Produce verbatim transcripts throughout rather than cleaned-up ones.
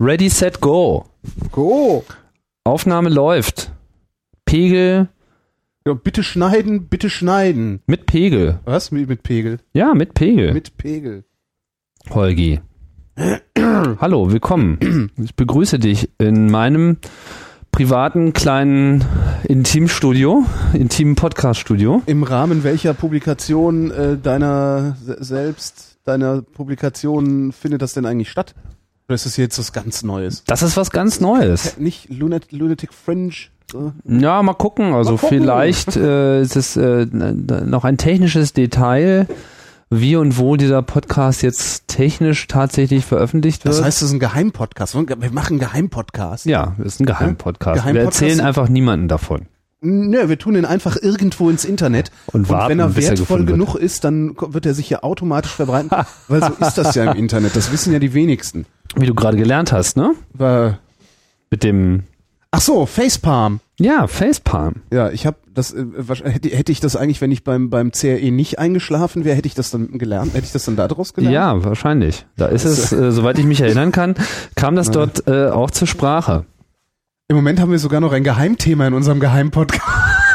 Ready, set, go. Go. Aufnahme läuft. Pegel. Ja, bitte schneiden, bitte schneiden. Mit Pegel. Was? Mit, mit Pegel? Ja, mit Pegel. Mit Pegel. Holgi. Hallo, willkommen. Ich begrüße dich in meinem privaten kleinen Intimstudio, intimen Podcaststudio. Im Rahmen welcher Publikation äh, deiner selbst, deiner Publikation findet das denn eigentlich statt? Oder ist das jetzt was ganz Neues? Das ist was ganz Neues. Nicht Lunat- Lunatic Fringe? So. Ja, mal gucken. Also mal gucken. vielleicht äh, ist es äh, noch ein technisches Detail, wie und wo dieser Podcast jetzt technisch tatsächlich veröffentlicht wird. Das heißt, es ist ein Geheimpodcast. Wir machen einen Geheimpodcast. Ja, es ist ein Geheimpodcast. Geheimpodcast. Wir erzählen einfach niemanden davon. Nö, wir tun ihn einfach irgendwo ins Internet. Und warten, und wenn er bis er wertvoll gefunden wird. genug ist, dann wird er sich ja automatisch verbreiten. Weil so ist das ja im Internet. Das wissen ja die wenigsten. Wie du gerade gelernt hast, ne? War Mit dem... Ach so, Facepalm. Ja, Facepalm. Ja, ich habe das, äh, hätte, hätte ich das eigentlich, wenn ich beim beim C R E nicht eingeschlafen wäre, hätte ich das dann gelernt? Hätte ich das dann daraus gelernt? Ja, wahrscheinlich. Da ist es, äh, soweit ich mich erinnern kann, kam das dort äh, auch zur Sprache. Im Moment haben wir sogar noch ein Geheimthema in unserem Geheimpodcast.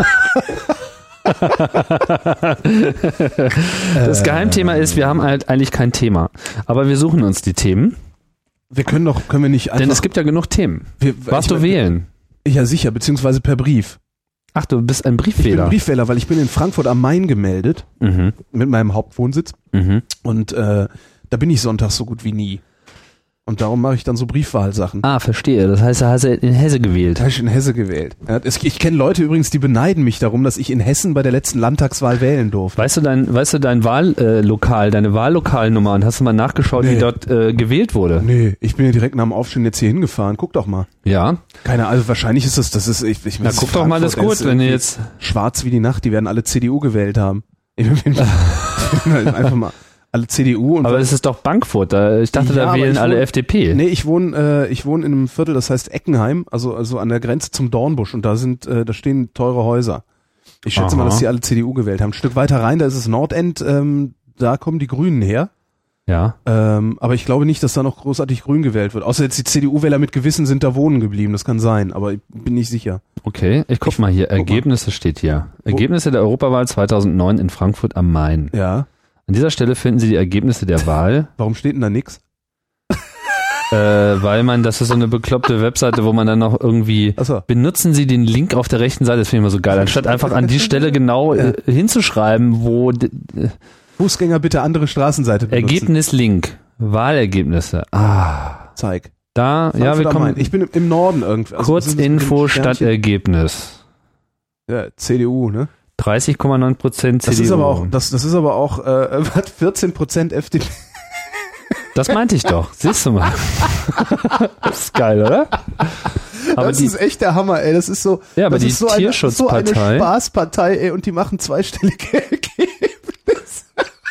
Das Geheimthema ist, wir haben halt eigentlich kein Thema. Aber wir suchen uns die Themen. Wir können doch, können wir nicht einfach... Denn es gibt ja genug Themen. Wir, Warst ich du mein, wählen? Ja, sicher, beziehungsweise per Brief. Ach, du bist ein Ich bin Briefwähler. Briefwähler, weil ich bin in Frankfurt am Main gemeldet, Mhm. mit meinem Hauptwohnsitz. Mhm. Und äh, da bin ich sonntags so gut wie nie. Und darum mache ich dann so Briefwahlsachen. Ah, verstehe. Das heißt, da hast du in Hesse gewählt. Da habe ich in Hesse gewählt. Ja, es, ich kenne Leute übrigens, die beneiden mich darum, dass ich in Hessen bei der letzten Landtagswahl wählen durfte. Weißt du dein, weißt du dein Wahllokal, deine Wahllokalnummer und hast du mal nachgeschaut, Nee. wie dort äh, gewählt wurde? Nee, ich bin ja direkt nach dem Aufstehen jetzt hier hingefahren. Guck doch mal. Ja. Keine Ahnung, also wahrscheinlich ist das, das ist, ich, ich Na, guck doch mal, das ist gut, wenn du jetzt... Schwarz wie die Nacht, die werden alle C D U gewählt haben. Ich bin, ich bin halt einfach mal alle C D U. Und Aber es ist doch Bankfurt, da, ich dachte, Ja, da aber wählen ich alle wohne- F D P. Nee, ich wohne, äh, ich wohne in einem Viertel, das heißt Eckenheim, also, also an der Grenze zum Dornbusch und da sind, äh, da stehen teure Häuser. Ich schätze Aha. mal, dass die alle C D U gewählt haben. Ein Stück weiter rein, da ist es Nordend, ähm, da kommen die Grünen her. Ja. Ähm, aber ich glaube nicht, dass da noch großartig Grün gewählt wird. Außer jetzt die C D U-Wähler mit Gewissen sind da wohnen geblieben. Das kann sein, aber ich bin nicht sicher. Okay, ich guck mal hier. guck mal. Ergebnisse steht hier. Ergebnisse der Europawahl zweitausendneun in Frankfurt am Main. Ja. An dieser Stelle finden Sie die Ergebnisse der Wahl, Warum steht denn da nix? äh, weil man, das ist so eine bekloppte Webseite, wo man dann noch irgendwie, Achso. benutzen Sie den Link auf der rechten Seite, das finde ich immer so geil, anstatt einfach an die Stelle genau äh, hinzuschreiben, wo d- äh, Fußgänger bitte andere Straßenseite benutzen. Ergebnislink, Wahlergebnisse. Ah, Zeig. da, ja, Frankfurt wir am kommen. Main. Ich bin im- im Norden irgendwie. Also sind es mit dem Kurzinfo Sternchen? Stadtergebnis. Ja, C D U, ne? dreißig Komma neun Prozent C D U. Das ist aber auch, das, das ist aber auch, äh, was, vierzehn Prozent F D P. Das meinte ich doch. Siehst du mal. Das ist geil, oder? Aber das die, ist echt der Hammer, ey. Das ist so, ja, aber das die ist so eine, so Tierschutzpartei. eine Spaßpartei, ey, und die machen zweistellige Ergebnisse.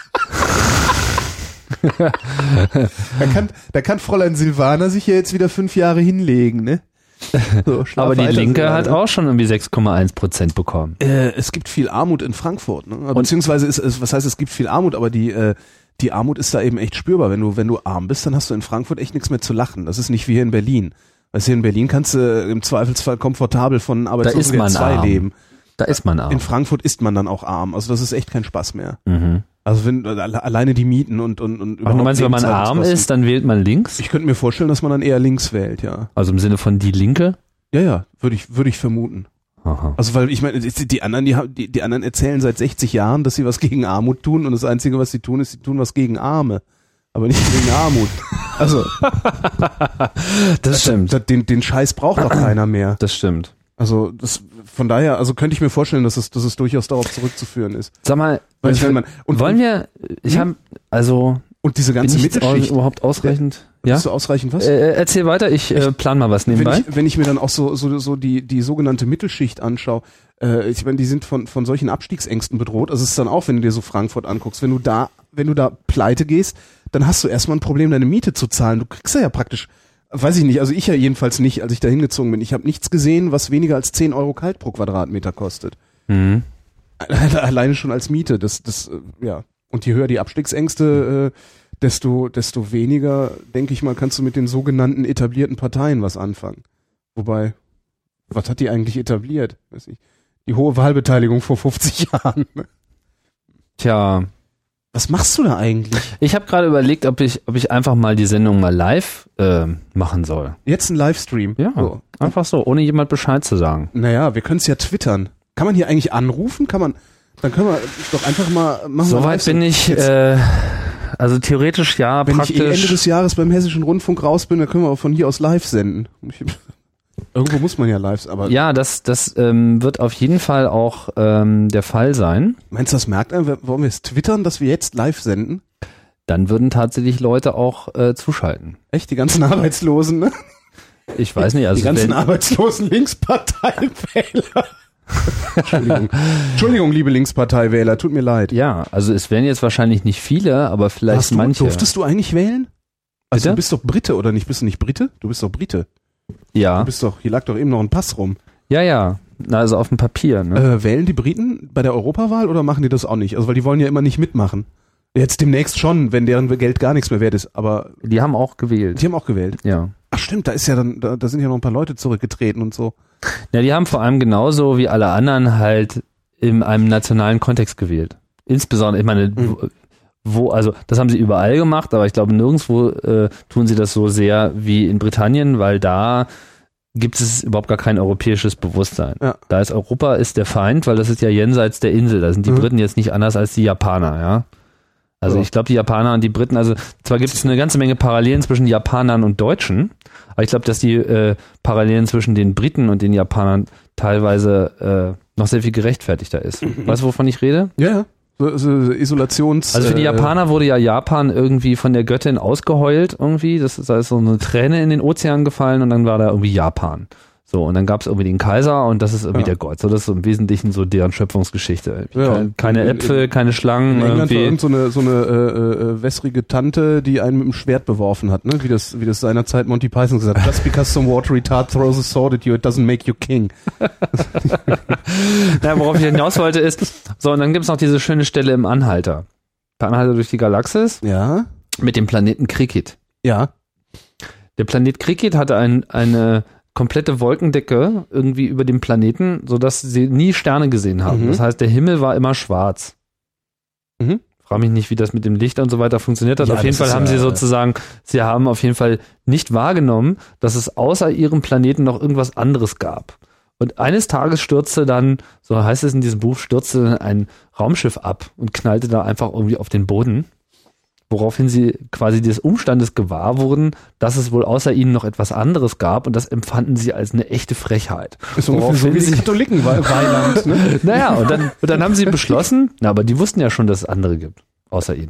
da kann, da kann Fräulein Silvana sich ja jetzt wieder fünf Jahre hinlegen, ne? So, schlaf aber die weiter, Linke Silvana. hat auch schon irgendwie sechs Komma eins Prozent bekommen. Äh, es gibt viel Armut in Frankfurt, ne? Beziehungsweise ist es, was heißt, es gibt viel Armut, aber die, äh, die Armut ist da eben echt spürbar. Wenn du, wenn du arm bist, dann hast du in Frankfurt echt nichts mehr zu lachen. Das ist nicht wie hier in Berlin. Weißt du, hier in Berlin kannst du im Zweifelsfall komfortabel von ist Arbeitslosengeld man zwei arm. leben. Da ist man In auch. Frankfurt ist man dann auch arm. Also das ist echt kein Spaß mehr. Mhm. Also wenn alle- alleine die Mieten und und und Ach, du meinst, wenn man arm Lebenshaltungskosten. ist, dann wählt man links? Ich könnte mir vorstellen, dass man dann eher links wählt, ja. Also im Sinne von die Linke? Ja, ja, würde ich würde ich vermuten. Aha. Also weil ich meine, die, die anderen, die, haben- die die anderen erzählen seit sechzig Jahren, dass sie was gegen Armut tun und das Einzige, was sie tun, ist, sie tun was gegen Arme, aber nicht gegen Armut. Also Das stimmt. das, den den Scheiß braucht doch keiner mehr. Das stimmt. Also das von daher, also könnte ich mir vorstellen, dass es dass es durchaus darauf zurückzuführen ist. Sag mal, Weil ich, wenn man und wollen wir, ich Hm? habe, also, und diese bin ganze ich Mittelschicht, überhaupt ausreichend? Ja? bist du ausreichend was? Äh, erzähl weiter, ich äh, plan mal was Wenn nebenbei. ich, wenn ich mir dann auch so so so die die sogenannte Mittelschicht anschaue, äh, ich meine, die sind von von solchen Abstiegsängsten bedroht. Also es ist dann auch, wenn du dir so Frankfurt anguckst, wenn du da wenn du da pleite gehst, dann hast du erstmal ein Problem, deine Miete zu zahlen. Du kriegst ja, ja praktisch, weiß ich nicht, also ich ja jedenfalls nicht, als ich da hingezogen bin. Ich habe nichts gesehen, was weniger als zehn Euro kalt pro Quadratmeter kostet. Mhm. Alleine schon als Miete. Das das äh, ja. Und je höher die Abstiegsängste, äh, desto, desto weniger, denke ich mal, kannst du mit den sogenannten etablierten Parteien was anfangen. Wobei, was hat die eigentlich etabliert? Weiß ich. Die hohe Wahlbeteiligung vor fünfzig Jahren. Tja. Was machst du da eigentlich? Ich habe gerade überlegt, ob ich, ob ich einfach mal die Sendung mal live äh, machen soll. Jetzt ein Livestream? Ja, so. Einfach so, ohne jemand Bescheid zu sagen. Naja, wir können es ja twittern. Kann man hier eigentlich anrufen? Kann man, dann können wir doch einfach mal machen. Soweit bin ich, äh, also theoretisch ja, Wenn praktisch. ich eh Ende des Jahres beim Hessischen Rundfunk raus bin, dann können wir auch von hier aus live senden. Ich, irgendwo muss man ja live, aber. Ja, das, das ähm, wird auf jeden Fall auch ähm, der Fall sein. Meinst du, das merkt einer? Wollen wir es twittern, dass wir jetzt live senden? Dann würden tatsächlich Leute auch äh, zuschalten. Echt? Die ganzen Arbeitslosen, ne? Ich weiß nicht, also die ganzen wenn, arbeitslosen Linksparteiwähler. Entschuldigung. Entschuldigung, liebe Linksparteiwähler, tut mir leid. Ja, also es wären jetzt wahrscheinlich nicht viele, aber vielleicht Hast du, manche. Durftest du eigentlich wählen? Also Bitte? du bist doch Brite, oder nicht? Bist du nicht Brite? Du bist doch Brite. Ja. Du bist doch, hier lag doch eben noch ein Pass rum. Ja, ja. Na, also auf dem Papier, ne? Äh, wählen die Briten bei der Europawahl oder machen die das auch nicht? Also weil die wollen ja immer nicht mitmachen. Jetzt demnächst schon, wenn deren Geld gar nichts mehr wert ist, aber Die haben auch gewählt. die haben auch gewählt. Ja. Ach stimmt, da ist ja dann, da, da sind ja noch ein paar Leute zurückgetreten und so. Ja, die haben vor allem genauso wie alle anderen halt in einem nationalen Kontext gewählt. Insbesondere, ich meine, Mhm. wo, also das haben sie überall gemacht, aber ich glaube nirgendwo äh, tun sie das so sehr wie in Britannien, weil da gibt es überhaupt gar kein europäisches Bewusstsein. Ja. Da ist Europa ist der Feind, weil das ist ja jenseits der Insel. Da sind die Mhm. Briten jetzt nicht anders als die Japaner, ja. Also Ja. ich glaube, die Japaner und die Briten, also zwar gibt es eine ganze Menge Parallelen zwischen Japanern und Deutschen, aber ich glaube, dass die äh, Parallelen zwischen den Briten und den Japanern teilweise äh, noch sehr viel gerechtfertigter ist. Mhm. Weißt du, wovon ich rede? Ja, ja. So, so Isolations... Also für die äh, Japaner wurde ja Japan irgendwie von der Göttin ausgeheult irgendwie. Das ist, da ist so eine Träne in den Ozean gefallen und dann war da irgendwie Japan. So, und dann gab es irgendwie den Kaiser und das ist irgendwie Ja. der Gott. So, das ist so im Wesentlichen so deren Schöpfungsgeschichte. Ja. Keine, keine In- in- Äpfel, keine Schlangen. In England war Irgendwie. irgend so eine, so eine äh, äh, wässrige Tante, die einen mit dem Schwert beworfen hat, ne? Wie das, wie das seinerzeit Monty Python gesagt hat. Just because some water retard throws a sword at you, it doesn't make you king. Ja, worauf ich hinaus wollte ist, so, und dann gibt's noch diese schöne Stelle im Anhalter. Der Anhalter durch die Galaxis Ja, mit dem Planeten Krikit. ja. Der Planet Krikit hatte ein, eine komplette Wolkendecke irgendwie über dem Planeten, sodass sie nie Sterne gesehen haben. Mhm. Das heißt, der Himmel war immer schwarz. Mhm. Frage mich nicht, wie das mit dem Licht und so weiter funktioniert hat. Ja, auf jeden das Fall ist haben ja- sie sozusagen, sie haben auf jeden Fall nicht wahrgenommen, dass es außer ihrem Planeten noch irgendwas anderes gab. Und eines Tages stürzte dann, so heißt es in diesem Buch, stürzte dann ein Raumschiff ab und knallte da einfach irgendwie auf den Boden. Woraufhin sie quasi des Umstandes gewahr wurden, dass es wohl außer ihnen noch etwas anderes gab und das empfanden sie als eine echte Frechheit. Ist ungefähr so Woraufhin wie sie- Katholikenweiland, ne? Naja, und dann, und dann haben sie beschlossen, na, aber die wussten ja schon, dass es andere gibt, außer ihnen.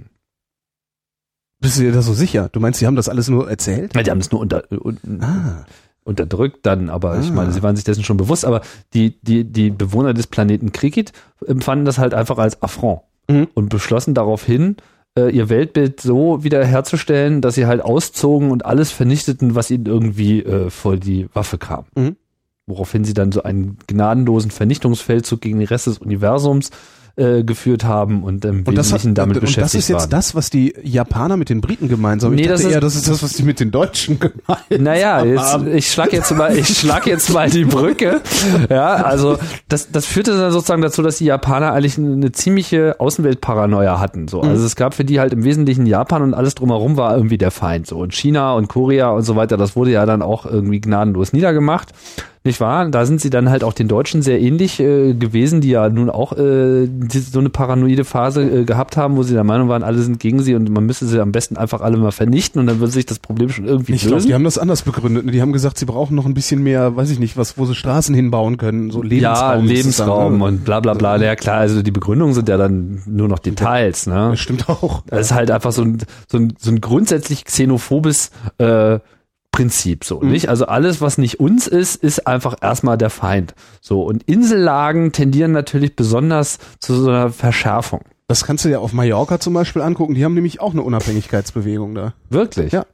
Bist du dir da so sicher? Du meinst, sie haben das alles nur erzählt? Ja, die haben es nur unter, un, Ah. unterdrückt dann, aber ich Ah. meine, sie waren sich dessen schon bewusst, aber die, die, die Bewohner des Planeten Krikit empfanden das halt einfach als Affront Mhm. und beschlossen daraufhin, äh, ihr Weltbild so wiederherzustellen, dass sie halt auszogen und alles vernichteten, was ihnen irgendwie äh, vor die Waffe kam. Mhm. Woraufhin sie dann so einen gnadenlosen Vernichtungsfeldzug gegen den Rest des Universums äh, geführt haben und im Und das, hat, Wesentlichen damit und das beschäftigt ist jetzt waren. das, was die Japaner mit den Briten gemeinsam haben. Nee, Ich dachte das ist- eher, das ist das, was die mit den Deutschen gemeint Naja, jetzt, haben. ich schlag jetzt mal, ich schlag jetzt mal die Brücke. Ja, also das, das führte dann sozusagen dazu, dass die Japaner eigentlich eine, eine ziemliche Außenweltparanoia hatten. So, also es gab für die halt im Wesentlichen Japan und alles drumherum war irgendwie der Feind. So und China und Korea und so weiter, das wurde ja dann auch irgendwie gnadenlos niedergemacht. Nicht wahr? Da sind sie dann halt auch den Deutschen sehr ähnlich äh, gewesen, die ja nun auch äh, die, so eine paranoide Phase äh, gehabt haben, wo sie der Meinung waren, alle sind gegen sie und man müsste sie am besten einfach alle mal vernichten und dann würde sich das Problem schon irgendwie Ich glaube, lösen. die haben das anders begründet. Die haben gesagt, sie brauchen noch ein bisschen mehr, weiß ich nicht, was, wo sie Straßen hinbauen können, so Lebensraum. Ja, ist es dann, Lebensraum ne? und bla bla bla. Ja klar, also die Begründungen sind ja dann nur noch Details. Ne? Das stimmt auch. Das ist halt einfach so ein, so ein, so ein grundsätzlich xenophobes äh, Prinzip, so, Mhm. nicht? Also alles, was nicht uns ist, ist einfach erstmal der Feind. So, und Insellagen tendieren natürlich besonders zu so einer Verschärfung. Das kannst du ja auf Mallorca zum Beispiel angucken. Die haben nämlich auch eine Unabhängigkeitsbewegung da. Wirklich? Ja.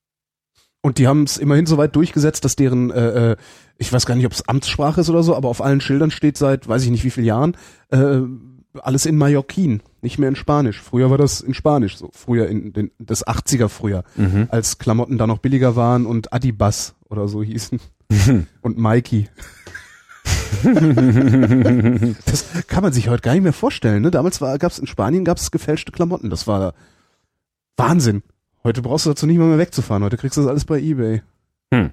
Und die haben es immerhin so weit durchgesetzt, dass deren, äh, äh, ich weiß gar nicht, ob es Amtssprache ist oder so, aber auf allen Schildern steht seit, weiß ich nicht wie vielen Jahren, äh, alles in Mallorquin. nicht mehr in Spanisch. Früher war das in Spanisch, so früher in den, das achtziger früher, Mhm. als Klamotten da noch billiger waren und Adibas oder so hießen und Mikey. Das kann man sich heute gar nicht mehr vorstellen. Ne? Damals gab es in Spanien gab's gefälschte Klamotten. Das war Wahnsinn. Heute brauchst du dazu nicht mal mehr wegzufahren. Heute kriegst du das alles bei eBay. Hm.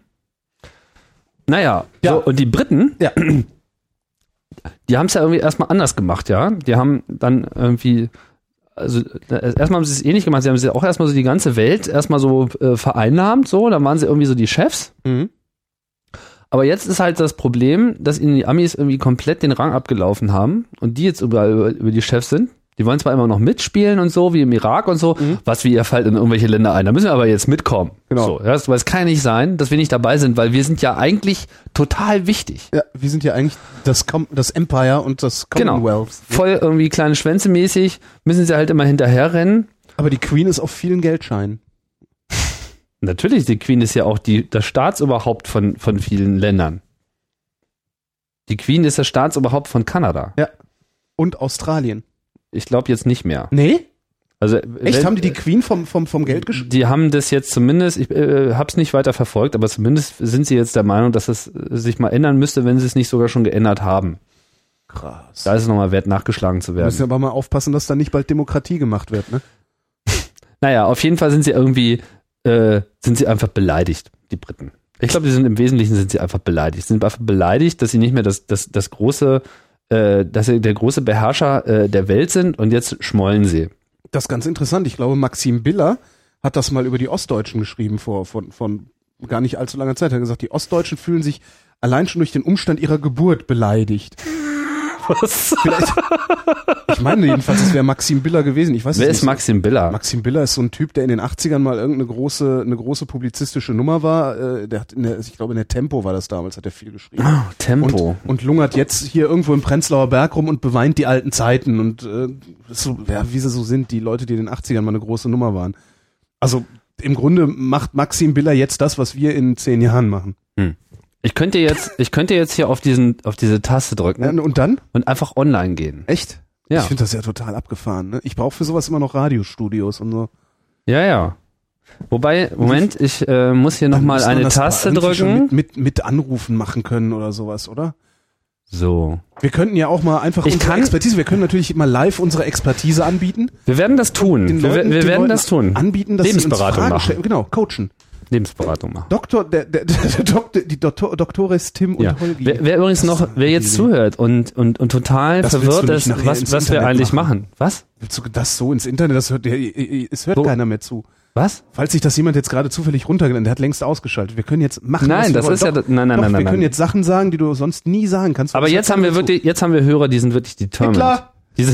Naja, Ja. so, und die Briten, Ja. die haben es ja irgendwie erstmal anders gemacht, ja. Die haben dann irgendwie, also äh, erstmal haben sie es eh nicht gemacht, sie haben sie auch erstmal so die ganze Welt erstmal so äh, vereinnahmt, so, dann waren sie irgendwie so die Chefs. Mhm. Aber jetzt ist halt das Problem, dass ihnen die Amis irgendwie komplett den Rang abgelaufen haben und die jetzt überall über, über die Chefs sind. Die wollen zwar immer noch mitspielen und so, wie im Irak und so, Mhm. was wie ihr fallt in irgendwelche Länder ein. Da müssen wir aber jetzt mitkommen. Genau. So, ja, weil es kann ja nicht sein, dass wir nicht dabei sind, weil wir sind ja eigentlich total wichtig. Ja, wir sind ja eigentlich das, Com- das Empire und das Genau. Commonwealth. Voll irgendwie kleine Schwänze mäßig, müssen sie halt immer hinterherrennen. Aber die Queen ist auf vielen Geldscheinen. Natürlich, die Queen ist ja auch die, das Staatsoberhaupt von, von vielen Ländern. Die Queen ist das Staatsoberhaupt von Kanada. Und Australien. Ich glaube jetzt nicht mehr. Nee? Also, Echt? wenn- Haben die die Queen vom, vom, vom Geld geschrieben? Die haben das jetzt zumindest, ich äh, habe es nicht weiter verfolgt, aber zumindest sind sie jetzt der Meinung, dass es äh, sich mal ändern müsste, wenn sie es nicht sogar schon geändert haben. Krass. Da ist es nochmal wert, nachgeschlagen zu Wir müssen werden. aber mal aufpassen, dass da nicht bald Demokratie gemacht wird, ne? Naja, auf jeden Fall sind sie irgendwie, äh, sind sie einfach beleidigt, die Briten. Ich glaube, die sind im Wesentlichen sind sie einfach beleidigt. Sie sind einfach beleidigt, dass sie nicht mehr das, das, das große, äh, dass sie der große Beherrscher äh, der Welt sind und jetzt schmollen sie. Das ist ganz interessant. Ich glaube, Maxim Biller hat das mal über die Ostdeutschen geschrieben vor, von, von gar nicht allzu langer Zeit. Er hat gesagt, die Ostdeutschen fühlen sich allein schon durch den Umstand ihrer Geburt beleidigt. Was? Vielleicht, ich meine jedenfalls, es wäre Maxim Biller gewesen. Ich weiß Wer es ist nicht. Maxim Biller? Maxim Biller ist so ein Typ, der in den achtzigern mal irgendeine große, eine große publizistische Nummer war. Äh, der hat in der, ich glaube in der Tempo war das damals, hat er viel geschrieben. Oh, Tempo. Und, und lungert jetzt hier irgendwo im Prenzlauer Berg rum und beweint die alten Zeiten und äh, so, ja, wie sie so sind, die Leute, die in den achtzigern mal eine große Nummer waren. Also im Grunde macht Maxim Biller jetzt das, was wir in zehn Jahren machen. Ich könnte jetzt, ich könnte jetzt hier auf diesen, auf diese Taste drücken Ja, und dann? und einfach online gehen. Echt? Ja. Ich finde das ja total abgefahren. Ne? Ich brauche für sowas immer noch Radiostudios und so. Ja, ja. Wobei, Moment, ich äh, muss hier Dann nochmal muss man eine das Taste irgendwie schon drücken. Mit, mit, mit Anrufen machen können oder sowas, oder? So. Wir könnten ja auch mal einfach Ich unsere kann- Expertise, wir können natürlich mal live unsere Expertise anbieten. Wir werden das tun. Den Wir, Leuten- wir den werden Leuten das tun. Anbieten, dass sie uns Lebensberatung Fragen machen. stellen. Genau, coachen. Lebensberatung machen. Doktor, der, der, der Doktor, die Doktor, Doktores Tim und Ja. Holgi. Wer, wer übrigens Das noch, ist wer jetzt eine zuhört und, und, und total Das willst verwirrt du ist, nicht nachher was, ins was wir Internet eigentlich machen. machen. Was? Willst du das so ins Internet? Das hört, der, es hört So. keiner mehr zu. Was? Falls sich das jemand jetzt gerade zufällig runtergeladen, der hat längst ausgeschaltet. Wir können jetzt machen, Nein, was wir das wollen. ist ja, Doch, nein, nein, doch, nein, wir nein, können nein. jetzt Sachen sagen, die du sonst nie sagen kannst. Aber Das jetzt hört haben wir keiner wirklich, jetzt haben wir Hörer, die sind wirklich zu. determined. Klar. Diese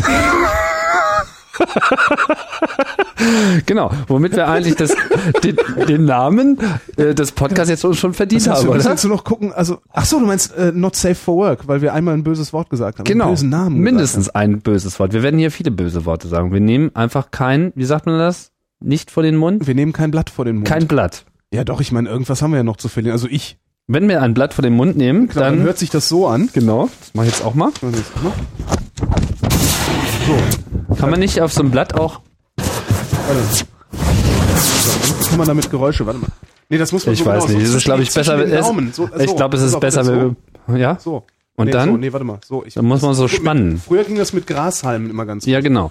genau, womit wir eigentlich das, den, den Namen äh, des Podcasts jetzt schon verdient Das haben, du, oder? willst du noch gucken, also, ach so, du meinst äh, not safe for work, weil wir einmal ein böses Wort gesagt haben. Genau, Einen bösen Namen mindestens ein böses Wort. Wir werden hier viele böse Worte sagen. Wir nehmen einfach kein, wie sagt man das? Nicht vor den Mund? gesagt haben. Wir nehmen kein Blatt vor den Mund. Kein Blatt. Ja doch, ich meine, irgendwas haben wir ja noch zu verlieren. Also ich. Wenn wir ein Blatt vor den Mund nehmen, Klar, dann, dann, hört sich das so an. genau, das mache ich jetzt auch mal. So. Kann man nicht auf so ein Blatt auch, Warte. So, kann man damit Geräusche, warte mal. Nee, das muss man ich so weiß genau, nicht, so das ist glaube ich zwischen besser, den es, Daumen. So, ich so, glaube es pass ist auf, besser, so. wenn wir, ja? So. Und nee, dann? So, nee, warte mal. So, ich, Dann muss man so mit, spannen. Früher ging das mit Grashalmen immer ganz Ja, genau.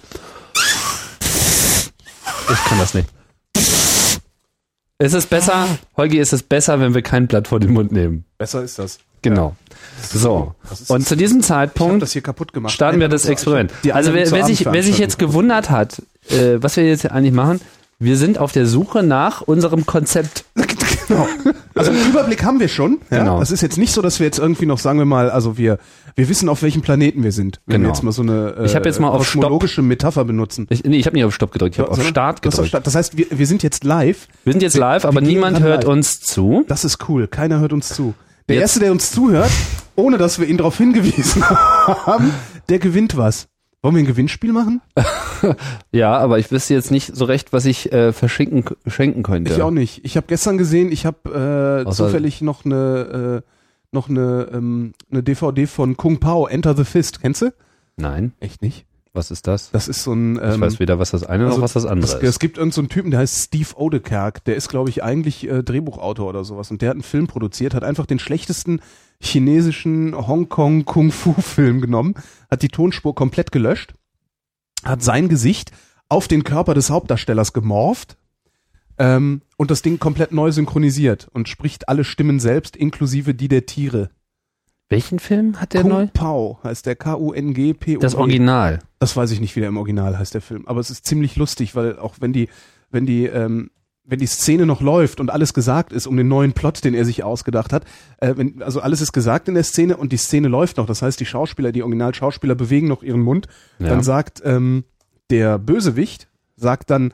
Ich kann das nicht. Ist es besser, Holgi, ist es besser, wenn wir kein Blatt vor den Mund nehmen? Besser ist das. Genau. So. Das ist- Und zu diesem Ich hab Zeitpunkt das hier kaputt gemacht. starten wir Nein, das Experiment. die Also anderen wer, zur wer, sich, wer sich jetzt Abendveranstaltung. gewundert hat, äh, was wir jetzt hier eigentlich machen, wir sind auf der Suche nach unserem Konzept. Genau. Also einen Überblick haben wir schon. Ja? Genau. Das ist jetzt nicht so, dass wir jetzt irgendwie noch, sagen wir mal, also wir wir wissen, auf welchem Planeten wir sind. Wenn Genau. wir jetzt mal so eine äh, Ich hab jetzt mal auf kosmologische Metapher benutzen. Ich, nee, ich habe nicht auf Stopp gedrückt, ich habe auf Sondern- Start du hast auf gedrückt. Start. Das heißt, wir, wir sind jetzt live. Wir sind jetzt live, aber wir gehen niemand gerade hört live. uns zu. Das ist cool. Keiner hört uns zu. Der Jetzt- Erste, der uns zuhört, ohne dass wir ihn darauf hingewiesen haben, der gewinnt was. Wollen wir ein Gewinnspiel machen? Ja, aber ich wüsste jetzt nicht so recht, was ich äh, verschenken schenken könnte. Ich auch nicht. Ich habe gestern gesehen, ich habe äh, Außer- zufällig noch eine äh, noch eine ähm, eine D V D von Kung Pao, Enter the Fist. Kennst du? Nein. Echt nicht? Was ist das? Das ist so ein... Ähm, ich weiß weder, was das eine also noch was das andere das, ist. Es gibt irgendeinen so einen Typen, der heißt Steve Odekerk. Der ist, glaube ich, eigentlich äh, Drehbuchautor oder sowas. Und der hat einen Film produziert, hat einfach den schlechtesten chinesischen Hongkong-Kung-Fu-Film genommen, hat die Tonspur komplett gelöscht, hat sein Gesicht auf den Körper des Hauptdarstellers gemorpht ähm, und das Ding komplett neu synchronisiert und spricht alle Stimmen selbst, inklusive die der Tiere. Welchen Film hat der Kung neu? Pao heißt der, K U N G P O. Das Original. Das weiß ich nicht, wie der im Original heißt, der Film. Aber es ist ziemlich lustig, weil auch wenn die, wenn die, ähm, wenn die Szene noch läuft und alles gesagt ist um den neuen Plot, den er sich ausgedacht hat, äh, wenn, also alles ist gesagt in der Szene und die Szene läuft noch. Das heißt, die Schauspieler, die Originalschauspieler bewegen noch ihren Mund. Ja. Dann sagt ähm, der Bösewicht, sagt dann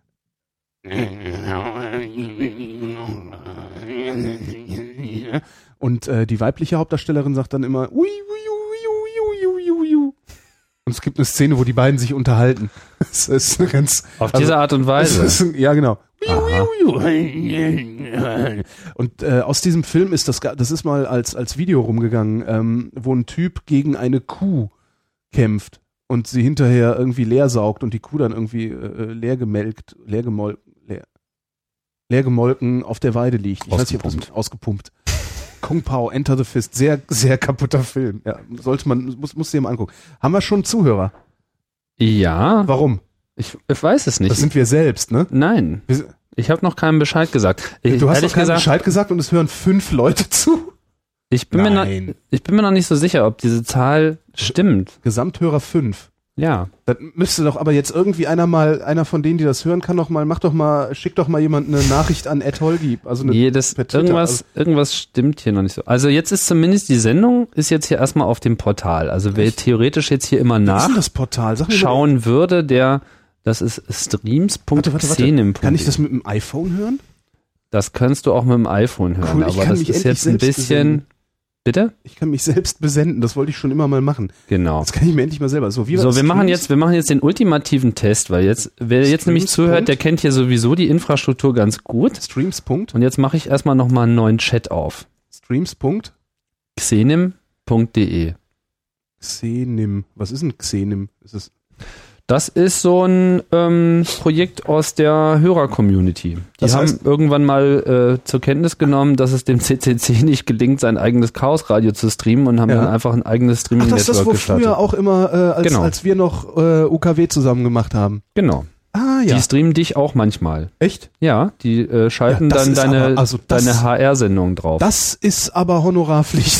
und äh, die weibliche Hauptdarstellerin sagt dann immer ui, ui, ui, ui, ui, ui, ui. Und es gibt eine Szene, wo die beiden sich unterhalten. Das ist eine ganz... Auf also, diese Art und Weise? Ist, ja, genau. Aha. Und äh, aus diesem Film ist das, das ist mal als, als Video rumgegangen, ähm, wo ein Typ gegen eine Kuh kämpft und sie hinterher irgendwie leer saugt und die Kuh dann irgendwie äh, leer gemelkt, leer, gemol, leer, leer gemolken auf der Weide liegt. Ich weiß nicht, ob das ausgepumpt. Kung Pao, Enter the Fist, sehr, sehr kaputter Film. Ja, sollte man, muss, muss dir mal angucken. Haben wir schon Zuhörer? Ja. Warum? Ich, ich weiß es nicht. Das sind wir selbst, ne? Nein. Wir, ich habe noch keinem Bescheid gesagt. Ich, du hast noch keinen gesagt, Bescheid gesagt und es hören fünf Leute zu? Ich bin, mir noch, ich bin mir noch nicht so sicher, ob diese Zahl stimmt. Gesamthörer fünf. Ja. Das müsste doch aber jetzt irgendwie einer mal, einer von denen, die das hören, kann doch mal, mach doch mal, schick doch mal jemand eine Nachricht an Ed Holgi. Also eine nee, das, irgendwas, also, irgendwas stimmt hier noch nicht so. Also jetzt ist zumindest die Sendung, ist jetzt hier erstmal auf dem Portal. Also wer theoretisch jetzt hier immer nach das Portal? Sag mir schauen mal. würde, der, das ist streams Punkt xenim Punkt de. Kann ich das mit dem iPhone hören? Das kannst du auch mit dem iPhone hören, cool, aber das ist jetzt ein bisschen... Besenden. Bitte? Ich kann mich selbst besenden, das wollte ich schon immer mal machen. Genau. Das kann ich mir endlich mal selber. So, wie so wir machen jetzt, wir machen jetzt den ultimativen Test, weil jetzt, wer jetzt Streams nämlich zuhört, Punkt. Der kennt hier sowieso die Infrastruktur ganz gut. Streams. Punkt. Und jetzt mache ich erstmal nochmal einen neuen Chat auf. Streams. Punkt. xenim Punkt de. Xenim. Was ist ein Xenim? Ist es Das ist so ein ähm, Projekt aus der Hörer-Community. Die das haben heißt, irgendwann mal äh, zur Kenntnis genommen, dass es dem C C C nicht gelingt, sein eigenes Chaos-Radio zu streamen und haben ja. dann einfach ein eigenes Streaming-Network gestartet. Das ist das, wo früher auch immer, äh, als, genau. als wir noch äh, U K W zusammen gemacht haben. Genau. Ah, ja. Die streamen dich auch manchmal. Echt? Ja, die äh, schalten ja, dann deine, aber, also das, deine H R-Sendung drauf. Das ist aber Honorarpflicht.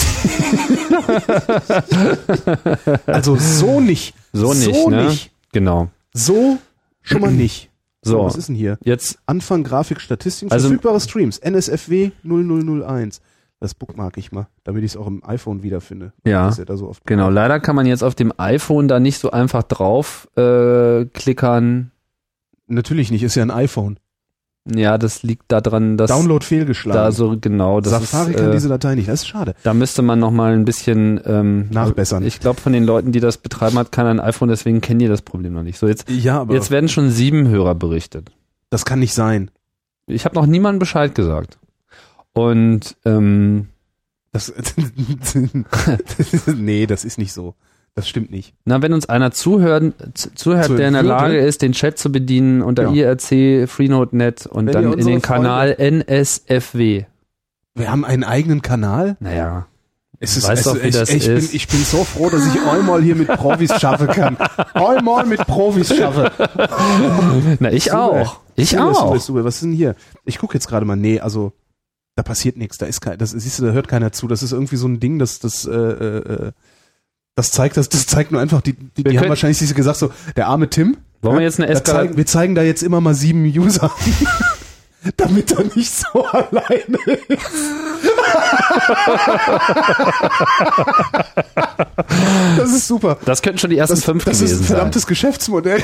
Also so nicht. So nicht, so ne? nicht. Genau. So schon mal nicht. So, was ist denn hier? Jetzt Anfang Grafik, Statistiken, also, verfügbare Streams, N S F W null null null eins. Das bookmark ich mal, damit ich es auch im iPhone wiederfinde. Ja, das ja da so oft genau. macht. Leider kann man jetzt auf dem iPhone da nicht so einfach drauf äh, klickern. Natürlich nicht, ist ja ein iPhone. Ja, das liegt daran, dass Download fehlgeschlagen. Da so genau. Das Safari ist, kann äh, diese Datei nicht. Das ist schade. Da müsste man noch mal ein bisschen ähm, nachbessern. Ich glaube, von den Leuten, die das betreiben, hat keiner ein iPhone, deswegen kennen die das Problem noch nicht. So jetzt. Ja, aber jetzt werden schon sieben Hörer berichtet. Das kann nicht sein. Ich habe noch niemandem Bescheid gesagt. Und ähm, das nee, das ist nicht so. Das stimmt nicht. Na, wenn uns einer zuhört, zuhört, Zu, der in der Lage ist, den Chat zu bedienen unter ja. I R C Freenode Punkt net und wenn dann in den Kanal Freunde, N S F W. Wir haben einen eigenen Kanal? Naja. Es ist, weiß es, doch, wie ich, das ich, ist. Bin, ich bin so froh, dass ich einmal hier mit Profis schaffen kann. Einmal mit Profis schaffe. Na, ich super. auch. Ich super, auch. Super, super. Was ist denn hier? Ich gucke jetzt gerade mal. Nee, also da passiert nichts. Da ist kein, das siehst du, da hört keiner zu. Das ist irgendwie so ein Ding, das das äh, äh, das zeigt, das, das zeigt nur einfach, die, die, die haben wahrscheinlich sich gesagt, so, der arme Tim. Wollen wir jetzt eine Eskalation? Zeigen, wir zeigen da jetzt immer mal sieben User, damit er nicht so alleine ist. Das ist super. Das könnten schon die ersten das, fünf das gewesen sein. Das ist ein verdammtes sein. Geschäftsmodell.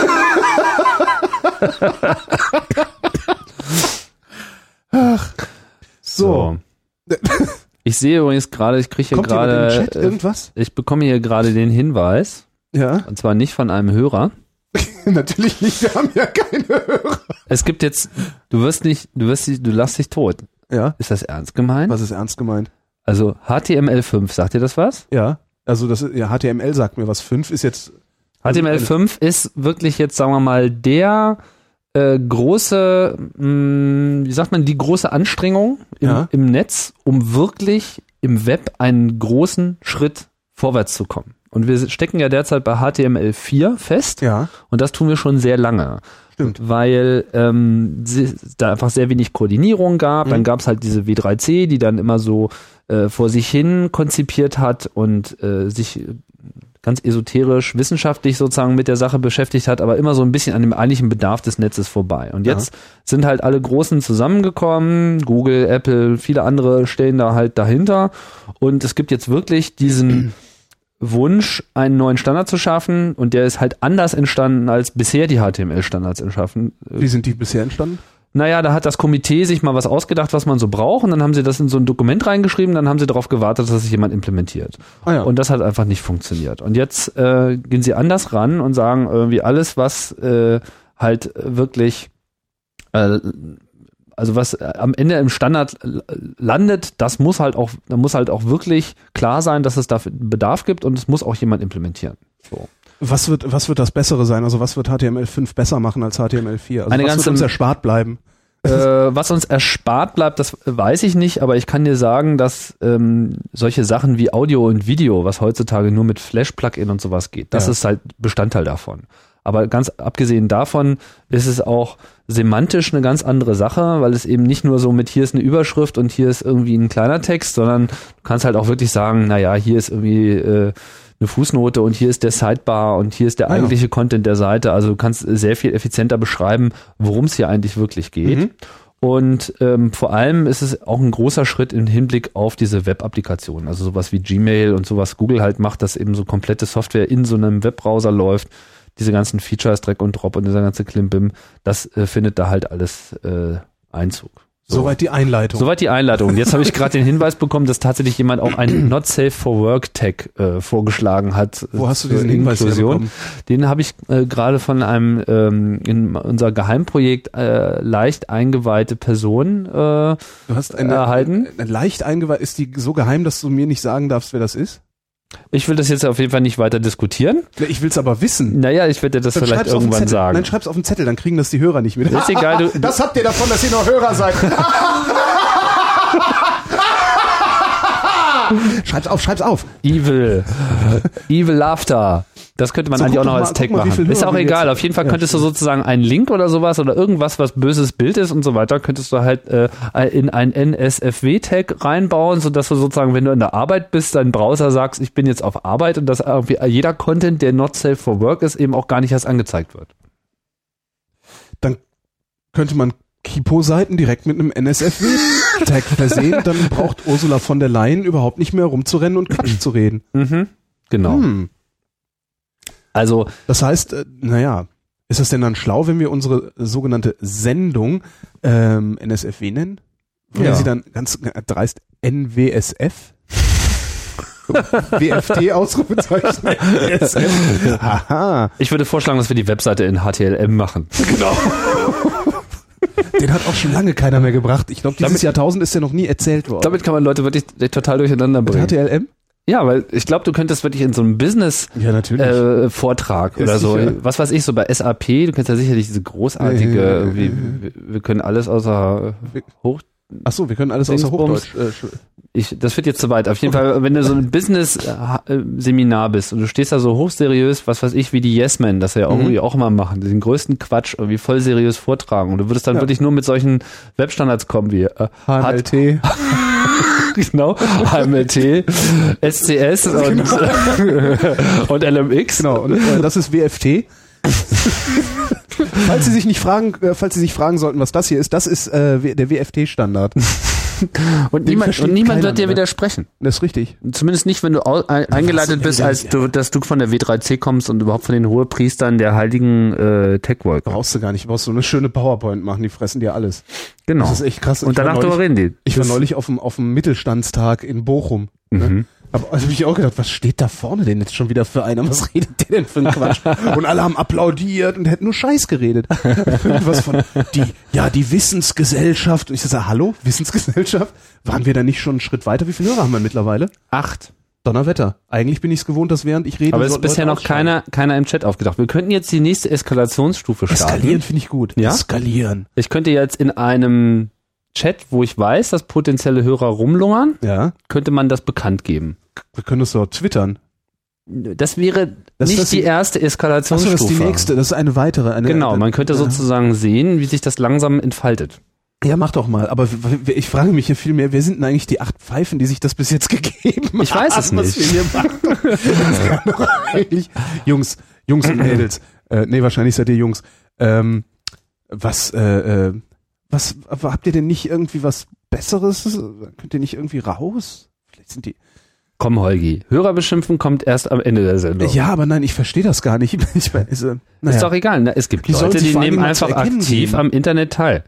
Ach, so. so. Ich sehe übrigens gerade, ich kriege hier gerade, Chat irgendwas? Ich bekomme hier gerade den Hinweis. Ja. Und zwar nicht von einem Hörer. Natürlich nicht, wir haben ja keine Hörer. Es gibt jetzt, du wirst nicht, du wirst nicht, du lachst dich tot. Ja. Ist das ernst gemeint? Was ist ernst gemeint? Also H T M L fünf, sagt dir das was? Ja. Also das ist, ja, H T M L sagt mir was. fünf ist jetzt. H H T M L fünf ist wirklich jetzt, sagen wir mal, der äh, große, mh, wie sagt man, die große Anstrengung im, Ja. im Netz, um wirklich im Web einen großen Schritt vorwärts zu kommen. Und wir stecken ja derzeit bei H T M L vier fest. Ja. Und das tun wir schon sehr lange. Stimmt. Weil ähm, sie, da einfach sehr wenig Koordinierung gab. Mhm. Dann gab es halt diese W drei C, die dann immer so äh, vor sich hin konzipiert hat und äh, sich ganz esoterisch, wissenschaftlich sozusagen mit der Sache beschäftigt hat, aber immer so ein bisschen an dem eigentlichen Bedarf des Netzes vorbei. Und jetzt ja. sind halt alle Großen zusammengekommen, Google, Apple, viele andere stehen da halt dahinter. Und es gibt jetzt wirklich diesen Wunsch, einen neuen Standard zu schaffen, und der ist halt anders entstanden, als bisher die H T M L-Standards entschaffen. Wie sind die bisher entstanden? Naja, da hat das Komitee sich mal was ausgedacht, was man so braucht, und dann haben sie das in so ein Dokument reingeschrieben, dann haben sie darauf gewartet, dass sich jemand implementiert. Ah ja. Und das hat einfach nicht funktioniert. Und jetzt äh, gehen sie anders ran und sagen irgendwie alles, was äh, halt wirklich äh, also was am Ende im Standard landet, das muss halt auch, da muss halt auch wirklich klar sein, dass es dafür Bedarf gibt, und es muss auch jemand implementieren. So. Was wird, was wird das Bessere sein? Also was wird H T M L fünf besser machen als H T M L vier? Also Eine was ganze, wird uns erspart bleiben? Äh, was uns erspart bleibt, das weiß ich nicht, aber ich kann dir sagen, dass ähm, solche Sachen wie Audio und Video, was heutzutage nur mit Flash-Plugin und sowas geht, das ja. ist halt Bestandteil davon. Aber ganz abgesehen davon ist es auch semantisch eine ganz andere Sache, weil es eben nicht nur so mit hier ist eine Überschrift und hier ist irgendwie ein kleiner Text, sondern du kannst halt auch wirklich sagen, naja, hier ist irgendwie äh, eine Fußnote und hier ist der Sidebar und hier ist der eigentliche ja. Content der Seite. Also du kannst sehr viel effizienter beschreiben, worum es hier eigentlich wirklich geht. Mhm. Und ähm, vor allem ist es auch ein großer Schritt im Hinblick auf diese Web-Applikationen. Also sowas wie Gmail und sowas Google halt macht, dass eben so komplette Software in so einem Webbrowser läuft. Diese ganzen Features, Drag und Drop und dieser ganze Klimbim, das äh, findet da halt alles äh, Einzug. So. Soweit die Einleitung. Soweit die Einleitung. Jetzt habe ich gerade den Hinweis bekommen, dass tatsächlich jemand auch einen Not Safe for Work Tag äh, vorgeschlagen hat. Wo hast du diesen Hinweis bekommen? Den habe ich äh, gerade von einem ähm, in unser Geheimprojekt äh, leicht eingeweihte Person äh, du hast eine, erhalten. Eine leicht eingeweihte, ist die so geheim, dass du mir nicht sagen darfst, wer das ist? Ich will das jetzt auf jeden Fall nicht weiter diskutieren. Ich will es aber wissen. Naja, ich werde dir das dann vielleicht irgendwann sagen. Nein, schreib's auf den Zettel, dann kriegen das die Hörer nicht mit. Ist egal, du, das habt ihr davon, dass ihr noch Hörer seid. Schreib's auf, schreib's auf. Evil. Evil Laughter. Das könnte man so, eigentlich auch noch mal, als Tag mal, machen. Ist auch egal. Auf jeden Fall ja. könntest du sozusagen einen Link oder sowas oder irgendwas, was böses Bild ist und so weiter, könntest du halt äh, in ein N S F W-Tag reinbauen, sodass du sozusagen, wenn du in der Arbeit bist, dein Browser sagst, ich bin jetzt auf Arbeit, und dass irgendwie jeder Content, der not safe for work ist, eben auch gar nicht erst angezeigt wird. Dann könnte man Kipo-Seiten direkt mit einem N S F W-Tag versehen, dann braucht Ursula von der Leyen überhaupt nicht mehr rumzurennen und Quatsch zu reden. Mhm. Genau. Hm. Also, das heißt, äh, naja, ist das denn dann schlau, wenn wir unsere sogenannte Sendung ähm, N S F W nennen? Wollen ja. sie dann ganz dreist N W S F? W F T Ausrufezeichen. N S F. Aha. Ich würde vorschlagen, dass wir die Webseite in H T L M machen. Genau. Den hat auch schon lange keiner mehr gebracht. Ich glaube, dieses damit, Jahrtausend ist ja noch nie erzählt worden. Damit kann man Leute wirklich total durcheinander bringen. Mit H T L M? Ja, weil ich glaube, du könntest wirklich in so einem Business-Vortrag ja, äh, oder so, sicher. Was weiß ich, so bei S A P, du kennst ja sicherlich diese großartige, äh, äh, äh, wir, wir können alles außer Hoch... Ach so, wir können alles außer Hochdeutsch. Äh, ich, das wird jetzt zu weit. Auf jeden Fall, wenn du so ein Business-Seminar bist und du stehst da so hochseriös, was weiß ich, wie die Yes Men, das ja irgendwie mhm. auch immer machen, den größten Quatsch irgendwie voll seriös vortragen, und du würdest dann ja. wirklich nur mit solchen Webstandards kommen wie äh, H M L T. Genau, H M L T, S C S und, und L M X. Genau, und äh, das ist W F T. Falls Sie sich nicht fragen, äh, falls Sie sich fragen sollten, was das hier ist, das ist äh, der W F T-Standard. Und niemand, und niemand wird dir mehr widersprechen. Das ist richtig. Zumindest nicht, wenn du au- eingeleitet bist, als du, dass du von der W drei C kommst und überhaupt von den Hohepriestern der heiligen äh, Tech-Wolke. Brauchst du gar nicht. Du brauchst so eine schöne PowerPoint machen, die fressen dir alles. Genau. Das ist echt krass. Und danach darüber reden die. Ich war neulich auf dem, auf dem Mittelstandstag in Bochum. Mhm. Ne? Aber also hab ich auch gedacht, was steht da vorne denn jetzt schon wieder für einer? Was redet der denn für einen Quatsch? Und alle haben applaudiert und hätten nur Scheiß geredet. Irgendwas von, die, ja, die Wissensgesellschaft. Und ich sage, hallo, Wissensgesellschaft? Waren wir da nicht schon einen Schritt weiter? Wie viele Hörer haben wir mittlerweile? Acht. Donnerwetter. Eigentlich bin ich es gewohnt, dass während ich rede... Aber es ist Leute bisher noch ausschalten. keiner, keiner im Chat aufgedacht. Wir könnten jetzt die nächste Eskalationsstufe starten. Eskalieren finde ich gut. Ja? Eskalieren. Ich könnte jetzt in einem Chat, wo ich weiß, dass potenzielle Hörer rumlungern, Ja. könnte man das bekannt geben. Wir können das so twittern. Das wäre Das ist nicht das die die- erste Achso, Eskalationsstufe. das ist die nächste. Das ist eine weitere. Eine, Genau, man könnte ja. sozusagen sehen, wie sich das langsam entfaltet. Ja, mach doch mal. Aber w- w- ich frage mich hier viel mehr, wer sind denn eigentlich die acht Pfeifen, die sich das bis jetzt gegeben Ich weiß es haben, was nicht. wir hier machen? Das kann doch eigentlich... Jungs, Jungs und Mädels. Äh, nee, wahrscheinlich seid ihr Jungs. Ähm, was, äh, äh, was, aber habt ihr denn nicht irgendwie was Besseres? Könnt ihr nicht irgendwie raus? Vielleicht sind die... Komm, Holgi. Hörer beschimpfen kommt erst am Ende der Sendung. Ja, aber nein, ich verstehe das gar nicht. Ich weiß, äh, naja. Ist doch egal. Ne? Es gibt Die sollen Leute, sich die vor allen nehmen Dingen mal zu einfach erkennen aktiv geben. am Internet teil.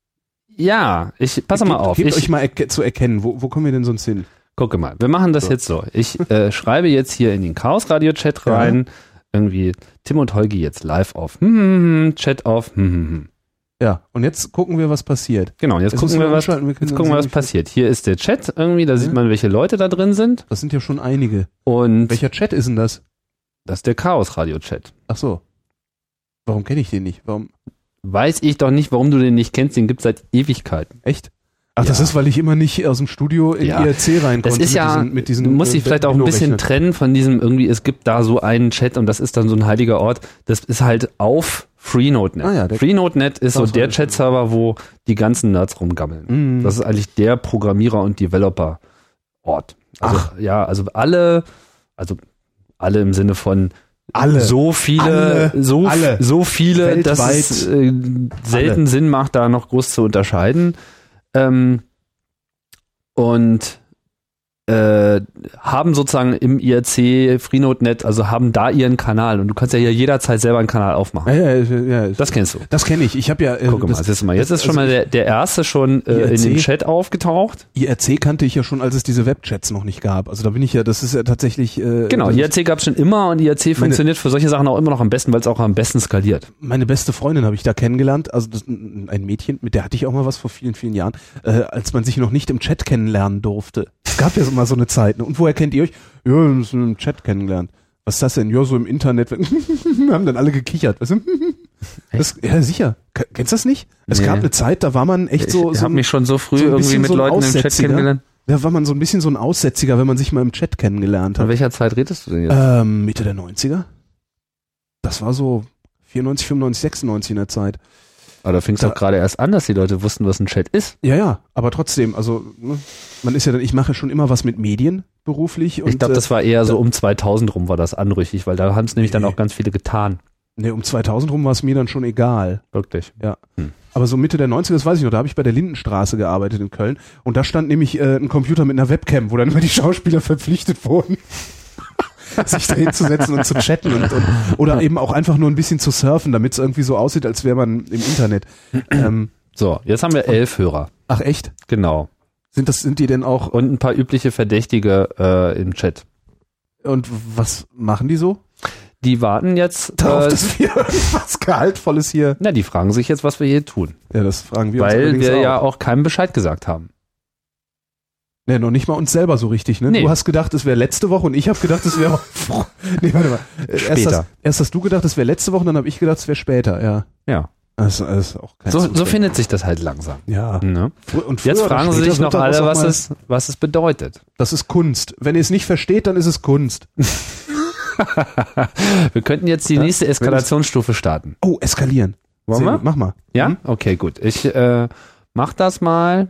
Ja, ich pass mal Gebt- auf. Gebt Ich euch mal erke- zu erkennen, wo, wo kommen wir denn sonst hin? gucke mal. Wir machen das So. jetzt so. Ich äh, schreibe jetzt hier in den Chaos Radio Chat Ja. rein. Irgendwie Tim und Holgi jetzt live auf. Hm, hm, hm, Chat auf. Hm, hm, hm. Ja, und jetzt gucken wir, was passiert. Genau. Und jetzt Jetzt gucken müssen wir wir was. umschalten, wir können Jetzt dann gucken wir, was sehen, wie viel- passiert. Hier ist der Chat irgendwie. Da sieht Ja. man, welche Leute da drin sind. Das sind ja schon einige. Und Welcher Chat ist denn das? das ist der Chaos Radio Chat. Ach so. Warum kenne ich den nicht? Warum? Weiß ich doch nicht, warum du den nicht kennst. Den gibt's seit Ewigkeiten. Echt? Ach, das Ja. ist, weil ich immer nicht aus dem Studio in Ja. I R C rein Das konnte. ist ja, mit diesen, mit diesen, du musst dich äh, vielleicht auch ein bisschen Window-Rechnern. trennen von diesem irgendwie, es gibt da so einen Chat und das ist dann so ein heiliger Ort. Das ist halt auf Freenode.net. Ah ja, der- Freenode.net ist so Das der weiß ich. Chat-Server, wo die ganzen Nerds rumgammeln. Mhm. Das ist eigentlich der Programmierer- und Developer-Ort. Also, Ach. ja, also alle, also alle im Sinne von Alle. so viele, Alle. so, Alle. so viele, dass Weltweit. es äh, selten Alle. Sinn macht, da noch groß zu unterscheiden. Ähm, und äh, haben sozusagen im I R C Freenode.net, also haben da ihren Kanal und du kannst ja hier jederzeit selber einen Kanal aufmachen. Ja, ja, ja, ja. Das kennst du. Das kenne ich. Ich habe ja... Äh, Guck mal, das, das ist mal. Jetzt das- ist schon also mal der, der erste schon äh, I R in C dem Chat aufgetaucht. I R C kannte ich ja schon, als es diese Webchats noch nicht gab. Also da bin ich ja, das ist ja tatsächlich... Äh, Genau, das I R C gab es schon immer und I R C Meine- funktioniert für solche Sachen auch immer noch am besten, weil es auch am besten skaliert. Meine beste Freundin habe ich da kennengelernt, also das, ein Mädchen, mit der hatte ich auch mal was vor vielen, vielen Jahren, äh, als man sich noch nicht im Chat kennenlernen durfte. Es gab ja so mal so eine Zeit. Ne? Und woher kennt ihr euch? Ja, wir haben uns im Chat kennengelernt. Was ist das denn? Ja, so im Internet. haben dann alle gekichert. Weißt du? Das, ja, sicher. K- Kennst du das nicht? Es Nee. gab eine Zeit, da war man echt so... ich so habe mich schon so früh so ein irgendwie bisschen mit so ein Leuten im Chat Aussätziger. kennengelernt. Da war man so ein bisschen so ein Aussätziger, wenn man sich mal im Chat kennengelernt Von hat. welcher Zeit redest du denn jetzt? Ähm, Mitte der neunziger? Das war so vierundneunzig, fünfundneunzig, sechsundneunzig in der Zeit. Aber da fing es da- doch gerade erst an, dass die Leute wussten, was ein Chat ist. Ja, ja, aber trotzdem, also ne, man ist ja dann, ich mache schon immer was mit Medien beruflich. Und, Ich glaube, äh, das war eher so da- um zweitausend rum war das anrüchig, weil da haben es nämlich dann Nee. auch ganz viele getan. ne, um zweitausend rum war es mir dann schon egal. Wirklich. Aber so Mitte der neunziger, das weiß ich noch, da habe ich bei der Lindenstraße gearbeitet in Köln und da stand nämlich äh, ein Computer mit einer Webcam, wo dann immer die Schauspieler verpflichtet wurden, sich da hinzusetzen und zu chatten und, und oder eben auch einfach nur ein bisschen zu surfen, damit es irgendwie so aussieht, als wäre man im Internet. ähm, So, jetzt haben wir elf Hörer. ach echt? Genau. Sind das sind die denn auch Und ein paar übliche Verdächtige äh, im Chat. und was machen die so? Die warten jetzt, Darauf, äh, dass wir irgendwas Gehaltvolles hier. na, die fragen sich jetzt, was wir hier tun. Ja, das fragen wir uns Weil allerdings wir auch. ja auch keinem Bescheid gesagt haben. Ne, noch nicht mal uns selber so richtig, ne? Nee. Du hast gedacht, es wäre letzte Woche und ich habe gedacht, es wäre Nee, warte mal. Erst Später. hast, erst hast du gedacht, es wäre letzte Woche, dann habe ich gedacht, es wäre später, ja. Ja. Das, das ist auch kein So, Zufall. so findet sich das halt langsam. Ja. Ne? Frü- Und früher Jetzt oder fragen sie später sich wird noch daraus alle, auch was mal- es, was es bedeutet. Das ist Kunst. Wenn ihr es nicht versteht, dann ist es Kunst. Wir könnten jetzt die Ja, nächste Eskalationsstufe starten. Oh, eskalieren. Wollen Sehr wir? gut, mach mal. Ja? Hm? Okay, gut. Ich äh, mach das mal.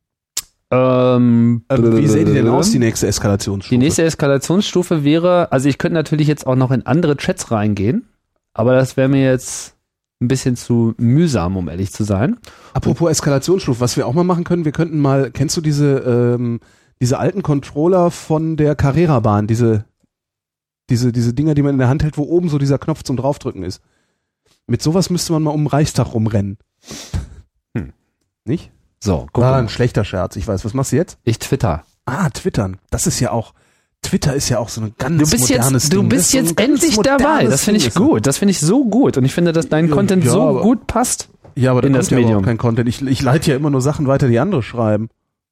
Ähm, Äh, wie sähe die denn aus, die nächste Eskalationsstufe? Die nächste Eskalationsstufe wäre, also ich könnte natürlich jetzt auch noch in andere Chats reingehen, aber das wäre mir jetzt ein bisschen zu mühsam, um ehrlich zu sein. Apropos Eskalationsstufe, was wir auch mal machen können, wir könnten mal, kennst du diese, ähm, diese alten Controller von der Carrera-Bahn, diese, diese, diese Dinger, die man in der Hand hält, wo oben so dieser Knopf zum Draufdrücken ist? Mit sowas müsste man mal um den Reichstag rumrennen. Hm. Nicht? So, guck War mal. ein schlechter Scherz, ich weiß. Was machst du jetzt? Ich twitter. Ah, Twittern. Das ist ja auch, Twitter ist ja auch so ein ganz Du bist modernes jetzt, du Ding. Das bist ist so ein jetzt ganz endlich modernes dabei. Das finde ich Ding. gut. Das finde ich so gut. Und ich finde, dass dein Ja, Content ja, so aber- gut passt. Ja, aber da in kommt das ja Medium. überhaupt kein Content. Ich, ich leite ja immer nur Sachen weiter, die andere schreiben.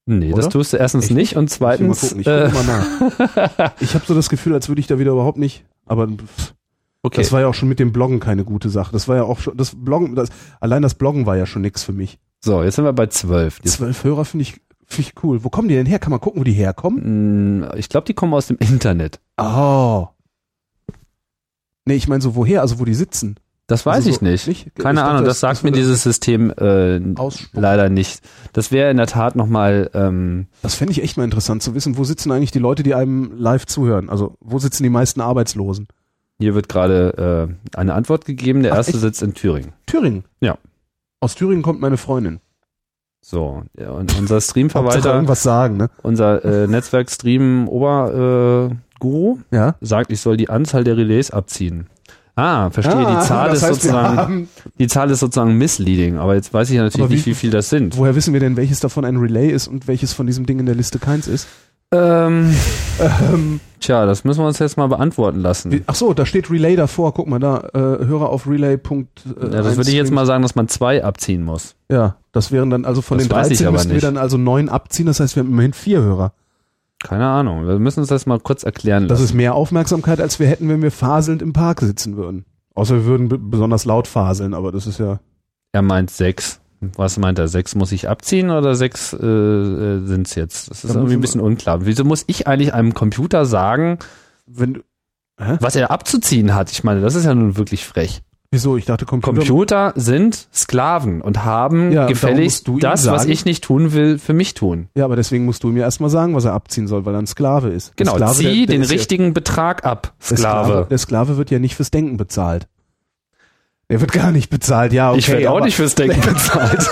Nee, oder? das tust du erstens Echt nicht und zweitens. Ich, ich guck mal nach. Ich habe so das Gefühl, als würde ich da wieder überhaupt nicht. Aber pff, Okay. das war ja auch schon mit dem Bloggen keine gute Sache. Das war ja auch schon das Bloggen. Das, allein das Bloggen war ja schon nix für mich. So, jetzt sind wir bei zwölf. Jetzt, Zwölf Hörer finde ich, find ich cool. Wo kommen die denn her? Kann man gucken, wo die herkommen? mh, ich glaube, die kommen aus dem Internet. Oh. Nee, ich meine so woher, also wo die sitzen. Das weiß Also ich so- nicht. nicht? Keine Ich dachte, Ahnung, das das- sagt das mir würde- dieses System äh, Ausspucken. leider nicht. Das wäre in der Tat nochmal, ähm, Das fände ich echt mal interessant zu wissen, wo sitzen eigentlich die Leute, die einem live zuhören? Also wo sitzen die meisten Arbeitslosen? hier wird gerade äh, eine Antwort gegeben. Der Ach, erste echt? sitzt in Thüringen. Thüringen. Ja. Aus Thüringen kommt meine Freundin. So, ja, und unser Hauptsache Streamverwalter, irgendwas sagen, ne? unser äh, Netzwerk-Stream-Ober- äh, Guru Ja. sagt, ich soll die Anzahl der Relais abziehen. Ah, verstehe. Ah, die Zahl das ist heißt, wir sozusagen, haben- die Zahl ist sozusagen misleading. Aber jetzt weiß ich ja natürlich Aber wie- nicht, wie viel das sind. Woher wissen wir denn, welches davon ein Relay ist und welches von diesem Ding in der Liste keins ist? Ähm, Ähm, tja, das müssen wir uns jetzt mal beantworten lassen. wie, ach so, da steht Relay davor. Guck mal da, äh, Hörer auf Relay. Punkt, äh, Ja, das eins würde ich jetzt Streams. mal sagen, dass man zwei abziehen muss. Ja, das wären dann also von Das den weiß ich dreizehn aber müssten wir nicht. dann also neun abziehen. Das heißt, wir haben immerhin vier Hörer. Keine Ahnung. Wir müssen uns das mal kurz erklären Das lassen. ist mehr Aufmerksamkeit, als wir hätten, wenn wir faselnd im Park sitzen würden. Außer wir würden b- besonders laut faseln, aber das ist ja... Er meint sechs. Was meint er? Sechs muss ich abziehen oder sechs äh, äh, sind es jetzt? Das ist Da irgendwie ein müssen bisschen unklar. Wieso muss ich eigentlich einem Computer sagen, Wenn du, hä? was er abzuziehen hat? Ich meine, das ist ja nun wirklich frech. Wieso? Ich dachte, Computer... Computer sind Sklaven und haben Ja, darum gefälligst musst du ihm das, was sagen- ich nicht tun will, für mich tun. Ja, aber deswegen musst du mir erstmal sagen, was er abziehen soll, weil er ein Sklave ist. Der Genau, Sklave, zieh der- der den ist ja- richtigen Betrag ab, Der Sklave, Sklave. der Sklave wird ja nicht fürs Denken bezahlt. Der wird gar nicht bezahlt, ja, okay. ich werde auch aber- nicht fürs Denken bezahlt.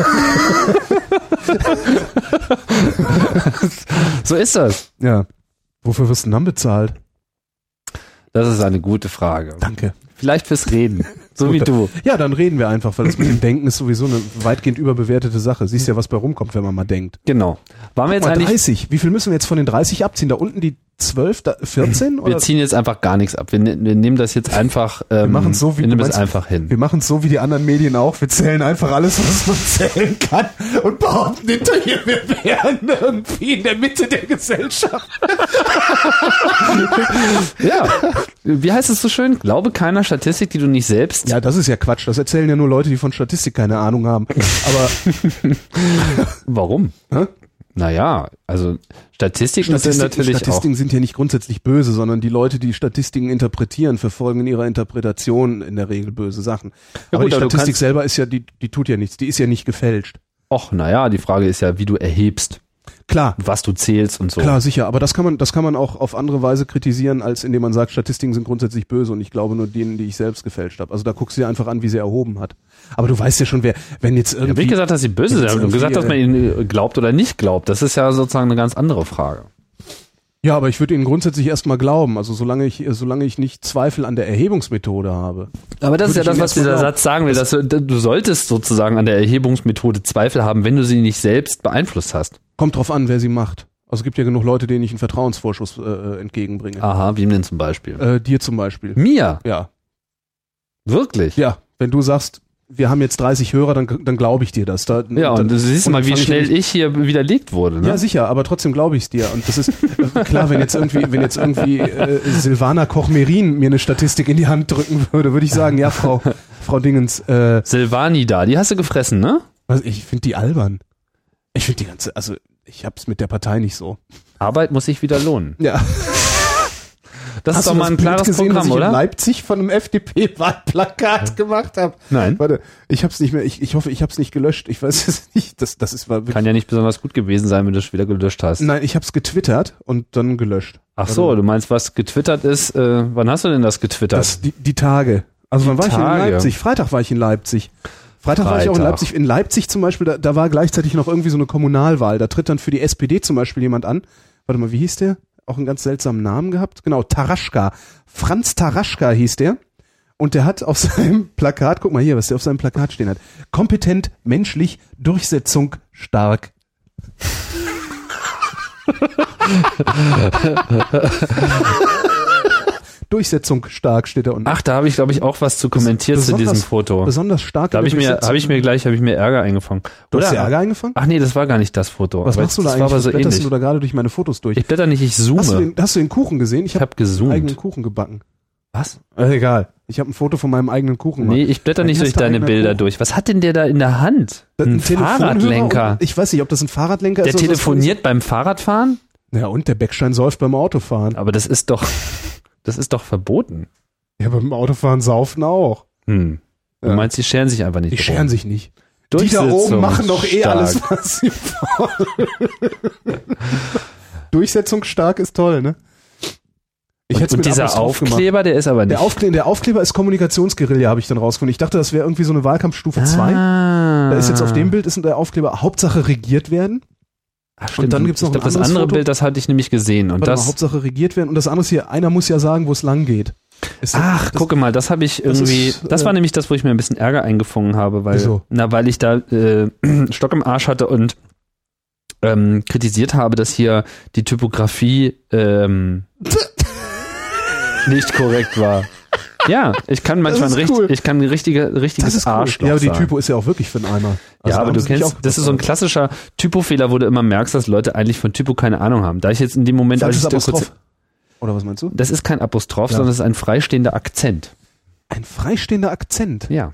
So ist das. Ja. Wofür wirst du denn dann bezahlt? Das ist eine gute Frage. Danke. Vielleicht fürs Reden, so Gut, wie da- du. Ja, dann reden wir einfach, weil das mit dem Denken ist sowieso eine weitgehend überbewertete Sache. Siehst ja, was bei rumkommt, wenn man mal denkt. Genau. Waren wir jetzt Mal eigentlich, dreißig. Wie viel müssen wir jetzt von den dreißig abziehen? Da unten die zwölf, da vierzehn? wir Oder? ziehen jetzt einfach gar nichts ab. Wir, ne- wir nehmen das jetzt einfach, ähm, machen's so, wie wir du nehmen es meinst. einfach hin. Wir machen es so wie die anderen Medien auch. Wir zählen einfach alles, was man zählen kann und behaupten hinterher, wir wären irgendwie in der Mitte der Gesellschaft. Ja. Wie heißt es so schön? Glaube keiner Statistik, die du nicht selbst. Ja, das ist ja Quatsch. Das erzählen ja nur Leute, die von Statistik keine Ahnung haben. Aber Warum? Hä? Naja, also Statistiken sind natürlich Statistiken sind ja nicht grundsätzlich böse, sondern die Leute, die Statistiken interpretieren, verfolgen in ihrer Interpretation in der Regel böse Sachen. Ja aber gut, die aber du Statistik kannst- selber ist ja, die, die tut ja nichts. Die ist ja nicht gefälscht. auch, och, naja, die Frage ist ja, wie du erhebst, Klar. was du zählst und so. Klar, sicher, aber das kann man, das kann man auch auf andere Weise kritisieren, als indem man sagt, Statistiken sind grundsätzlich böse und ich glaube nur denen, die ich selbst gefälscht habe. Also da guckst du dir einfach an, wie sie erhoben hat. Aber du weißt ja schon, wer, wenn jetzt Ich habe irgendwie... nicht gesagt, dass sie böse wenn sind, jetzt ich habe gesagt, dass man irgendwie, ihnen glaubt oder nicht glaubt. Das ist ja sozusagen eine ganz andere Frage. Ja, aber ich würde ihnen grundsätzlich erstmal glauben, also solange ich, solange ich nicht Zweifel an der Erhebungsmethode habe. Aber das ist ja Würde ich das, Ihnen was erstmal dieser glauben. Satz sagen will, dass du, du solltest sozusagen an der Erhebungsmethode Zweifel haben, wenn du sie nicht selbst beeinflusst hast. Kommt drauf an, wer sie macht. Also es gibt ja genug Leute, denen ich einen Vertrauensvorschuss äh, entgegenbringe. Aha, wem denn zum Beispiel? Äh, dir zum Beispiel. Mir? Ja. Wirklich? Ja, wenn du sagst, wir haben jetzt dreißig Hörer, dann, dann glaube ich dir das. Da, Ja, und dann, du siehst und mal, wie fang ich schnell nämlich- ich hier widerlegt wurde. Ne? Ja, sicher, aber trotzdem glaube ich es dir. Und das ist äh, klar, wenn jetzt irgendwie, wenn jetzt irgendwie äh, Silvana Koch-Merin mir eine Statistik in die Hand drücken würde, würde ich sagen, ja, Frau, Frau Dingens, äh, da, die hast du gefressen, ne? was, ich finde die albern. Ich finde die ganze, also ich hab's mit der Partei nicht so. Arbeit muss sich wieder lohnen. Ja. Das Hast ist doch du mal ein Bild klares gesehen, Programm, was ich oder? in Leipzig von einem F D P-Wahlplakat gemacht habe? Nein. Warte, ich hab's nicht mehr, ich, ich hoffe, ich hab's nicht gelöscht. Ich weiß es nicht. Das, das ist war wirklich, Kann ja nicht besonders gut gewesen sein, wenn du es wieder gelöscht hast. Nein, ich hab's getwittert und dann gelöscht. Ach so, du meinst, was getwittert ist, äh, wann hast du denn das getwittert? Das, die, die Tage. Also wann war ich in Tage. Leipzig? Freitag war ich in Leipzig. Freitag, war ich auch in Freitag. Leipzig. In Leipzig zum Beispiel, da, da war gleichzeitig noch irgendwie so eine Kommunalwahl. Da tritt dann für die S P D zum Beispiel jemand an. Warte mal, wie hieß der? Auch einen ganz seltsamen Namen gehabt. Genau, Taraschka. Franz Taraschka hieß der. Und der hat auf seinem Plakat, guck mal hier, was der auf seinem Plakat stehen hat. Kompetent, menschlich, Durchsetzung, stark. Durchsetzung stark steht da unten. Ach, da habe ich, glaube ich, auch was zu kommentiert zu diesem Foto. Besonders stark. Da habe ich mir, habe ich mir gleich, habe ich mir Ärger eingefangen. Du hast Oder? dir Ärger eingefangen? Ach nee, das war gar nicht das Foto. Was aber machst du da das eigentlich? war aber so Was blätterst ähnlich. du da gerade durch meine Fotos durch? Ich blätter nicht, ich zoome. Hast du den, hast du den Kuchen gesehen? Ich Ich habe habe gezoomt. eigenen Kuchen gebacken. Was? Äh, egal. Ich habe ein Foto von meinem eigenen Kuchen gemacht. Nee, ich blätter nicht Mein durch erster deine eigener Bilder Kuchen. durch. Was hat denn der da in der Hand? Das- Ein Telefonhörer Fahrradlenker. und- Ich weiß nicht, ob das ein Fahrradlenker Der ist. oder was. telefoniert beim Fahrradfahren? Ja, und der Beckstein säuft beim Autofahren. Aber das ist doch, das ist doch verboten. Ja, beim Autofahren saufen auch. Hm. Du Ja. meinst, die scheren sich einfach nicht. Die drum. scheren sich nicht. Die da oben machen doch eh Durchsetzungsstark. alles, was sie wollen. Durchsetzungsstark ist toll, ne? Ich hätte Und, und dieser Aufkleber, der ist aber nicht. Der, Aufkle der Aufkleber ist Kommunikationsguerilla, habe ich dann rausgefunden. Ich dachte, das wäre irgendwie so eine Wahlkampfstufe zwei. Ah. Da ist jetzt auf dem Bild ist der Aufkleber Hauptsache regiert werden. Ach, stimmt. Und dann gibt's noch ich glaub, ein das anderes andere Foto. Bild, das hatte ich nämlich gesehen. Und Warte mal, das. Hauptsache regiert werden. Und das andere ist hier, einer muss ja sagen, wo es lang geht. Ist das- Ach, das, gucke mal, das habe ich das irgendwie. ist, Das äh, war nämlich das, wo ich mir ein bisschen Ärger eingefangen habe, weil, Wieso? na, weil ich da äh, Stock im Arsch hatte und ähm, kritisiert habe, dass hier die Typografie ähm, nicht korrekt war. Ja, ich kann manchmal Das ein, ist richtig, cool. ich kann ein richtige, das richtiges ist cool. Arschloch Ja, aber die sein. Typo ist ja auch wirklich für einen Eimer. Also Ja, aber haben du sie mich kennst, auch das ist so ein gebracht. klassischer Typofehler, wo du immer merkst, dass Leute eigentlich von Typo keine Ahnung haben. Da ich jetzt in dem Moment, als Falsches ich da kurz, Apostroph. Oder was meinst du? das ist kein Apostroph, Ja. sondern es ist ein freistehender Akzent. Ein freistehender Akzent. Ja.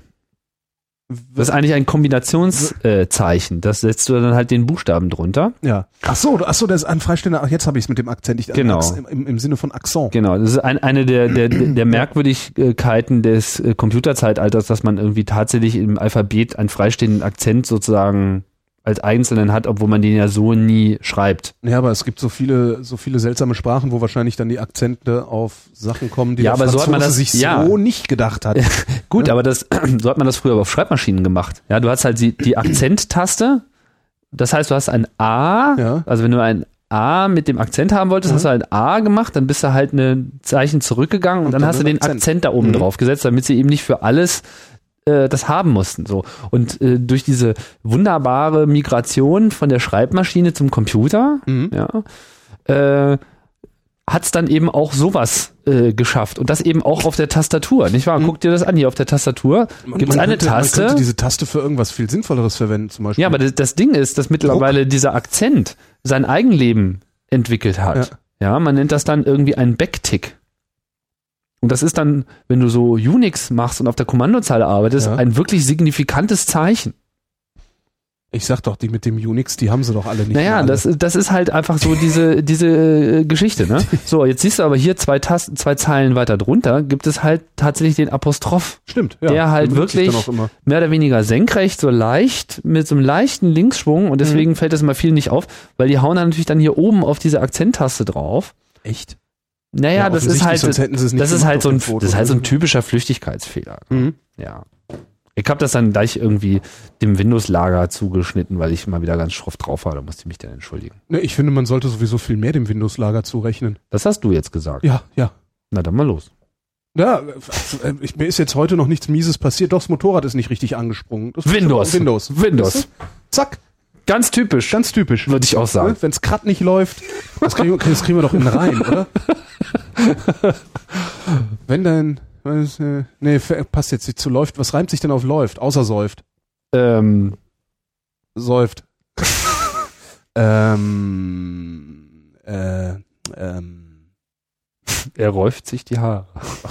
Das ist eigentlich ein Kombinationszeichen. Äh, Zeichen. Das setzt du dann halt den Buchstaben drunter. Ja. Ach so, ach so, das ist ein freistehender. Ach, jetzt habe ich es mit dem Akzent. Ich, Genau. Im, im, Im Sinne von Accent. Genau. Das ist ein, eine der, der, der Merkwürdigkeiten des äh, Computerzeitalters, dass man irgendwie tatsächlich im Alphabet einen freistehenden Akzent sozusagen als einzelnen hat, obwohl man den ja so nie schreibt. Ja, aber es gibt so viele, so viele seltsame Sprachen, wo wahrscheinlich dann die Akzente auf Sachen kommen, die Ja, der aber so hat man Franzose das- sich ja. so nicht gedacht hat. Gut, Ja. aber das, so hat man das früher aber auf Schreibmaschinen gemacht. Ja, du hast halt die, die Akzenttaste. Das heißt, du hast ein A. Ja. Also wenn du ein A mit dem Akzent haben wolltest, Mhm. hast du halt A gemacht, dann bist du halt ein Zeichen zurückgegangen und, Und dann, dann hast du den den Akzent, Akzent da oben Mhm. drauf gesetzt, damit sie eben nicht für alles äh, das haben mussten. So. Und äh, durch diese wunderbare Migration von der Schreibmaschine zum Computer, Mhm. ja, äh, hat es dann eben auch sowas äh, geschafft. Und das eben auch auf der Tastatur, nicht wahr? Mhm. Guck dir das an, hier auf der Tastatur gibt es Man eine könnte, Man Taste. könnte diese Taste für irgendwas viel Sinnvolleres verwenden, zum Beispiel. Ja, aber das, das Ding ist, dass mittlerweile dieser Akzent sein Eigenleben entwickelt hat. Ja. Man nennt das dann irgendwie einen Backtick. Und das ist dann, wenn du so Unix machst und auf der Kommandozeile arbeitest, Ja. ein wirklich signifikantes Zeichen. Ich sag doch, die mit dem Unix, die haben sie doch alle nicht. Naja, alle. das, das ist halt einfach so diese, diese äh, Geschichte, ne? So, jetzt siehst du aber hier zwei Tasten, zwei Zeilen weiter drunter, gibt es halt tatsächlich den Apostroph. Stimmt, ja. der halt Den benutze ich wirklich- dann auch immer. Mehr oder weniger senkrecht, so leicht, mit so einem leichten Linksschwung und deswegen Mhm. fällt das immer viel nicht auf, weil die hauen dann natürlich dann hier oben auf diese Akzenttaste drauf. Echt? Naja, das ist offensichtlich, halt, sonst hätten sie es nicht das ist gemacht halt auf so ein, dem Foto. das ist halt so ein typischer Flüchtigkeitsfehler. Mhm. Ja. Ich habe das dann gleich irgendwie dem Windows-Lager zugeschnitten, weil ich mal wieder ganz schroff drauf war. Da musste ich mich dann entschuldigen. Ne, ich finde, man sollte sowieso viel mehr dem Windows-Lager zurechnen. Das hast du jetzt gesagt. Ja, ja. Na dann mal los. Ja, also, äh, ich, mir ist jetzt heute noch nichts Mieses passiert. Doch, das Motorrad ist nicht richtig angesprungen. Das ist Windows. schon- Windows. Windows. Weißt du? Zack. Ganz typisch. Ganz typisch. Würde ich auch sagen. Wenn es gerade nicht läuft, das kriegen, wir- das kriegen wir doch in den Rein, oder? Wenn dein, was, äh, nee, f- passt jetzt nicht zu läuft. Was reimt sich denn auf läuft? Außer säuft. Ähm, Säuft. ähm, äh, ähm. er räuft sich die Haare.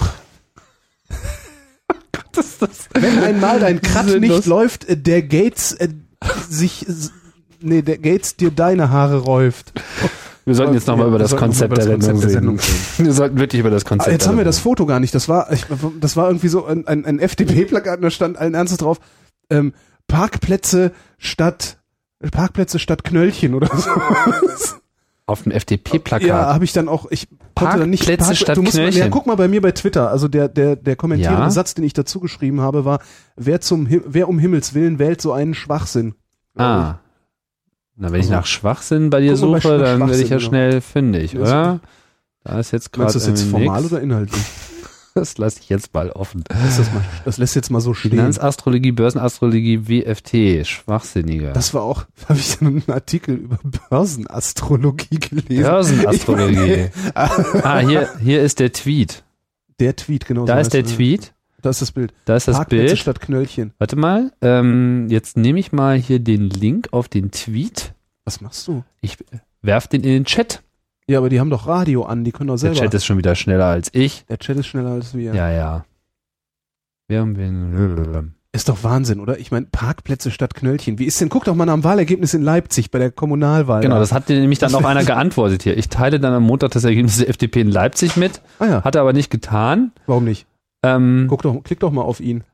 Gott, ist das Wenn einmal dein Cut Sinnlos. nicht läuft, äh, der Gates äh, sich, s- nee, der Gates dir deine Haare räuft. Wir sollten jetzt nochmal Ja, über wir das sollten Konzept noch der über das Sendung Konzept der reden. Sendung Wir sollten wirklich über das Ah, Konzept jetzt haben wir der das Foto gar nicht. Das war, ich, das war irgendwie so ein, ein, ein F D P-Plakat, da stand allen Ernstes drauf, ähm, Parkplätze statt, Parkplätze statt Knöllchen oder so. auf dem F D P-Plakat. Ja, habe ich dann auch, ich konnte dann nicht Parkplätze statt du musst mal, ja, Knöllchen. guck mal bei mir bei Twitter, also der, der, der kommentierende Ja. Satz, den ich dazu geschrieben habe, war, wer zum, Him- wer um Himmels Willen wählt so einen Schwachsinn? Ah. Na, wenn ich Also, nach Schwachsinn bei dir guck mal bei suche, dann werde ich ja Schwachsinn, schnell fündig, Ja, oder? Da ist jetzt gerade Meinst du das jetzt irgendwie formal nix. oder inhaltlich? Das lasse ich jetzt mal offen. Lass das, mal, das lässt jetzt mal so stehen. Finanzastrologie, Börsenastrologie, W F T, Schwachsinnige. Das war auch, habe ich dann einen Artikel über Börsenastrologie gelesen. Börsenastrologie. Ich meine, Ah, hier, hier ist der Tweet. Der Tweet, genau. Da so ist der heißt, Tweet. Da ist das Bild. Da ist das Parkplätze Bild. statt Knöllchen. Warte mal, ähm, jetzt nehme ich mal hier den Link auf den Tweet. Was machst du? Ich werf den in den Chat. Ja, aber die haben doch Radio an, die können doch selber. Der Chat ist schon wieder schneller als ich. Der Chat ist schneller als wir. Ja, ja. Wir haben den Ist doch Wahnsinn, oder? Ich meine, Parkplätze statt Knöllchen. Wie ist denn, guck doch mal nach dem Wahlergebnis in Leipzig bei der Kommunalwahl. Genau, das hat dir nämlich dann auch einer geantwortet hier. Ich teile dann am Montag das Ergebnis der F D P in Leipzig mit. Ah ja. Hat er aber nicht getan. Warum nicht? Ähm, Guck doch, klick doch mal auf ihn.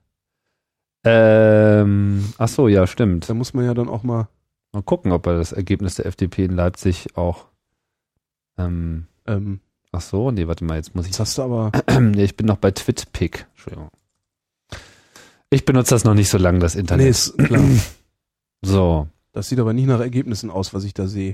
ähm, ach so, ja, stimmt. Da muss man ja dann auch mal, Mal gucken, ob er das Ergebnis der F D P in Leipzig auch, ähm, ähm, ach so, nee, warte mal, jetzt muss ich, jetzt hast du aber, nee, ich bin noch bei TwitPic. Entschuldigung. Ich benutze das noch nicht so lange, das Internet. nee, ist klar. So. Das sieht aber nicht nach Ergebnissen aus, was ich da sehe.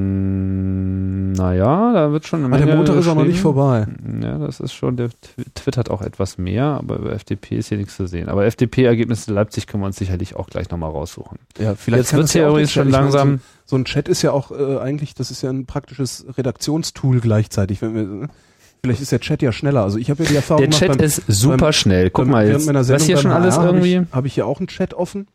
Mm, naja, da wird schon eine Ah, Menge der Montag ist auch noch nicht geschrieben. vorbei. Ja, das ist schon, der Tw- twittert auch etwas mehr, aber über F D P ist hier nichts zu sehen. Aber F D P-Ergebnisse Leipzig können wir uns sicherlich auch gleich nochmal raussuchen. Ja, vielleicht Jetzt kann wird das es hier ja auch übrigens der schon Chat- ich meine, langsam. So, so ein Chat ist ja auch äh, eigentlich, das ist ja ein praktisches Redaktionstool gleichzeitig. Wenn wir, vielleicht ist der Chat ja schneller. Also ich habe ja die Erfahrung Der gemacht Chat beim, ist super beim- schnell. Guck beim- mal während jetzt. meiner Was Sendung hier beim schon alles H R irgendwie? Habe ich, hab ich hier auch einen Chat offen.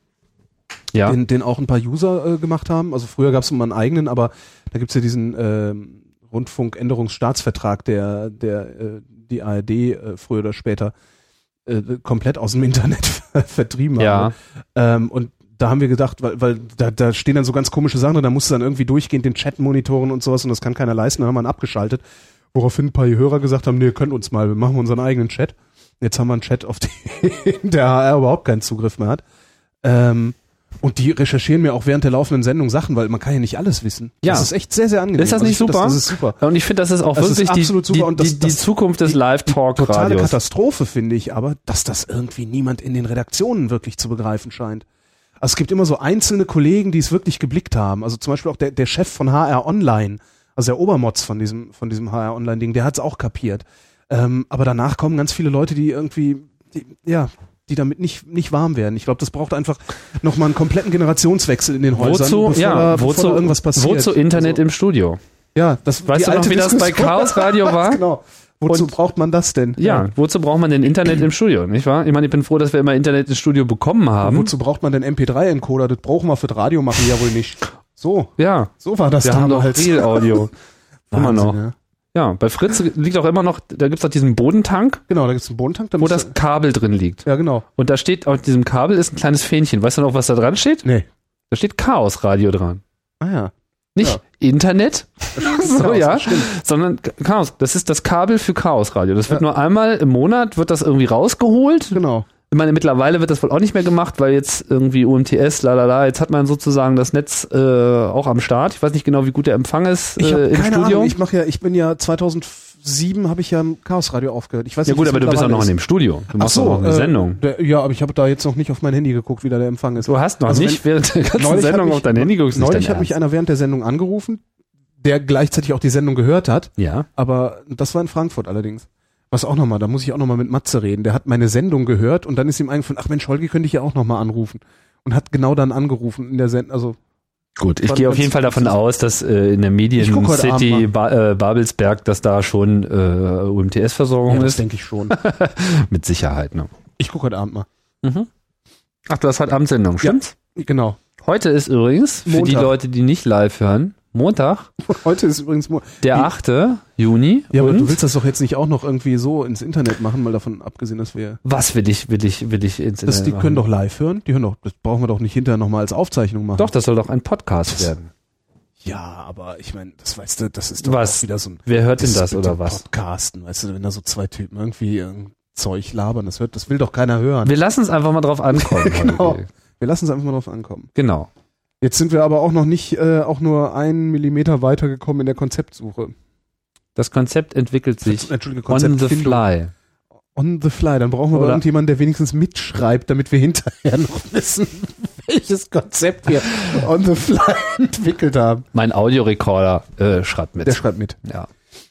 Ja. Den, den auch ein paar User äh, gemacht haben. Also früher gab es immer einen eigenen, aber da gibt's ja diesen ähm, Rundfunkänderungsstaatsvertrag, der, der äh, die A R D äh, früher oder später äh, komplett aus dem Internet vertrieben Ja. hat. Ähm, und da haben wir gedacht, weil, weil da, da stehen dann so ganz komische Sachen drin, da musst du dann irgendwie durchgehend den Chat monitoren und sowas und das kann keiner leisten, dann haben wir ihn abgeschaltet. Woraufhin ein paar Hörer gesagt haben, nee, ihr könnt uns mal, wir machen unseren eigenen Chat. Jetzt haben wir einen Chat, auf den der H R überhaupt keinen Zugriff mehr hat. Ähm, Und die recherchieren mir auch während der laufenden Sendung Sachen, weil man kann ja nicht alles wissen. Ja. Das ist echt sehr, sehr angenehm. Ist das Also nicht ich find super? Das, das ist super. Und ich finde, das ist auch Das ist wirklich die, absolut super die, und das- die, die das- Zukunft des Totale Live-Talk-Radios. Katastrophe finde ich aber, dass das irgendwie niemand in den Redaktionen wirklich zu begreifen scheint. Also es gibt immer so einzelne Kollegen, die es wirklich geblickt haben. Also zum Beispiel auch der, der Chef von H R Online, also der Obermotz von diesem, von diesem H R Online-Ding, der hat es auch kapiert. Ähm, aber danach kommen ganz viele Leute, die irgendwie, die, ja, die damit nicht, nicht warm werden. Ich glaube, das braucht einfach nochmal einen kompletten Generationswechsel in den Häusern, Wozu, bevor, ja, da, bevor wozu, da irgendwas passiert. wozu Internet Also, im Studio? ja, das, Weißt die du noch, alte wie das bei Diskussion- Chaos Radio war? Genau. Wozu Und- braucht man das denn? Ja, wozu braucht man denn Internet im Studio, nicht wahr? Ich meine, ich bin froh, dass wir immer Internet ins Studio bekommen haben. Wozu braucht man denn M P drei Encoder? Das brauchen wir für das Radio machen, ja wohl nicht. So, Ja, so war das wir haben doch damals. Real Audio. Immer Wahnsinn, noch. Ja. Ja, bei Fritz liegt auch immer noch, da gibt's doch diesen Bodentank, Genau, da gibt's einen Bodentank. Da wo musst das Kabel drin liegt. du- ja, genau. Und da steht, auf diesem Kabel ist ein kleines Fähnchen. Weißt du noch, was da dran steht? Nee. Da steht Chaos Radio dran. Ah ja. Nicht Ja. Internet, so Chaos, ja, stimmt. sondern Chaos. Das ist das Kabel für Chaos Radio. Das wird Ja. nur einmal im Monat, wird das irgendwie rausgeholt. Genau. Ich meine, mittlerweile wird das wohl auch nicht mehr gemacht, weil jetzt irgendwie U M T S, lalala, jetzt hat man sozusagen das Netz äh, auch am Start. Ich weiß nicht genau, wie gut der Empfang ist Ich äh, habe im keine Studio. Ahnung. Ich mache ja, ich bin ja zweitausendsieben habe ich ja im Chaos Radio aufgehört. Ich weiß Ja nicht, gut, wie es aber du bist auch noch in mittlerweile dem Studio. Du ist. Ach machst so, auch noch eine äh, Sendung. Der, ja, aber ich habe da jetzt noch nicht auf mein Handy geguckt, wie da der Empfang ist. Du hast noch Also nicht wenn- während der ganzen Neulich hat Sendung mich- auf dein Handy geguckt. Neulich hat mich einer während der Sendung angerufen, der gleichzeitig auch die Sendung gehört hat. Ja. Aber das war in Frankfurt allerdings. Was auch nochmal, da muss ich auch nochmal mit Matze reden. Der hat meine Sendung gehört und dann ist ihm eingefallen, ach Mensch, Holgi könnte ich ja auch nochmal anrufen. Und hat genau dann angerufen in der Sendung, also Gut, ich War gehe auf ganz- jeden Fall davon ganz- aus, dass äh, in der Medien Ich guck heute City Abend ba äh, Babelsberg, dass da schon äh, U M T S-Versorgung ja, das ist. denke ich schon. Mit Sicherheit, ne? Ich gucke heute Abend mal. Mhm. Ach, du hast heute Abend Sendung, stimmt's? Genau. Heute ist übrigens, für die Montag. Leute, die nicht live hören, Montag, Heute ist übrigens Mo- der Wie- achte Juni. Ja, aber und du willst das doch jetzt nicht auch noch irgendwie so ins Internet machen, mal davon abgesehen, dass wir was will ich, will ich, will ich ins das, Internet die machen? können doch live hören. Die hören doch, das brauchen wir doch nicht hinterher nochmal als Aufzeichnung machen. Doch, das soll doch ein Podcast Das- werden. Ja, aber ich meine, das weißt du, das ist doch Was? auch wieder so ein Wer hört denn das mit oder dem was? Podcasten, weißt du, wenn da so zwei Typen irgendwie irgendein Zeug labern, das hört, das will doch keiner hören. Wir lassen es einfach mal drauf ankommen. Genau. Holgi. Wir lassen es einfach mal drauf ankommen. Genau. Jetzt sind wir aber auch noch nicht, äh, auch nur einen Millimeter weitergekommen in der Konzeptsuche. Das Konzept entwickelt sich Entschuldige, on the Konzeptfindung. fly. On the fly. Dann brauchen wir aber Oder- irgendjemanden, der wenigstens mitschreibt, damit wir hinterher noch wissen, welches Konzept wir on the fly entwickelt haben. Mein Audiorekorder äh, schreibt mit. Der schreibt mit. Ja.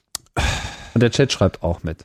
Und der Chat schreibt auch mit.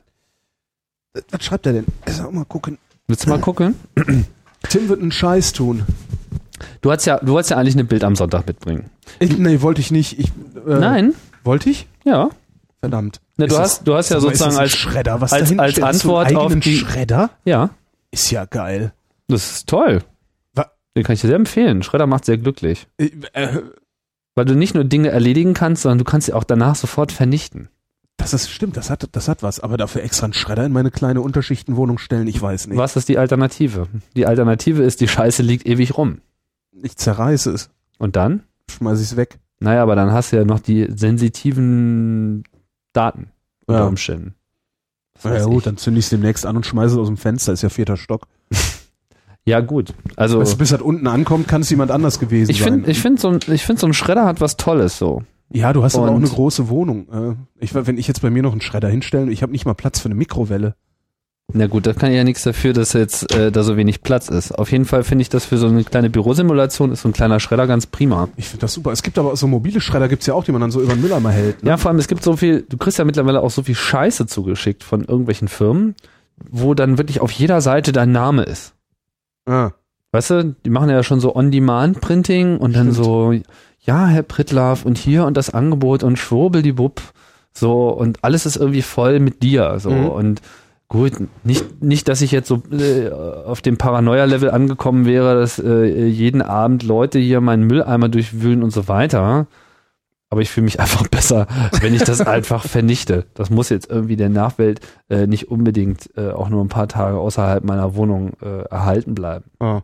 Was schreibt er denn? Sag mal gucken. Willst du mal gucken? Tim wird einen Scheiß tun. Du hast ja, du wolltest ja eigentlich ein Bild am Sonntag mitbringen. Ich, nee, wollte ich nicht. Ich, äh, Nein. Wollte ich? Ja. Verdammt. Ne, du Ist hast, das, du hast ja sag mal, ist sozusagen das ein als Schredder, was als- dahinter als steht. Hast du einen Antwort auf eigenen die- Schredder? ja, Ist ja geil. das ist toll. Wa- Den kann ich dir sehr empfehlen. Schredder macht sehr glücklich. Äh, äh, Weil du nicht nur Dinge erledigen kannst, sondern du kannst sie auch danach sofort vernichten. das ist stimmt, das hat, das hat was. Aber dafür extra einen Schredder in meine kleine Unterschichtenwohnung stellen, ich weiß nicht. Was ist die Alternative? Die Alternative ist, die Scheiße liegt ewig rum. Ich zerreiße es, Und dann? schmeiße ich es weg. Naja, aber dann hast du ja noch die sensitiven Daten unter Ja. Umständen. Was Na weiß ja gut, ich. dann zünde ich es demnächst an und schmeiße es aus dem Fenster, ist ja vierter Stock. Ja gut, also Weißt du, bis das unten ankommt, kann es jemand anders gewesen ich sein. finde, ich finde so, ein- ich finde so ein Schredder hat was Tolles so. Ja, du hast aber auch Und- eine große Wohnung. Äh, Ich, wenn ich jetzt bei mir noch einen Schredder hinstelle, ich habe nicht mal Platz für eine Mikrowelle. Na gut, da kann ich ja nichts dafür, dass jetzt äh, da so wenig Platz ist. Auf jeden Fall finde ich das für so eine kleine Bürosimulation ist so ein kleiner Schredder ganz prima. Ich finde das super. Es gibt aber auch so mobile Schredder, gibt's ja auch, die man dann so über den Mülleimer hält. Ne? Ja, vor allem es gibt so viel, du kriegst ja mittlerweile auch so viel Scheiße zugeschickt von irgendwelchen Firmen, wo dann wirklich auf jeder Seite dein Name ist. Ah. Weißt du, die machen ja schon so On-Demand-Printing und dann Stimmt. so, ja, Herr Prittlaff und hier und das Angebot und schwurbeldiwupp, so und alles ist irgendwie voll mit dir, so Mhm. und gut, nicht, nicht, dass ich jetzt so äh, auf dem Paranoia-Level angekommen wäre, dass äh, jeden Abend Leute hier meinen Mülleimer durchwühlen und so weiter, aber ich fühle mich einfach besser, wenn ich das einfach vernichte. Das muss jetzt irgendwie der Nachwelt äh, nicht unbedingt äh, auch nur ein paar Tage außerhalb meiner Wohnung äh, erhalten bleiben. Ah.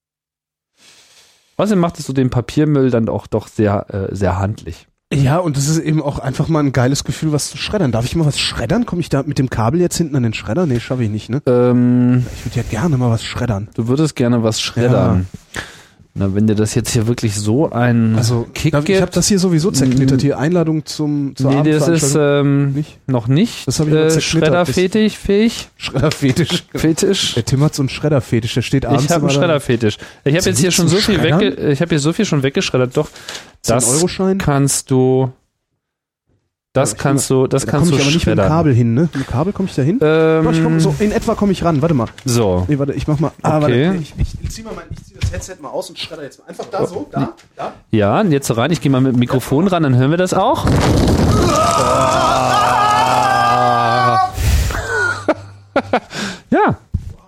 Außerdem macht es so den Papiermüll dann auch doch sehr, äh, sehr handlich. Ja, und es ist eben auch einfach mal ein geiles Gefühl, was zu schreddern. Darf ich mal was schreddern? Komme ich da mit dem Kabel jetzt hinten an den Schredder? Nee, schaffe ich nicht, ne? Ähm, Ich würde ja gerne mal was schreddern. du würdest gerne was schreddern. Na, wenn dir das jetzt hier wirklich so ein Also, Kick darf, ich gibt. habe das hier sowieso zerknittert. Hier Einladung zum zur Nee, das ist Abendveranstaltung. ähm, Nicht? noch nicht Das hab ich nur äh, zerknittert. Schredderfetisch, fähig, Schredderfetisch. Fetisch. Der Tim hat so einen Schredderfetisch, der steht abends Ich habe einen immer da- Schredderfetisch. Ich habe jetzt hier schon so viel Schreddern? wegge ich habe hier so viel schon weggeschreddert. Doch, das zehn-Euro-Schein? kannst du das Ja, ich kannst du das Da kannst komme du ich aber nicht mit dem schreddern. Kabel hin, ne? Mit dem Kabel komme ich da hin? Ähm, Doch, ich komm, so in etwa komme ich ran. Warte mal. so. Nee, warte, ich mach mal. Ah, Okay. warte. Ich, ich, ich zieh mal mein, ich zieh das Headset mal aus und schredder jetzt mal einfach da so, da, da. Ja, und jetzt so rein. Ich gehe mal mit dem Mikrofon ran, dann hören wir das auch. Ja.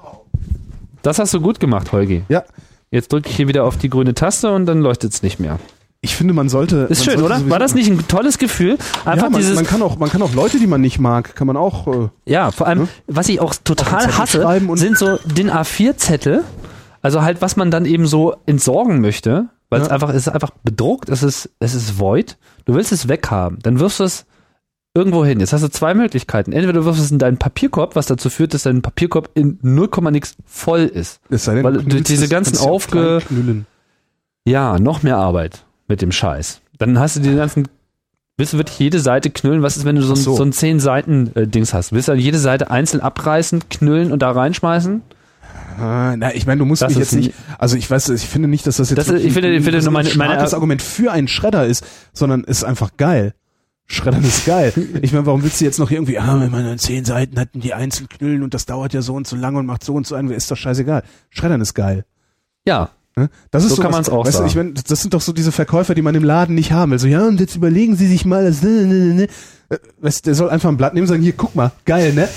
Das hast du gut gemacht, Holgi. Ja. Jetzt drücke ich hier wieder auf die grüne Taste und dann leuchtet es nicht mehr. Ich finde, man sollte. Ist man schön, sollte oder? sowieso- War das nicht ein tolles Gefühl? Einfach ja, man, dieses, man kann auch, man kann auch Leute, die man nicht mag, kann man auch. Äh, ja, vor allem, Ne? was ich auch Auf total den Zettel hasse, schreiben und- sind so D I N A vier Zettel. Also halt, was man dann eben so entsorgen möchte, weil es Ja. einfach, es ist einfach bedruckt, es ist, es ist void. Du willst es weghaben, dann wirfst du es irgendwo hin. Jetzt hast du zwei Möglichkeiten. Entweder du wirfst es in deinen Papierkorb, was dazu führt, dass dein Papierkorb in null Komma nix voll ist. es sei denn, Weil du durch knüllst diese das- ganzen kannst du ja auch aufge- klein knüllen. Ja, noch mehr Arbeit mit dem Scheiß. Dann hast du die ganzen, willst du wirklich jede Seite knüllen? Was ist, wenn du so ein, Ach so. so ein zehn Seiten äh, Dings hast? Willst du dann jede Seite einzeln abreißen, knüllen und da reinschmeißen? Ah, na, ich meine, du musst Das mich ist jetzt nicht. Also ich weiß, ich finde nicht, dass das jetzt Das ist- wirklich ich finde- ein, ich finde so nur meine- ein meine- starkes Argument für einen Schredder ist, sondern ist einfach geil. Schreddern ist geil. Ich meine, warum willst du jetzt noch irgendwie, ah, wenn man zehn Seiten hatten, die einzeln knüllen und das dauert ja so und so lange und macht so und so ein, ist doch scheißegal. Schreddern ist geil. Ja, Ne? Das ist So kann was- man's auch weißt du, sagen. ich meine, das sind doch so diese Verkäufer, die man im Laden nicht haben will. So, ja, und jetzt überlegen Sie sich mal das. Ne, ne, ne, ne. Äh, Weißt, du, der soll einfach ein Blatt nehmen und sagen, hier, guck mal, geil, ne?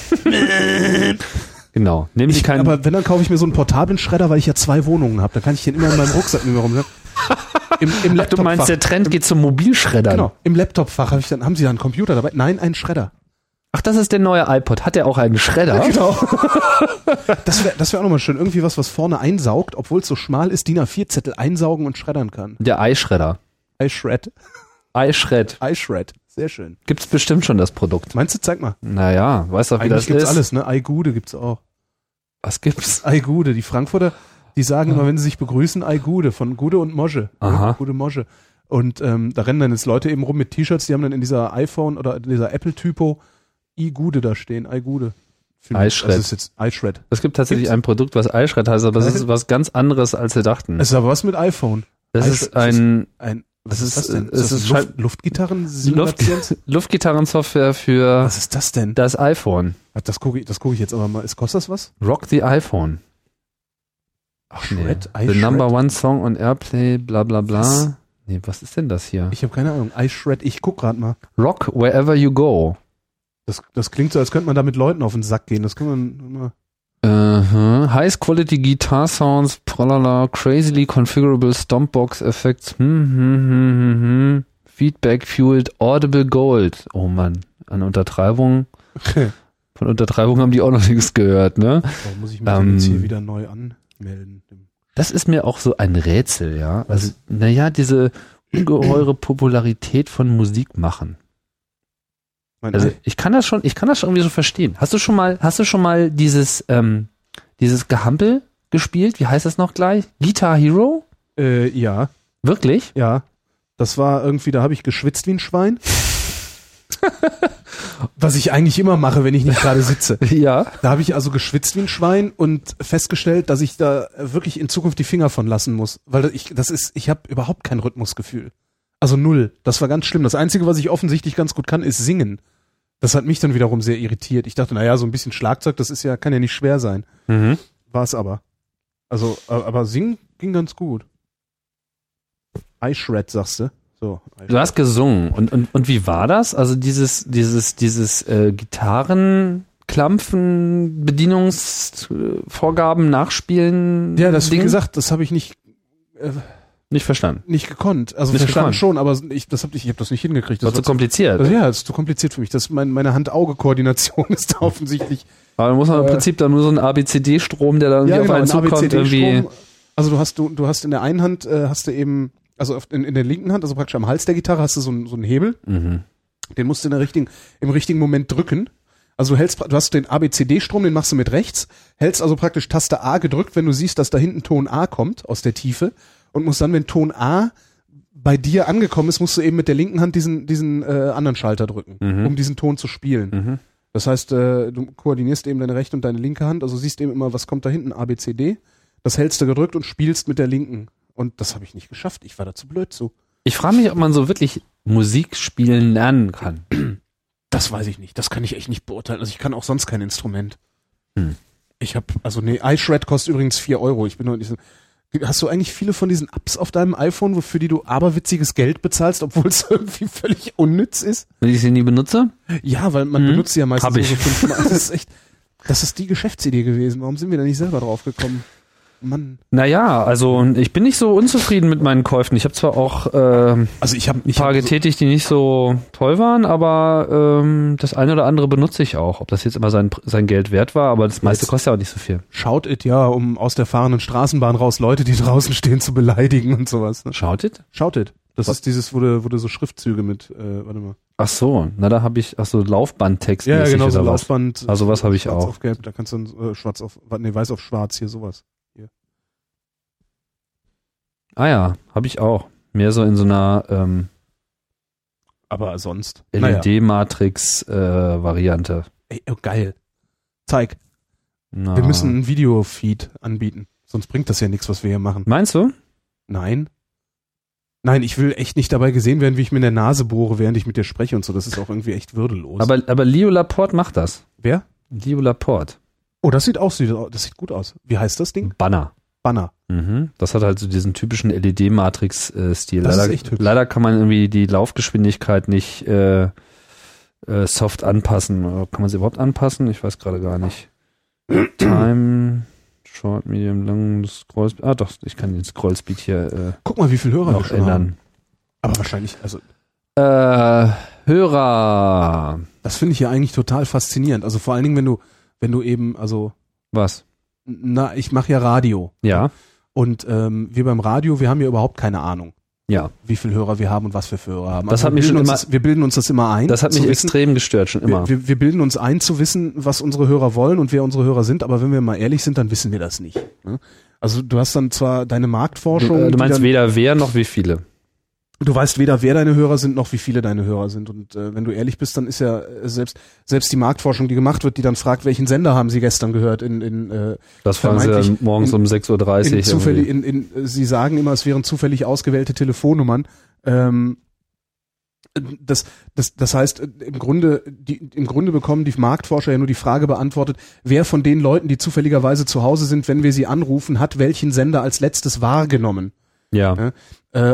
genau. Nimm dich Ich, keinen. aber wenn, dann kaufe ich mir so einen portablen Schredder, weil ich ja zwei Wohnungen habe. Dann kann ich den immer in meinem Rucksack mit mir rum. Ne? Im, im Du Laptopfach. meinst, der Trend geht zum Mobilschreddern. Genau, im Laptopfach habe ich dann, haben Sie da einen Computer dabei? Nein, einen Schredder. Ach, das ist der neue iPod. Hat der auch einen Schredder? Genau. Das wäre das wär auch nochmal schön. Irgendwie was, was vorne einsaugt, obwohl es so schmal ist, D I N A vier Zettel einsaugen und schreddern kann. Der iShredder. iShred. iShred. iShred. Sehr schön. Gibt's bestimmt schon das Produkt. Meinst du, zeig mal. Naja, weißt du, wie Eigentlich das gibt's ist? alles, ne? iGude gibt's auch. Was gibt's? iGude. Die Frankfurter, die sagen immer, wenn sie sich begrüßen, iGude von Gude und Mosche. Aha. Gude Mosche. Und ähm, da rennen dann jetzt Leute eben rum mit T-Shirts, die haben dann in dieser iPhone oder in dieser Apple-Typo iGude da stehen. iGude. iShred. Das ist jetzt iShred. Es gibt tatsächlich Gibt's? ein Produkt, was iShred heißt, aber das ist was ganz anderes, als wir dachten. Es ist aber was mit iPhone. Das iShred- ist ein Ein, was Das ist das ist- denn? es Ist das ist Luft, schein- Luftgitarren? Luft, Luftgitarrensoftware für Was ist das denn? das iPhone. Das gucke ich, das guck ich jetzt aber mal. Ist, kostet das was? Rock the iPhone. Ach, Nee. Shred? The iShred? number one song on Airplay, bla bla bla. Was? Nee, was ist denn das hier? Ich habe keine Ahnung. I Shred, ich guck gerade mal. Rock Wherever You Go. Das, das klingt so, als könnte man da mit Leuten auf den Sack gehen. Das kann man immer. Uh-huh. Highest Quality Guitar Sounds, pralala, crazily configurable Stompbox Effects, hm, hm, hm, hm, hm. Feedback Fueled Audible Gold. Oh Mann, an Untertreibung. Von Untertreibung haben die auch noch nichts gehört, ne? Warum muss ich mich ähm, jetzt hier wieder neu anmelden? Das ist mir auch so ein Rätsel, ja. Also, naja, diese ungeheure Popularität von Musik machen. Mein Also Ei. ich kann das schon, ich kann das schon irgendwie so verstehen. Hast du schon mal, hast du schon mal dieses, ähm, dieses Gehampel gespielt? Wie heißt das noch gleich? Guitar Hero? Äh, ja, Wirklich? ja. Das war irgendwie, da habe ich geschwitzt wie ein Schwein. Was ich eigentlich immer mache, wenn ich nicht gerade sitze. Ja. Da habe ich also geschwitzt wie ein Schwein und festgestellt, dass ich da wirklich in Zukunft die Finger von lassen muss. Weil ich, das ist, ich habe überhaupt kein Rhythmusgefühl. Also null. Das war ganz schlimm. Das Einzige, was ich offensichtlich ganz gut kann, ist singen. Das hat mich dann wiederum sehr irritiert. Ich dachte, naja, so ein bisschen Schlagzeug, das ist ja, kann ja nicht schwer sein. Mhm. War es aber. Also, aber singen ging ganz gut. I Shred, sagst du? So. Du hast gesungen. Und, und, und wie war das? Also dieses, dieses, dieses äh, Gitarrenklampfen, Bedienungsvorgaben, Nachspielen. Ja, das, Ding? wie gesagt, das habe ich nicht, äh, Nicht verstanden. nicht gekonnt. Also Nicht verstanden gekonnt. schon, aber ich, das hab ich, ich habe das nicht hingekriegt. Das War zu war zu, kompliziert. also, ja, das ist zu kompliziert für mich. Das, mein, meine Hand-Auge-Koordination ist da offensichtlich. Aber da muss man im Äh, Prinzip dann nur so einen A B C D-Strom, der dann irgendwie auf einen ein zukommt, irgendwie. A B C D-Strom. Also du hast, du, du hast in der einen Hand, äh, hast du eben, also auf, in, in der linken Hand, also praktisch am Hals der Gitarre hast du so einen, so einen Hebel. Mhm. Den musst du in der richtigen, im richtigen Moment drücken. Also du hältst, du hast den A B C D-Strom, den machst du mit rechts, hältst also praktisch Taste A gedrückt, wenn du siehst, dass da hinten Ton A kommt aus der Tiefe und musst dann, wenn Ton A bei dir angekommen ist, musst du eben mit der linken Hand diesen diesen äh, anderen Schalter drücken, Mhm. um diesen Ton zu spielen. Mhm. Das heißt, äh, du koordinierst eben deine rechte und deine linke Hand, also siehst eben immer, was kommt da hinten, A B C D, das hältst du gedrückt und spielst mit der linken. Und das habe ich nicht geschafft, ich war da zu blöd zu. Ich frage mich, ob man so wirklich Musik spielen lernen kann. Das weiß ich nicht. Das kann ich echt nicht beurteilen. Also ich kann auch sonst kein Instrument. Hm. Ich habe, also nee, iShred kostet übrigens vier Euro. Ich bin noch nicht so, hast du eigentlich viele von diesen Apps auf deinem iPhone, wofür die du aberwitziges Geld bezahlst, obwohl es irgendwie völlig unnütz ist? Wenn ich sie nie benutze? Ja, weil man Hm. benutzt sie ja meistens Hab nur ich. so fünfmal. Das ist echt, das ist die Geschäftsidee gewesen. Warum sind wir da nicht selber drauf gekommen? Mann. Naja, also ich bin nicht so unzufrieden mit meinen Käufen. Ich habe zwar auch äh, Also ich habe ein paar getätigt, die nicht so toll waren, aber ähm, das eine oder andere benutze ich auch. Ob das jetzt immer sein, sein Geld wert war, aber das meiste Jetzt- kostet ja auch nicht so viel. Shout it, ja, um aus der fahrenden Straßenbahn raus Leute, die draußen stehen, zu beleidigen und sowas. Ne? Schaut it? Shout it. Das Was? ist dieses, wo du, wo du so Schriftzüge mit, äh, warte mal. Ach so, na da habe ich, ach so, Laufbandtext Ja, ja, genau, oder so was? Laufband. Also sowas habe ich schwarz auch. auf gelb, da kannst du äh, schwarz auf, nee, weiß auf schwarz, hier sowas. Ah ja, habe ich auch. Mehr so in so einer ähm, Aber sonst. L E D-Matrix-Variante. Ey, oh, geil. Zeig. Na. Wir müssen einen Videofeed anbieten. Sonst bringt das ja nichts, was wir hier machen. Meinst du? Nein. Nein, ich will echt nicht dabei gesehen werden, wie ich mir in der Nase bohre, während ich mit dir spreche und so. Das ist auch irgendwie echt würdelos. Aber, aber Leo Laporte macht das. Wer? Leo Laporte. Oh, das sieht aus, das sieht gut aus. Wie heißt das Ding? Banner. Banner. Mhm. Das hat halt so diesen typischen L E D-Matrix-Stil. Das ist Leider, echt hübsch. leider kann man irgendwie die Laufgeschwindigkeit nicht äh, äh, soft anpassen. Oder kann man sie überhaupt anpassen? Ich weiß gerade gar nicht. Time, Short, Medium, Long, Scrollspeed. Ah doch, ich kann den Scrollspeed hier äh, Guck mal, wie viel Hörer wir noch schon haben. ändern. Aber wahrscheinlich, also Äh, Hörer. das finde ich ja eigentlich total faszinierend. Also vor allen Dingen, wenn du, wenn du eben, also Was? na, ich mache ja Radio. Ja. Und ähm, wir beim Radio, wir haben ja überhaupt keine Ahnung, Ja. wie viele Hörer wir haben und was wir für Hörer haben. Das Also hat wir mich bilden schon uns immer- das, wir bilden uns das immer ein. Das hat zu mich wissen, extrem gestört, schon immer. wir, wir, wir bilden uns ein zu wissen, was unsere Hörer wollen und wer unsere Hörer sind, aber wenn wir mal ehrlich sind, dann wissen wir das nicht. Ne? Also du hast dann zwar deine Marktforschung. Du, äh, du die meinst dann, weder wer noch wie viele. du weißt weder, wer deine Hörer sind, noch wie viele deine Hörer sind. Und äh, wenn du ehrlich bist, dann ist ja äh, selbst selbst die Marktforschung, die gemacht wird, die dann fragt, welchen Sender haben sie gestern gehört in in äh, Das fragen sie ja vermeintlich morgens in- um sechs Uhr dreißig. in zufällig irgendwie. in, in sie sagen immer, es wären zufällig ausgewählte Telefonnummern. Ähm, das das das heißt im Grunde die im Grunde bekommen die Marktforscher ja nur die Frage beantwortet, wer von den Leuten, die zufälligerweise zu Hause sind, wenn wir sie anrufen, hat welchen Sender als letztes wahrgenommen. Ja. Ja. Äh, ob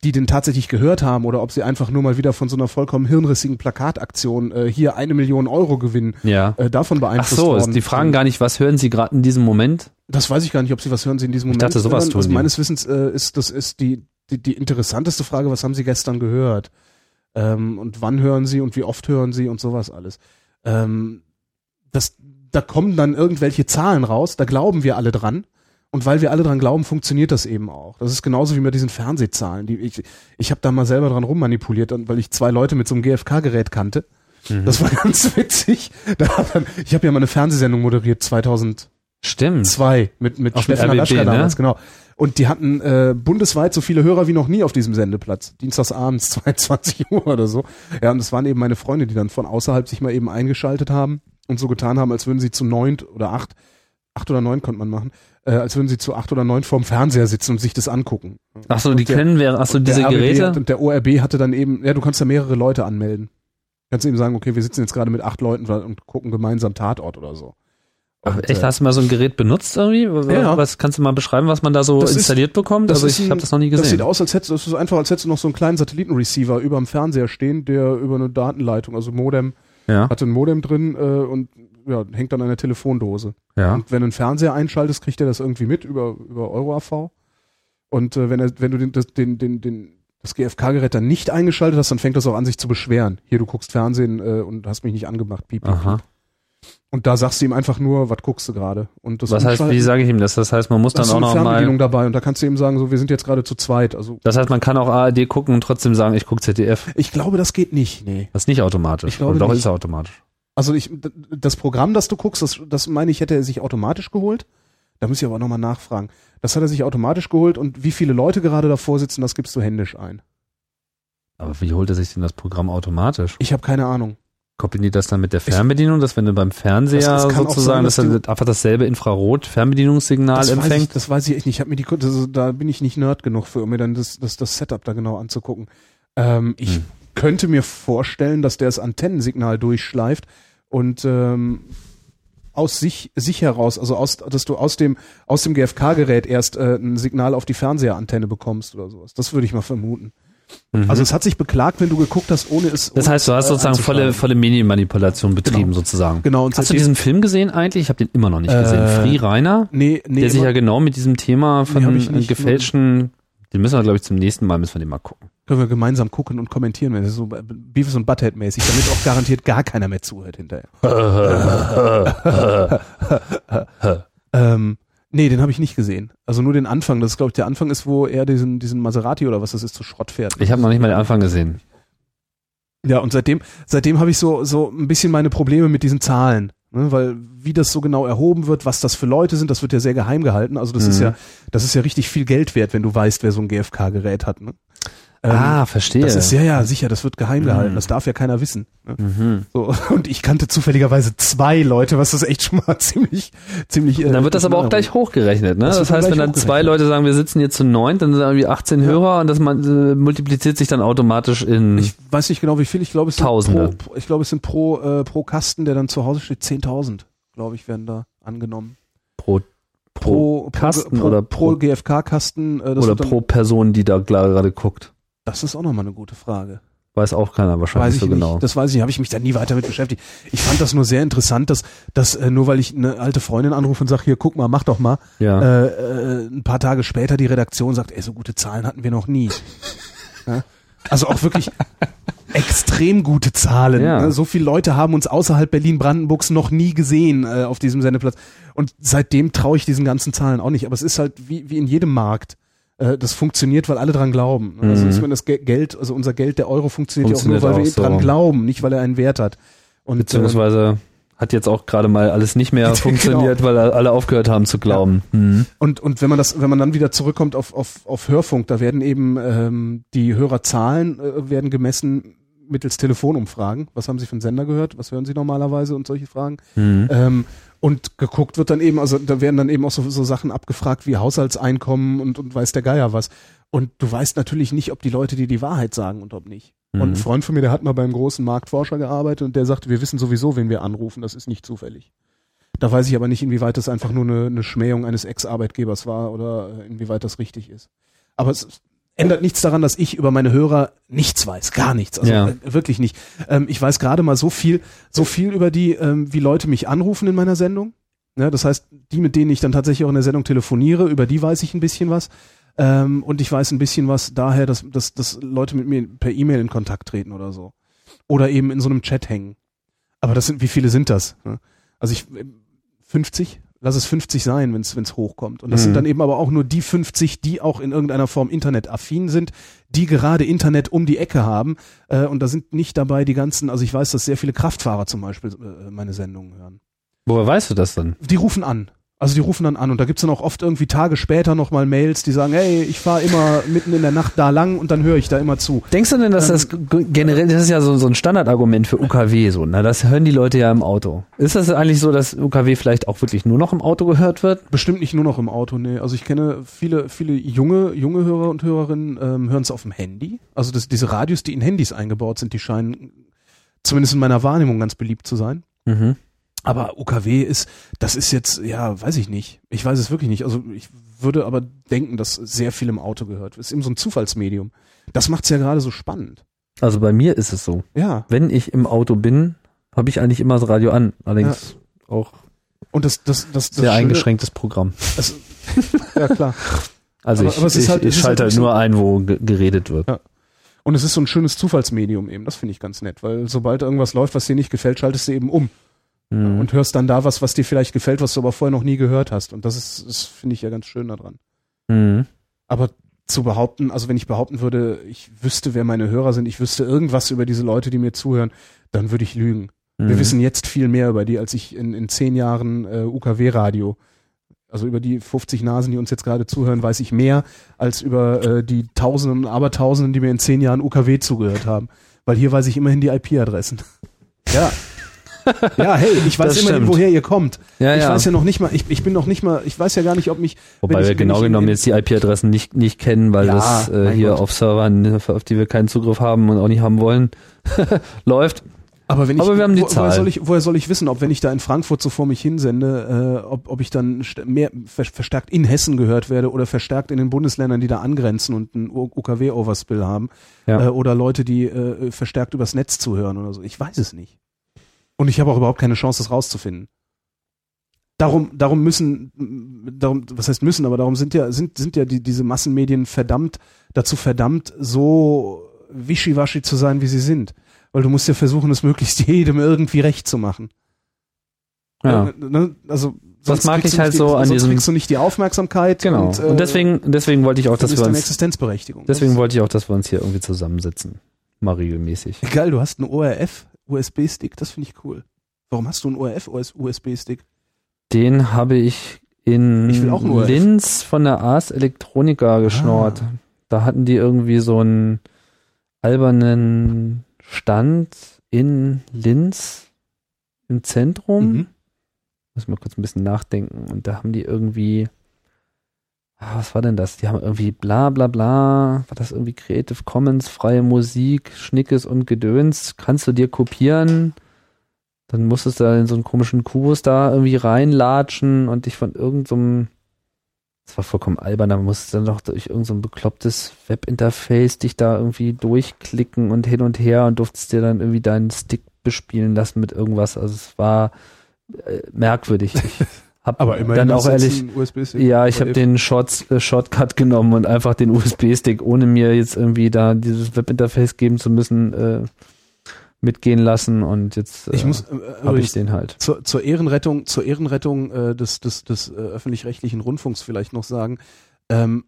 die den tatsächlich gehört haben oder ob sie einfach nur mal wieder von so einer vollkommen hirnrissigen Plakataktion äh, hier eine Million Euro gewinnen, ja. äh, davon beeinflusst worden. Ach so, worden. die fragen gar nicht, was hören sie gerade in diesem Moment? Das weiß ich gar nicht, ob sie was hören sie in diesem Moment. Ich dachte, sowas tun also die. Meines Wissens äh, ist das ist die, die die interessanteste Frage, was haben sie gestern gehört? Ähm, und wann hören sie und wie oft hören sie und sowas alles. Ähm, das, da kommen dann irgendwelche Zahlen raus, da glauben wir alle dran. Und weil wir alle dran glauben, funktioniert das eben auch. Das ist genauso wie mit diesen Fernsehzahlen. Die ich ich habe da mal selber dran rummanipuliert, weil ich zwei Leute mit so einem G F K-Gerät kannte. Mhm. Das war ganz witzig. Da dann, ich habe ja mal eine Fernsehsendung moderiert, zweitausendzwei. Stimmt. Mit, mit auf Stefan Raschka damals, ne? Genau. Und die hatten äh, bundesweit so viele Hörer wie noch nie auf diesem Sendeplatz. Dienstagsabends, zweiundzwanzig Uhr oder so. Ja, und das waren eben meine Freunde, die dann von außerhalb sich mal eben eingeschaltet haben und so getan haben, als würden sie zu neunt oder acht, acht oder neun konnte man machen, äh, als würden sie zu acht oder neun vorm Fernseher sitzen und sich das angucken. Ach so, die der, können wäre, ach so, diese Geräte? Hat, und der O R B hatte dann eben, ja, du kannst da mehrere Leute anmelden. Kannst eben sagen, okay, wir sitzen jetzt gerade mit acht Leuten und gucken gemeinsam Tatort oder so. Ach, echt, hast du mal so ein Gerät benutzt irgendwie? Ja. Was kannst du mal beschreiben, was man da so das installiert ist, bekommt? Also ich habe das noch nie gesehen. Das sieht aus, als hättest du, das ist einfach, als hättest du noch so einen kleinen Satellitenreceiver über dem Fernseher stehen, der über eine Datenleitung, also Modem, ja. hatte ein Modem drin äh, und ja, hängt dann an der Telefondose. Ja. Und wenn du einen Fernseher einschaltest, kriegt er das irgendwie mit über über Euro A V. Und äh, wenn er, wenn du den, das, den, den, den, das G F K-Gerät dann nicht eingeschaltet hast, dann fängt das auch an, sich zu beschweren. Hier, du guckst Fernsehen äh, und hast mich nicht angemacht. Piep, piep, Aha. piep. Und da sagst du ihm einfach nur, was guckst du gerade? Und das was heißt, wie sage ich ihm das? Das heißt, man muss dann auch noch mal... Fernbedienung dabei und da kannst du ihm sagen, so, wir sind jetzt gerade zu zweit. Also das heißt, man kann auch A R D gucken und trotzdem sagen, ich gucke Z D F. Ich glaube, das geht nicht, nee. Das ist nicht automatisch. Ich glaube oder doch nicht. ist es automatisch. Also ich, das Programm, das du guckst, das, das meine ich, hätte er sich automatisch geholt. Da muss ich aber nochmal nachfragen. Das hat er sich automatisch geholt und wie viele Leute gerade davor sitzen, das gibst du händisch ein. Aber wie holt er sich denn das Programm automatisch? Ich habe keine Ahnung. Koppeln die das dann mit der Fernbedienung, dass wenn du beim Fernseher das, das sozusagen, sein, dass, dass er einfach dasselbe Infrarot-Fernbedienungssignal das empfängt? Weiß ich, das weiß ich echt nicht. Ich hab mir die, das, da bin ich nicht Nerd genug für, um mir dann das, das, das Setup da genau anzugucken. Ähm, ich hm. könnte mir vorstellen, dass der das Antennensignal durchschleift und ähm, aus sich sich heraus, also aus, dass du aus dem aus dem G F K-Gerät erst äh, ein Signal auf die Fernseherantenne bekommst oder sowas. Das würde ich mal vermuten. Mhm. Also es hat sich beklagt, wenn du geguckt hast, ohne es. Das heißt, du hast sozusagen volle volle Medienmanipulation betrieben, genau. sozusagen. Genau. Und hast du diesen Film gesehen eigentlich? Ich habe den immer noch nicht gesehen. Äh, Free Reiner, nee, nee, der sich ja genau mit diesem Thema von nee, gefälschten. Den müssen wir, glaube ich, zum nächsten Mal müssen wir den mal gucken. Können wir gemeinsam gucken und kommentieren, wenn es so Beavis und Butthead mäßig, damit auch garantiert gar keiner mehr zuhört hinterher. ähm, nee, den habe ich nicht gesehen. Also nur den Anfang. Das ist, glaube ich, der Anfang ist, wo er diesen diesen Maserati oder was das ist zu Schrott fährt. Ich habe noch nicht mal den Anfang gesehen. Ja, und seitdem seitdem habe ich so so ein bisschen meine Probleme mit diesen Zahlen. Ne, weil wie das so genau erhoben wird, was das für Leute sind, das wird ja sehr geheim gehalten. Also das mhm. ist ja, das ist ja richtig viel Geld wert, wenn du weißt, wer so ein G F K-Gerät hat. Ne? Ah, ähm, verstehe. Das ist ja, ja, sicher, das wird geheim mhm. gehalten. Das darf ja keiner wissen. Ne? Mhm. So, und ich kannte zufälligerweise zwei Leute, was das echt schon mal ziemlich, ziemlich. Äh, dann wird das aber auch gleich hochgerechnet, ne? Das, das heißt, wenn dann zwei Leute sagen, wir sitzen jetzt zu neunt, dann sind irgendwie achtzehn ja. Hörer und das man, äh, multipliziert sich dann automatisch in. Ich weiß nicht genau, wie viel. Ich glaube, es sind Tausende. pro, ich glaube, es sind pro äh, pro Kasten, der dann zu Hause steht, zehntausend. Glaube ich, werden da angenommen. Pro, pro, pro Kasten pro, oder pro, pro G F K-Kasten. Äh, oder pro Person, die da gerade guckt. Das ist auch nochmal eine gute Frage. Weiß auch keiner wahrscheinlich so nicht. genau. Das weiß ich nicht, habe ich mich da nie weiter mit beschäftigt. Ich fand das nur sehr interessant, dass, dass äh, nur weil ich eine alte Freundin anrufe und sage, hier, guck mal, mach doch mal, ja. äh, äh, ein paar Tage später die Redaktion sagt, ey, so gute Zahlen hatten wir noch nie. Ja? Also auch wirklich extrem gute Zahlen. Ja. Ne? So viele Leute haben uns außerhalb Berlin-Brandenburgs noch nie gesehen äh, auf diesem Sendeplatz. Und seitdem traue ich diesen ganzen Zahlen auch nicht. Aber es ist halt wie, wie in jedem Markt. Äh, das funktioniert, weil alle dran glauben. Mhm. Also ich meine, das Geld, also unser Geld, der Euro funktioniert, funktioniert ja auch nur, weil wir so. dran glauben, nicht weil er einen Wert hat. Und, beziehungsweise äh, hat jetzt auch gerade mal alles nicht mehr funktioniert, genau. weil alle aufgehört haben zu glauben. Ja. Mhm. Und und wenn man das, wenn man dann wieder zurückkommt auf auf auf Hörfunk, da werden eben ähm, die Hörerzahlen äh, werden gemessen mittels Telefonumfragen. Was haben Sie für einen Sender gehört? Was hören Sie normalerweise und solche Fragen? Mhm. Ähm, und geguckt wird dann eben, also da werden dann eben auch so, so Sachen abgefragt wie Haushaltseinkommen und und weiß der Geier was. Und du weißt natürlich nicht, ob die Leute dir die Wahrheit sagen und ob nicht. Mhm. Und ein Freund von mir, der hat mal beim großen Marktforscher gearbeitet und der sagte, wir wissen sowieso, wen wir anrufen, das ist nicht zufällig. Da weiß ich aber nicht, inwieweit das einfach nur eine, eine Schmähung eines Ex-Arbeitgebers war oder inwieweit das richtig ist. Aber es, ändert nichts daran, dass ich über meine Hörer nichts weiß, gar nichts, also Ja. äh, wirklich nicht. Ähm, ich weiß gerade mal so viel, so viel über die, ähm, wie Leute mich anrufen in meiner Sendung. Ja, das heißt, die, mit denen ich dann tatsächlich auch in der Sendung telefoniere, über die weiß ich ein bisschen was. Ähm, und ich weiß ein bisschen was daher, dass, dass, dass Leute mit mir per E-Mail in Kontakt treten oder so. Oder eben in so einem Chat hängen. Aber das sind, wie viele sind das? Also ich, fünfzig? Lass es fünfzig sein, wenn es hochkommt. Und das Mhm. sind dann eben aber auch nur die fünfzig, die auch in irgendeiner Form internetaffin sind, die gerade Internet um die Ecke haben. Äh, und da sind nicht dabei die ganzen, also ich weiß, dass sehr viele Kraftfahrer zum Beispiel äh, meine Sendungen hören. Woher weißt du das dann? Die rufen an. Also die rufen dann an und da gibt's dann auch oft irgendwie Tage später nochmal Mails, die sagen, hey, ich fahre immer mitten in der Nacht da lang und dann höre ich da immer zu. Denkst du denn, dass das g- generell, das ist ja so, so ein Standardargument für U K W, so, ne? Das hören die Leute ja im Auto. Ist das eigentlich so, dass U K W vielleicht auch wirklich nur noch im Auto gehört wird? Bestimmt nicht nur noch im Auto, nee. Also ich kenne viele, viele junge, junge Hörer und Hörerinnen, ähm, hören es auf dem Handy. Also das, diese Radios, die in Handys eingebaut sind, die scheinen zumindest in meiner Wahrnehmung ganz beliebt zu sein. Mhm. Aber U K W ist, das ist jetzt, ja, weiß ich nicht. Ich weiß es wirklich nicht. Also ich würde aber denken, dass sehr viel im Auto gehört wird. Ist eben so ein Zufallsmedium. Das macht's ja gerade so spannend. Also bei mir ist es so. Ja. Wenn ich im Auto bin, habe ich eigentlich immer das Radio an. Allerdings ja. auch Und das, das, das, das sehr Schöne, eingeschränktes Programm. Also, ja, klar. Also aber, ich, aber es ist ich, halt, ich schalte halt halt nur ein, wo ge- geredet wird. Ja. Und es ist so ein schönes Zufallsmedium eben. Das finde ich ganz nett, weil sobald irgendwas läuft, was dir nicht gefällt, schaltest du eben um. Mhm. Und hörst dann da was, was dir vielleicht gefällt, was du aber vorher noch nie gehört hast. Und das ist, das finde ich ja ganz schön daran. Mhm. Aber zu behaupten, also wenn ich behaupten würde, ich wüsste, wer meine Hörer sind, ich wüsste irgendwas über diese Leute, die mir zuhören, dann würde ich lügen. Mhm. Wir wissen jetzt viel mehr über die, als ich in, in zehn Jahren äh, U K W-Radio, also über die fünfzig Nasen, die uns jetzt gerade zuhören, weiß ich mehr als über äh, die Tausenden und Abertausenden, die mir in zehn Jahren U K W zugehört haben. Weil hier weiß ich immerhin die I P-Adressen. Ja. Ja, hey, ich weiß Das immerhin, stimmt. woher ihr kommt. Ja, ich ja. weiß ja noch nicht mal, ich, ich bin noch nicht mal, ich weiß ja gar nicht, ob mich... Wobei wenn ich, wir wenn genau ich in- genommen in- jetzt die I P-Adressen nicht, nicht kennen, weil Ja, das äh, mein hier Gott. auf Servern, auf die wir keinen Zugriff haben und auch nicht haben wollen, läuft. Aber wenn ich, Aber wir haben die wo, woher Zahl. soll ich, woher soll ich wissen, ob wenn ich da in Frankfurt so vor mich hinsende, äh, ob, ob ich dann st- mehr ver- verstärkt in Hessen gehört werde oder verstärkt in den Bundesländern, die da angrenzen und einen U K W-Overspill haben, Ja. äh, oder Leute, die äh, verstärkt übers Netz zuhören oder so. Ich weiß es nicht. Und ich habe auch überhaupt keine Chance, das rauszufinden. Darum, darum müssen, darum, was heißt müssen, aber darum sind ja, sind, sind ja die, diese Massenmedien verdammt, dazu verdammt, so wischiwaschi zu sein, wie sie sind. Weil du musst ja versuchen, es möglichst jedem irgendwie recht zu machen. Ja. Äh, ne? Also, Das sonst mag kriegst ich du halt nicht die, so an sonst diesem- kriegst du nicht die Aufmerksamkeit. Genau. Und, äh, Und deswegen, deswegen wollte ich auch, dass ist wir deine uns, Existenzberechtigung. deswegen Das wollte ich auch, dass wir uns hier irgendwie zusammensetzen. Mal regelmäßig. ist geil, du hast einen O R F-U S B-Stick, das finde ich cool. Warum hast du einen O R F-U S B-Stick? Den habe ich in Ich will auch einen O R F. Linz von der Ars Electronica geschnort. Ah. Da hatten die irgendwie so einen albernen Stand in Linz im Zentrum. Mhm. Muss mal kurz ein bisschen nachdenken. Und da haben die irgendwie, ah, was war denn das? Die haben irgendwie bla bla bla, war das irgendwie Creative Commons, freie Musik, Schnickes und Gedöns, kannst du dir kopieren? Dann musstest du da in so einen komischen Kubus da irgendwie reinlatschen und dich von irgendeinem, das war vollkommen albern, da musstest du dann noch durch irgendein so ein beklopptes Webinterface dich da irgendwie durchklicken und hin und her und durftest dir dann irgendwie deinen Stick bespielen lassen mit irgendwas. Also es war äh, merkwürdig. Ich hab Aber immerhin dann hast auch du jetzt ehrlich, einen U S B-Stick. ja, ich habe Oder den Shorts, äh, Shortcut genommen und einfach den U S B-Stick, ohne mir jetzt irgendwie da dieses Webinterface geben zu müssen, äh, mitgehen lassen und jetzt äh, Ich muss, äh, habe ich übrigens, den halt. zur, zur Ehrenrettung, zur Ehrenrettung äh, des, des, des äh, öffentlich-rechtlichen Rundfunks vielleicht noch sagen, ähm,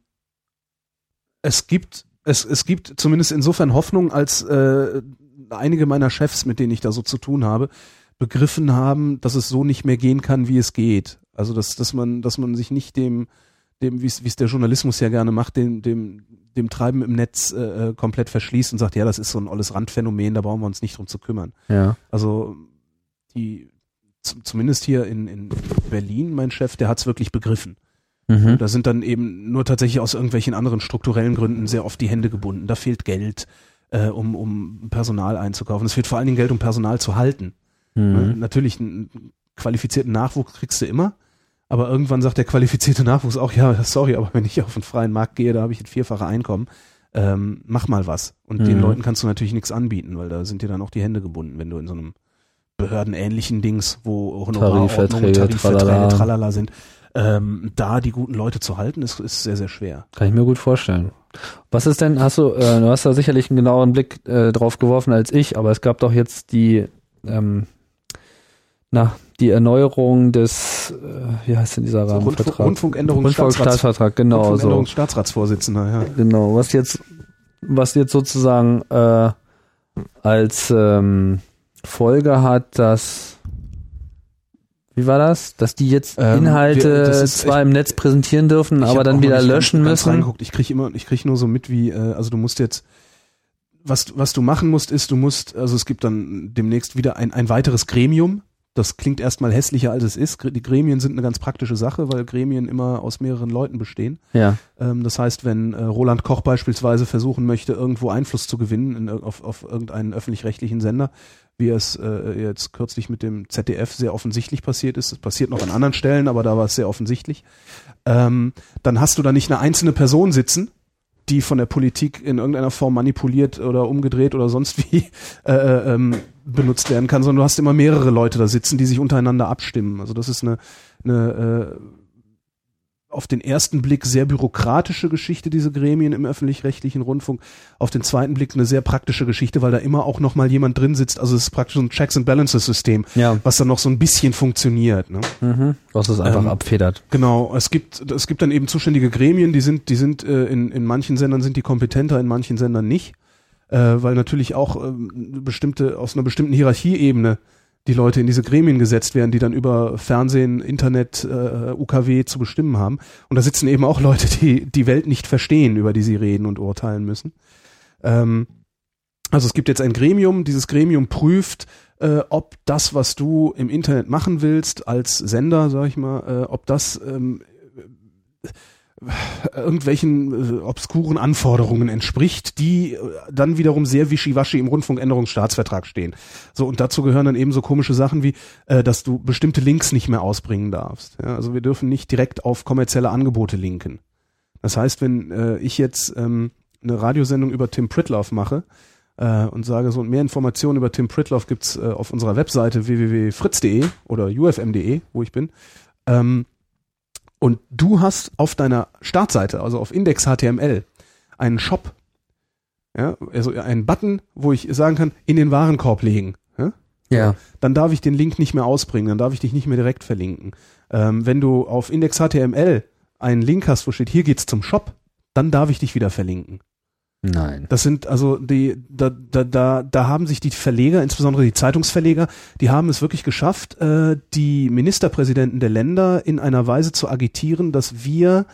es gibt, es, es gibt zumindest insofern Hoffnung, als äh, einige meiner Chefs, mit denen ich da so zu tun habe, begriffen haben, dass es so nicht mehr gehen kann, wie es geht. Also dass, dass man, dass man sich nicht dem, dem, wie es wie es der Journalismus ja gerne macht, dem, dem, dem Treiben im Netz äh, komplett verschließt und sagt, ja, das ist so ein olles Randphänomen, da brauchen wir uns nicht drum zu kümmern. Ja. Also die z- zumindest hier in, in Berlin, mein Chef, der hat's wirklich begriffen. Mhm. Da sind dann eben nur tatsächlich aus irgendwelchen anderen strukturellen Gründen sehr oft die Hände gebunden. Da fehlt Geld, äh, um, um Personal einzukaufen. Es fehlt vor allen Dingen Geld, um Personal zu halten. Ne? Mhm. Natürlich einen qualifizierten Nachwuchs kriegst du immer, aber irgendwann sagt der qualifizierte Nachwuchs auch, ja, sorry, aber wenn ich auf den freien Markt gehe, da habe ich ein vierfache Einkommen. ähm, mach mal was. Und Mhm. den Leuten kannst du natürlich nichts anbieten, weil da sind dir dann auch die Hände gebunden, wenn du in so einem behördenähnlichen Dings, wo Honorarordnungen, Tarifverträge, Tarifverträge, tralala. tralala sind, ähm, da die guten Leute zu halten, ist, ist sehr, sehr schwer. Kann ich mir gut vorstellen. Was ist denn, hast du, äh, du hast da sicherlich einen genaueren Blick äh, drauf geworfen als ich, aber es gab doch jetzt die, ähm, na, die Erneuerung des, äh, wie heißt denn dieser So, Rahmenvertrag? Rundfunk, Rundfunkänderungsstaatsrats, Rundfunkstaatsvertrag, genau, so. Rundfunkänderungsstaatsratsvorsitzender, ja. Genau, was jetzt, was jetzt sozusagen äh, als ähm, Folge hat, dass, wie war das? Dass die jetzt Ähm, Inhalte wir- das ist zwar echt- im Netz präsentieren dürfen, Ich aber hab dann auch wieder noch nicht löschen ganz, ganz müssen. reingeguckt. Ich kriege immer, ich kriege nur so mit, wie, äh, also du musst jetzt, was, was du machen musst, ist, du musst, also es gibt dann demnächst wieder ein, ein weiteres Gremium. Das klingt erstmal hässlicher, als es ist. Die Gremien sind eine ganz praktische Sache, weil Gremien immer aus mehreren Leuten bestehen. Ja. Ähm, das heißt, wenn äh, Roland Koch beispielsweise versuchen möchte, irgendwo Einfluss zu gewinnen in, auf, auf irgendeinen öffentlich-rechtlichen Sender, wie es äh, jetzt kürzlich mit dem Z D F sehr offensichtlich passiert ist, es passiert noch an anderen Stellen, aber da war es sehr offensichtlich, ähm, dann hast du da nicht eine einzelne Person sitzen, die von der Politik in irgendeiner Form manipuliert oder umgedreht oder sonst wie äh, ähm, benutzt werden kann, sondern du hast immer mehrere Leute da sitzen, die sich untereinander abstimmen. Also das ist eine, eine äh, auf den ersten Blick sehr bürokratische Geschichte, diese Gremien im öffentlich-rechtlichen Rundfunk. Auf den zweiten Blick eine sehr praktische Geschichte, weil da immer auch noch mal jemand drin sitzt. Also es ist praktisch so ein Checks-and-Balances-System, Ja. was dann noch so ein bisschen funktioniert. Ne? Mhm. Was es einfach Ähm, abfedert. Genau, es gibt es gibt dann eben zuständige Gremien, die sind die sind äh, in in manchen Sendern sind die kompetenter, in manchen Sendern nicht, äh, weil natürlich auch ähm, bestimmte aus einer bestimmten Hierarchieebene die Leute in diese Gremien gesetzt werden, die dann über Fernsehen, Internet, äh, U K W zu bestimmen haben. Und da sitzen eben auch Leute, die die Welt nicht verstehen, über die sie reden und urteilen müssen. Ähm, also es gibt jetzt ein Gremium, dieses Gremium prüft, äh, ob das, was du im Internet machen willst, als Sender, sag ich mal, äh, ob das ähm, irgendwelchen äh, obskuren Anforderungen entspricht, die äh, dann wiederum sehr wischiwaschi im Rundfunkänderungsstaatsvertrag stehen. So, und dazu gehören dann eben so komische Sachen wie, äh, dass du bestimmte Links nicht mehr ausbringen darfst. Ja, also wir dürfen nicht direkt auf kommerzielle Angebote linken. Das heißt, wenn äh, ich jetzt ähm, eine Radiosendung über Tim Pritloff mache äh, und sage, so mehr Informationen über Tim Pritloff gibt's äh, auf unserer Webseite w w w punkt fritz punkt de oder u f m punkt de, wo ich bin, ähm, und du hast auf deiner Startseite, also auf Index H T M L, einen Shop, ja, also einen Button, wo ich sagen kann, in den Warenkorb legen. Ja? Ja. Dann darf ich den Link nicht mehr ausbringen, dann darf ich dich nicht mehr direkt verlinken. Ähm, wenn du auf Index H T M L einen Link hast, wo steht, hier geht's zum Shop, dann darf ich dich wieder verlinken. Nein. Das sind also die, da, da, da, da haben sich die Verleger, insbesondere die Zeitungsverleger, die haben es wirklich geschafft, äh, die Ministerpräsidenten der Länder in einer Weise zu agitieren, dass wir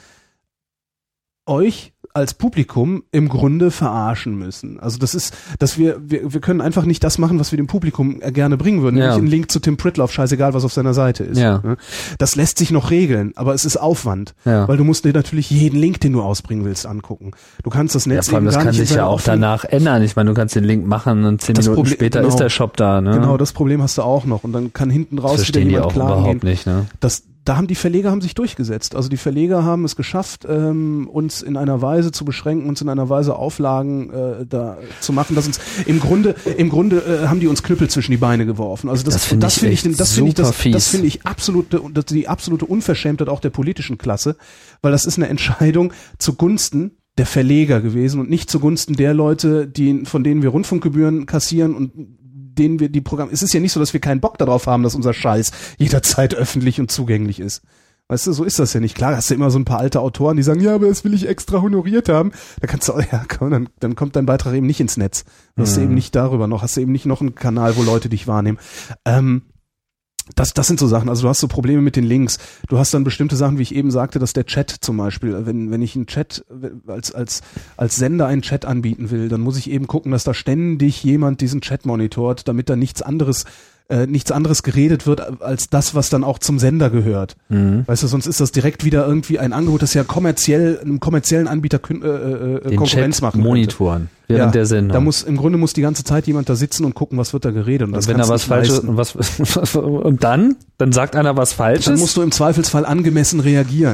euch als Publikum im Grunde verarschen müssen. Also das ist, dass wir, wir, wir können einfach nicht das machen, was wir dem Publikum gerne bringen würden. Ja. Nämlich einen Link zu Tim Pritloff, scheißegal, was auf seiner Seite ist. Ja. Das lässt sich noch regeln, aber es ist Aufwand. Ja. Weil du musst dir natürlich jeden Link, den du ausbringen willst, angucken. Du kannst das Ja, Netz vor allem, eben das gar kann nicht in sich ja seiner auch offenen- danach ändern. Ich meine, du kannst den Link machen und zehn Das Minuten Problem- später genau. ist der Shop da, ne? Genau, das Problem hast du auch noch. Und dann kann hinten das raus wieder verstehen die jemand auch klagen überhaupt gehen. nicht, ne? Das, da haben die Verleger haben sich durchgesetzt. Also die Verleger haben es geschafft, ähm, uns in einer Weise zu beschränken, uns in einer Weise Auflagen äh, da zu machen, dass uns im Grunde, im Grunde äh, haben die uns Knüppel zwischen die Beine geworfen. Also das, Das finde das ich finde ich, echt das finde ich, das, super fies. das finde ich absolute, das die absolute Unverschämtheit auch der politischen Klasse, weil das ist eine Entscheidung zugunsten der Verleger gewesen und nicht zugunsten der Leute, die, von denen wir Rundfunkgebühren kassieren und denen wir die Programme. Es ist ja nicht so, dass wir keinen Bock darauf haben, dass unser Scheiß jederzeit öffentlich und zugänglich ist. Weißt du, so ist das ja nicht. Klar, hast du immer so ein paar alte Autoren, die sagen, ja, aber das will ich extra honoriert haben. Da kannst du, ja, komm, dann, dann kommt dein Beitrag eben nicht ins Netz. Du hast Mhm. eben nicht darüber noch, hast du eben nicht noch einen Kanal, wo Leute dich wahrnehmen. Ähm, Das, das sind so Sachen, also du hast so Probleme mit den Links. Du hast dann bestimmte Sachen, wie ich eben sagte, dass der Chat zum Beispiel, wenn, wenn ich einen Chat, als, als, als Sender einen Chat anbieten will, dann muss ich eben gucken, dass da ständig jemand diesen Chat monitort, damit da nichts anderes, äh, nichts anderes geredet wird, als das, was dann auch zum Sender gehört. Mhm. Weißt du, sonst ist das direkt wieder irgendwie ein Angebot, das ja kommerziell, einem kommerziellen Anbieter kün- äh, äh, Den Konkurrenz Chat machen könnte. monitoren während Ja, der Sendung. Da muss, im Grunde muss die ganze Zeit jemand da sitzen und gucken, was wird da geredet. Und, das und wenn da kannst was du nicht Falsches leisten. und was und dann? Dann sagt einer was Falsches? Dann musst du im Zweifelsfall angemessen reagieren.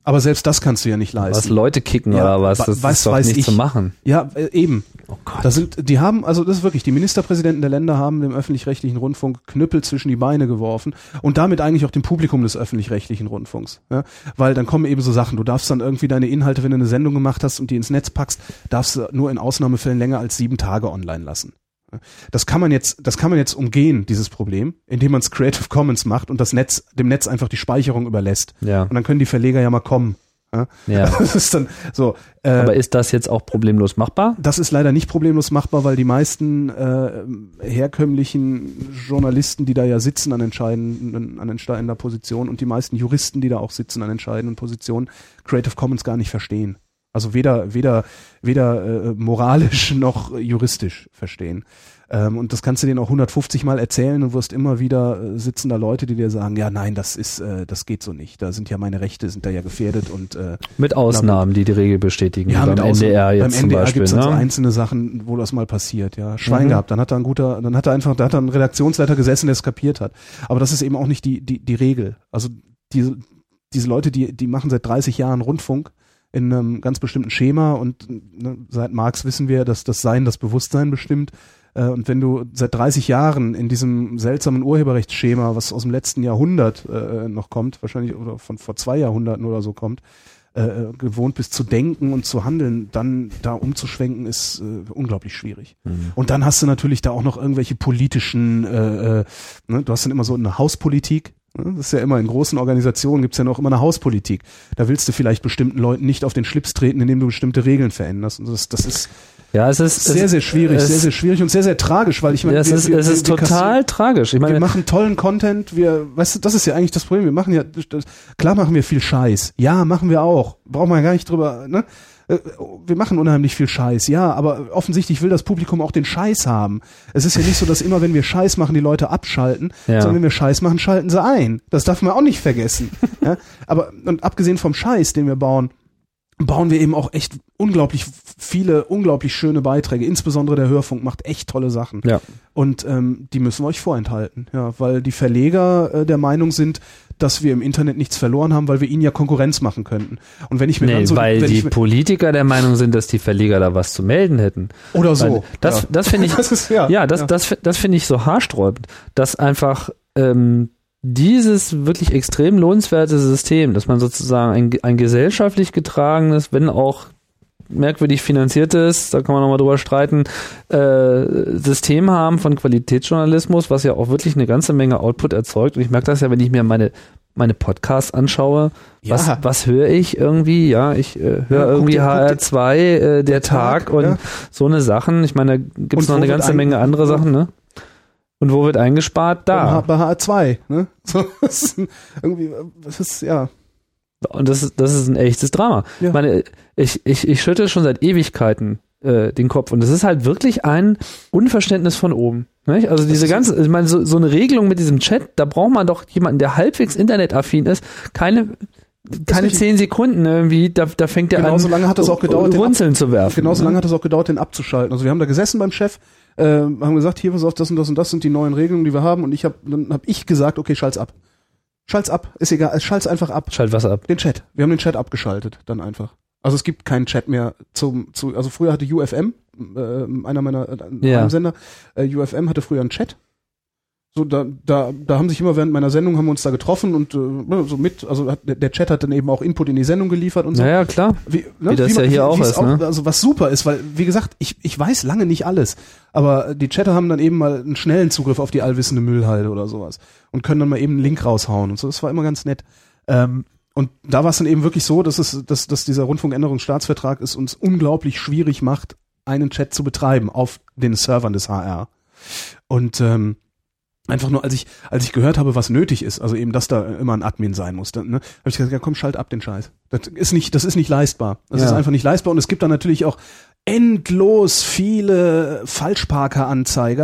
Aber selbst das kannst du ja nicht leisten. Was, Leute kicken ja, oder was? Das weiß, ist doch weiß nicht ich. zu machen. Ja, äh, eben. Oh Gott. Das sind, die haben, also das ist wirklich, die Ministerpräsidenten der Länder haben dem öffentlich-rechtlichen Rundfunk Knüppel zwischen die Beine geworfen und damit eigentlich auch dem Publikum des öffentlich-rechtlichen Rundfunks. Ja? Weil dann kommen eben so Sachen, du darfst dann irgendwie deine Inhalte, wenn du eine Sendung gemacht hast und die ins Netz packst, darfst du nur in Ausnahmefällen länger als sieben Tage online lassen. Das kann man jetzt, das kann man jetzt umgehen, dieses Problem, indem man es Creative Commons macht und das Netz, dem Netz einfach die Speicherung überlässt. Ja. Und dann können die Verleger ja mal kommen. Ja. Ja. Das ist dann so. Äh, Aber ist das jetzt auch problemlos machbar? Das ist leider nicht problemlos machbar, weil die meisten äh, herkömmlichen Journalisten, die da ja sitzen an entscheidenden, an entscheidender Position und die meisten Juristen, die da auch sitzen an entscheidenden Positionen, Creative Commons gar nicht verstehen. Also weder weder weder äh, moralisch noch juristisch verstehen. Ähm, und das kannst du denen auch hundertfünfzig Mal erzählen und wirst immer wieder äh, sitzen da Leute, die dir sagen, ja nein, das ist, äh, das geht so nicht. Da sind ja meine Rechte, sind da ja gefährdet und äh, mit Ausnahmen, die die Regel bestätigen. Ja, beim mit N D R jetzt beim zum N D R Beispiel. Gibt's Ne? also einzelne Sachen, wo das mal passiert. Ja, Schwein Mhm. gehabt. Dann hat da ein guter, dann hat er einfach, da hat da ein Redaktionsleiter gesessen, der es kapiert hat. Aber das ist eben auch nicht die die die Regel. Also diese diese Leute, die die machen seit dreißig Jahren Rundfunk in einem ganz bestimmten Schema und ne, seit Marx wissen wir, dass das Sein das Bewusstsein bestimmt. Äh, und wenn du seit dreißig Jahren in diesem seltsamen Urheberrechtsschema, was aus dem letzten Jahrhundert äh, noch kommt, wahrscheinlich oder von vor zwei Jahrhunderten oder so kommt, äh, gewohnt bist zu denken und zu handeln, dann da umzuschwenken ist äh, unglaublich schwierig. Mhm. Und dann hast du natürlich da auch noch irgendwelche politischen, äh, äh, ne, du hast dann immer so eine Hauspolitik. Das ist ja immer, in großen Organisationen gibt's ja noch immer eine Hauspolitik. Da willst du vielleicht bestimmten Leuten nicht auf den Schlips treten, indem du bestimmte Regeln veränderst. Und das, das ist ja, es ist sehr, es, sehr schwierig, es, sehr, sehr schwierig und sehr, sehr tragisch, weil ich meine, ja, es wir, ist, wir, es ist wir, total tragisch. Ich meine, wir machen tollen Content, wir, weißt du, das ist ja eigentlich das Problem. Wir machen ja, das, klar machen wir viel Scheiß. Ja, machen wir auch. Brauchen wir ja gar nicht drüber, ne? Wir machen unheimlich viel Scheiß, ja, aber offensichtlich will das Publikum auch den Scheiß haben. Es ist ja nicht so, dass immer, wenn wir Scheiß machen, die Leute abschalten, ja. sondern wenn wir Scheiß machen, schalten sie ein. Das darf man auch nicht vergessen. Ja? Aber und abgesehen vom Scheiß, den wir bauen, bauen wir eben auch echt unglaublich viele, unglaublich schöne Beiträge. Insbesondere der Hörfunk macht echt tolle Sachen. Ja. Und ähm, die müssen wir euch vorenthalten, ja, weil die Verleger äh, der Meinung sind, dass wir im Internet nichts verloren haben, weil wir ihnen ja Konkurrenz machen könnten. Und wenn ich mir nee, dann so, weil wenn die ich, Politiker der Meinung sind, dass die Verleger da was zu melden hätten. Oder so. Weil das, ja. das finde ich, das ist, ja, ja, das, ja. das, das, das finde ich so haarsträubend, dass einfach ähm, dieses wirklich extrem lohnenswerte System, dass man sozusagen ein, ein gesellschaftlich getragenes, wenn auch merkwürdig finanziertes, da kann man nochmal drüber streiten, äh, System haben von Qualitätsjournalismus, was ja auch wirklich eine ganze Menge Output erzeugt. Und ich merke das ja, wenn ich mir meine meine Podcasts anschaue, Ja. was was höre ich irgendwie? Ja, ich äh, höre Ja, irgendwie guck dir- H R zwei, äh, der, der Tag, Tag, und ja. so eine Sachen. Ich meine, da gibt es Und noch wo eine wird ganze ein- Menge andere Sachen, ne? Und wo wird eingespart? Da. Bei H R zwei, ne? So, das ist ein- irgendwie, das ist, ja. Und das ist, das ist ein echtes Drama. Ja. Ich meine, ich, ich, ich schüttel schon seit Ewigkeiten äh, den Kopf. Und das ist halt wirklich ein Unverständnis von oben. Nicht? Also diese ganze, ich meine, so, so eine Regelung mit diesem Chat, da braucht man doch jemanden, der halbwegs internetaffin ist, keine keine richtig. zehn Sekunden irgendwie, da, da fängt der Genauso an, lange hat das auch gedauert, den Runzeln zu werfen. Genauso ne? lange hat es auch gedauert, den abzuschalten. Also wir haben da gesessen beim Chef, äh, haben gesagt, hier, pass auf, das und das und das sind die neuen Regelungen, die wir haben. Und ich habe, dann habe ich gesagt, okay, schalt's ab. Schalt's ab, ist egal, schalt's einfach ab. Schalt was ab. Den Chat. Wir haben den Chat abgeschaltet, dann einfach. Also es gibt keinen Chat mehr zum, zu, also früher hatte U F M, äh, einer meiner äh, Ja. meinem Sender, äh, U F M hatte früher einen Chat. So, da, da, da haben sich immer während meiner Sendung haben wir uns da getroffen und äh, so mit, also hat, der, der Chat hat dann eben auch Input in die Sendung geliefert und so. Naja, klar. Wie, ne, Wie das ja hier auch es ist, ne? Also was super ist, weil, wie gesagt, ich, ich weiß lange nicht alles, aber die Chatter haben dann eben mal einen schnellen Zugriff auf die allwissende Müllhalde oder sowas und können dann mal eben einen Link raushauen und so. Das war immer ganz nett. Ähm, und da war es dann eben wirklich so, dass es, dass, dass dieser Rundfunkänderungsstaatsvertrag es uns unglaublich schwierig macht, einen Chat zu betreiben auf den Servern des H R. Und ähm, einfach nur, als ich, als ich gehört habe, was nötig ist, also eben, dass da immer ein Admin sein muss, dann, ne, habe ich gesagt, ja komm, schalt ab den Scheiß. Das ist nicht, das ist nicht leistbar. Das Ja. ist einfach nicht leistbar. Und es gibt dann natürlich auch endlos viele Falschparker-Anzeiger,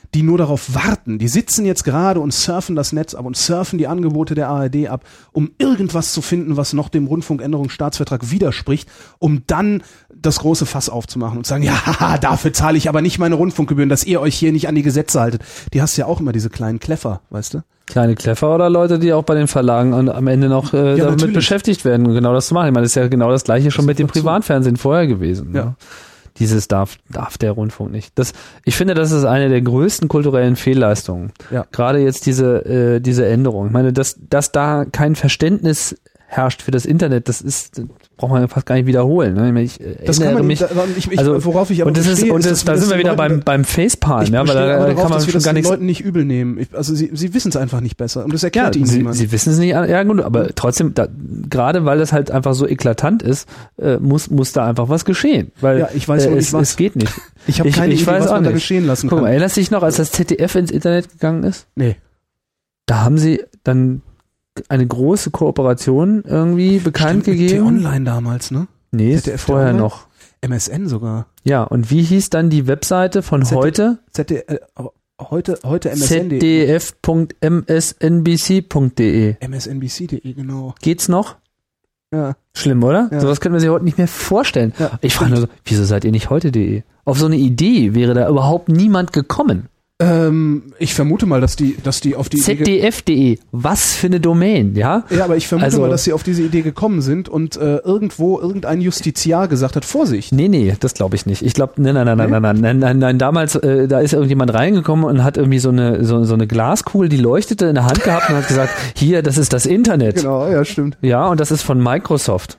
die nur darauf warten. Die sitzen jetzt gerade und surfen das Netz ab und surfen die Angebote der A R D ab, um irgendwas zu finden, was noch dem Rundfunkänderungsstaatsvertrag widerspricht, um dann das große Fass aufzumachen und sagen, ja, haha, dafür zahle ich aber nicht meine Rundfunkgebühren, dass ihr euch hier nicht an die Gesetze haltet. Die hast ja auch immer diese kleinen Kleffer, weißt du? Kleine Kleffer oder Leute, die auch bei den Verlagen an, am Ende noch äh, Ja, damit natürlich. beschäftigt werden, genau das zu machen. Ich meine, das ist ja genau das Gleiche schon mit dem dazu. Privatfernsehen vorher gewesen. Ja. Ne? Dieses darf, darf der Rundfunk nicht. Das, ich finde, das ist eine der größten kulturellen Fehlleistungen. Ja. Gerade jetzt diese, äh, diese Änderung. Ich meine, dass, dass da kein Verständnis herrscht für das Internet, das ist, das braucht man fast gar nicht wiederholen. Ne? Ich, meine, ich Das kann erinnere man, mich, da, ich, ich, also, worauf ich aber und das ist, bestehe, und das, dass da sind wir den wieder Leuten, beim, beim Facepalm, ich ja, weil bestehe da aber kann darauf, man dass wir schon das gar den nichts. Leuten nicht übel nehmen. Ich, also sie, sie wissen es einfach nicht besser und das Ja, erklärt ihnen sie, niemand. sie wissen es nicht, ja gut, aber trotzdem, da, gerade weil das halt einfach so eklatant ist, äh, muss, muss da einfach was geschehen. Weil Ja, ich weiß äh, nur nicht es, was. es geht nicht. Ich habe keine ich Idee, weiß was auch man da nicht. geschehen lassen Guck mal, kann. erinnerst du dich noch, als das Z D F ins Internet gegangen ist? Nee. Da haben sie dann eine große Kooperation irgendwie bekannt Stimmt, mit gegeben. T-Online damals, ne? Nee, Z D F vorher Online? noch. M S N sogar. Ja, und wie hieß dann die Webseite von Z D F heute? Z D F, äh, heute, heute M S N punkt z de. d f punkt m s n b c punkt d e. M S N B C punkt de, genau. Geht's noch? Ja. Schlimm, oder? Ja. Sowas können wir sich heute nicht mehr vorstellen. Ja, ich frage nur so, wieso seid ihr nicht heute.de? Auf so eine Idee wäre da überhaupt niemand gekommen. Ähm, ich vermute mal, dass die, dass die auf die Idee, Z D F punkt de, was für eine Domain, ja? ja, aber ich vermute Also- mal, dass sie auf diese Idee gekommen sind und äh, irgendwo irgendein Justiziar gesagt hat, Vorsicht. Nee, nee, das glaube ich nicht. Ich glaube, nein, nein, nein, nein, Nee? nein, nein, nein, nein, nein, damals, äh, da ist irgendjemand reingekommen und hat irgendwie so eine, so, so eine Glaskugel, die leuchtete in der Hand gehabt und hat gesagt, hier, das ist das Internet. Genau, ja, stimmt. Ja, und das ist von Microsoft.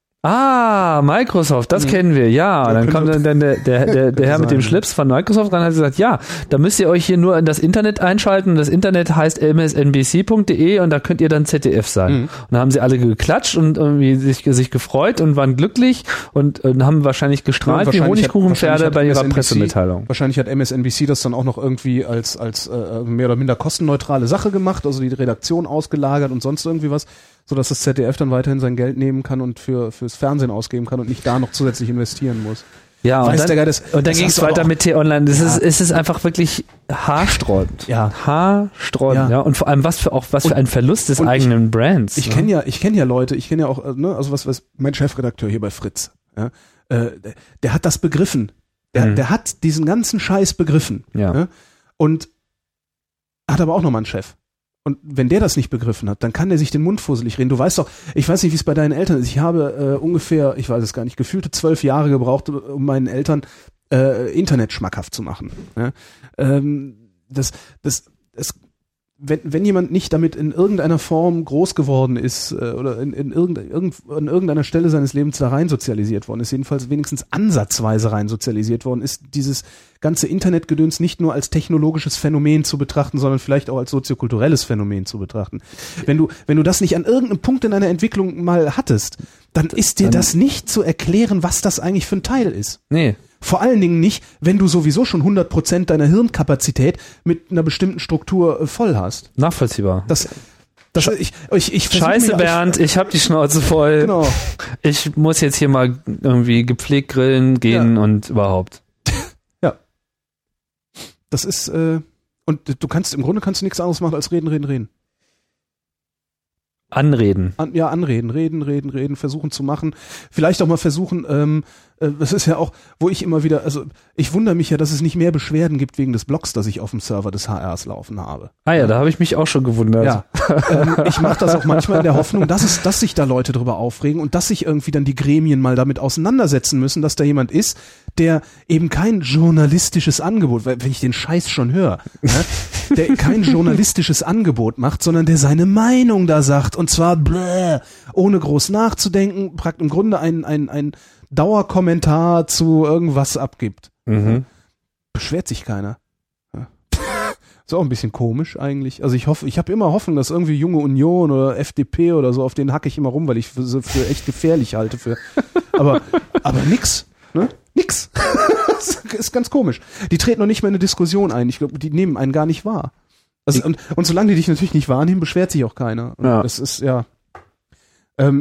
Ah, Microsoft, das Mhm. kennen wir, ja. Ja, dann könnte- kommt dann der, der, der, der, der Herr mit dem sein. Schlips von Microsoft ran und hat gesagt, ja, da müsst ihr euch hier nur in das Internet einschalten. Das Internet heißt m s n b c punkt de und da könnt ihr dann Z D F sein. Mhm. Und da haben sie alle geklatscht und irgendwie sich, sich gefreut und waren glücklich und, und haben wahrscheinlich gestrahlt Ja, wie wahrscheinlich hat- Honigkuchenpferde wahrscheinlich bei hat ihrer M S N B C Pressemitteilung. Wahrscheinlich hat M S N B C das dann auch noch irgendwie als, als äh, mehr oder minder kostenneutrale Sache gemacht, also die Redaktion ausgelagert und sonst irgendwie was, sodass das Z D F dann weiterhin sein Geld nehmen kann und für fürs Fernsehen ausgeben kann und nicht da noch zusätzlich investieren muss. Ja, und Weiß dann, der Geil, das- und dann das ging hast es du weiter auch- mit T-Online. Das Ja. ist, es ist einfach wirklich haarsträubend. Ja. Haarsträubend, Ja. ja. Und vor allem, was für auch, was für Und- ein Verlust des und ich- eigenen Brands. Ich ne? kenne ja, ich kenne ja Leute, ich kenne ja auch, äh, ne, also was, was mein Chefredakteur hier bei Fritz, ja, äh, der, der hat das begriffen. Der, Mhm. der hat diesen ganzen Scheiß begriffen. Ja. Ne? Und hat aber auch nochmal einen Chef. Und wenn der das nicht begriffen hat, dann kann der sich den Mund fusselig reden. Du weißt doch, ich weiß nicht, wie es bei deinen Eltern ist. Ich habe äh, ungefähr, ich weiß es gar nicht, gefühlte zwölf Jahre gebraucht, um meinen Eltern äh, Internet schmackhaft zu machen. Ja? Ähm, das, das, das, wenn, wenn jemand nicht damit in irgendeiner Form groß geworden ist äh, oder in, in irgend, irgend, an irgendeiner Stelle seines Lebens da rein sozialisiert worden ist, jedenfalls wenigstens ansatzweise rein sozialisiert worden ist, dieses ganze Internetgedöns nicht nur als technologisches Phänomen zu betrachten, sondern vielleicht auch als soziokulturelles Phänomen zu betrachten. Wenn du, wenn du das nicht an irgendeinem Punkt in deiner Entwicklung mal hattest, dann ist dir Dann- das nicht zu erklären, was das eigentlich für ein Teil ist. Nee. Vor allen Dingen nicht, wenn du sowieso schon hundert Prozent deiner Hirnkapazität mit einer bestimmten Struktur äh, voll hast. Nachvollziehbar. Das, das, ich, ich, ich versuch Scheiße, mir- Bernd, ich hab die Schnauze voll. Genau. Ich muss jetzt hier mal irgendwie gepflegt grillen gehen und überhaupt. Das ist, äh, und du kannst, im Grunde kannst du nichts anderes machen als reden, reden, reden. Anreden. An, ja, anreden, reden, reden, reden, versuchen zu machen. Vielleicht auch mal versuchen, ähm, äh, das ist ja auch, wo ich immer wieder, also ich wundere mich ja, dass es nicht mehr Beschwerden gibt wegen des Blogs, das ich auf dem Server des H Rs laufen habe. Ah ja, da habe ich mich auch schon gewundert. Ja, ähm, ich mache das auch manchmal in der Hoffnung, dass es, dass sich da Leute drüber aufregen und dass sich irgendwie dann die Gremien mal damit auseinandersetzen müssen, dass da jemand ist, der eben kein journalistisches Angebot, weil wenn ich den Scheiß schon höre, ne, der kein journalistisches Angebot macht, sondern der seine Meinung da sagt und zwar bläh, ohne groß nachzudenken, praktisch im Grunde ein ein ein Dauerkommentar zu irgendwas abgibt. Mhm. Beschwert sich keiner. Ja. Ist auch ein bisschen komisch eigentlich. Also ich hoffe, ich habe immer Hoffnung, dass irgendwie Junge Union oder F D P oder so, auf den hacke ich immer rum, weil ich für, für echt gefährlich halte. Für, aber, aber nix. Ne? Nix. Das ist ganz komisch. Die treten noch nicht mehr in eine Diskussion ein. Ich glaube, die nehmen einen gar nicht wahr. Also, und, und solange die dich natürlich nicht wahrnehmen, beschwert sich auch keiner. Und Ja. das ist, ja. Ähm,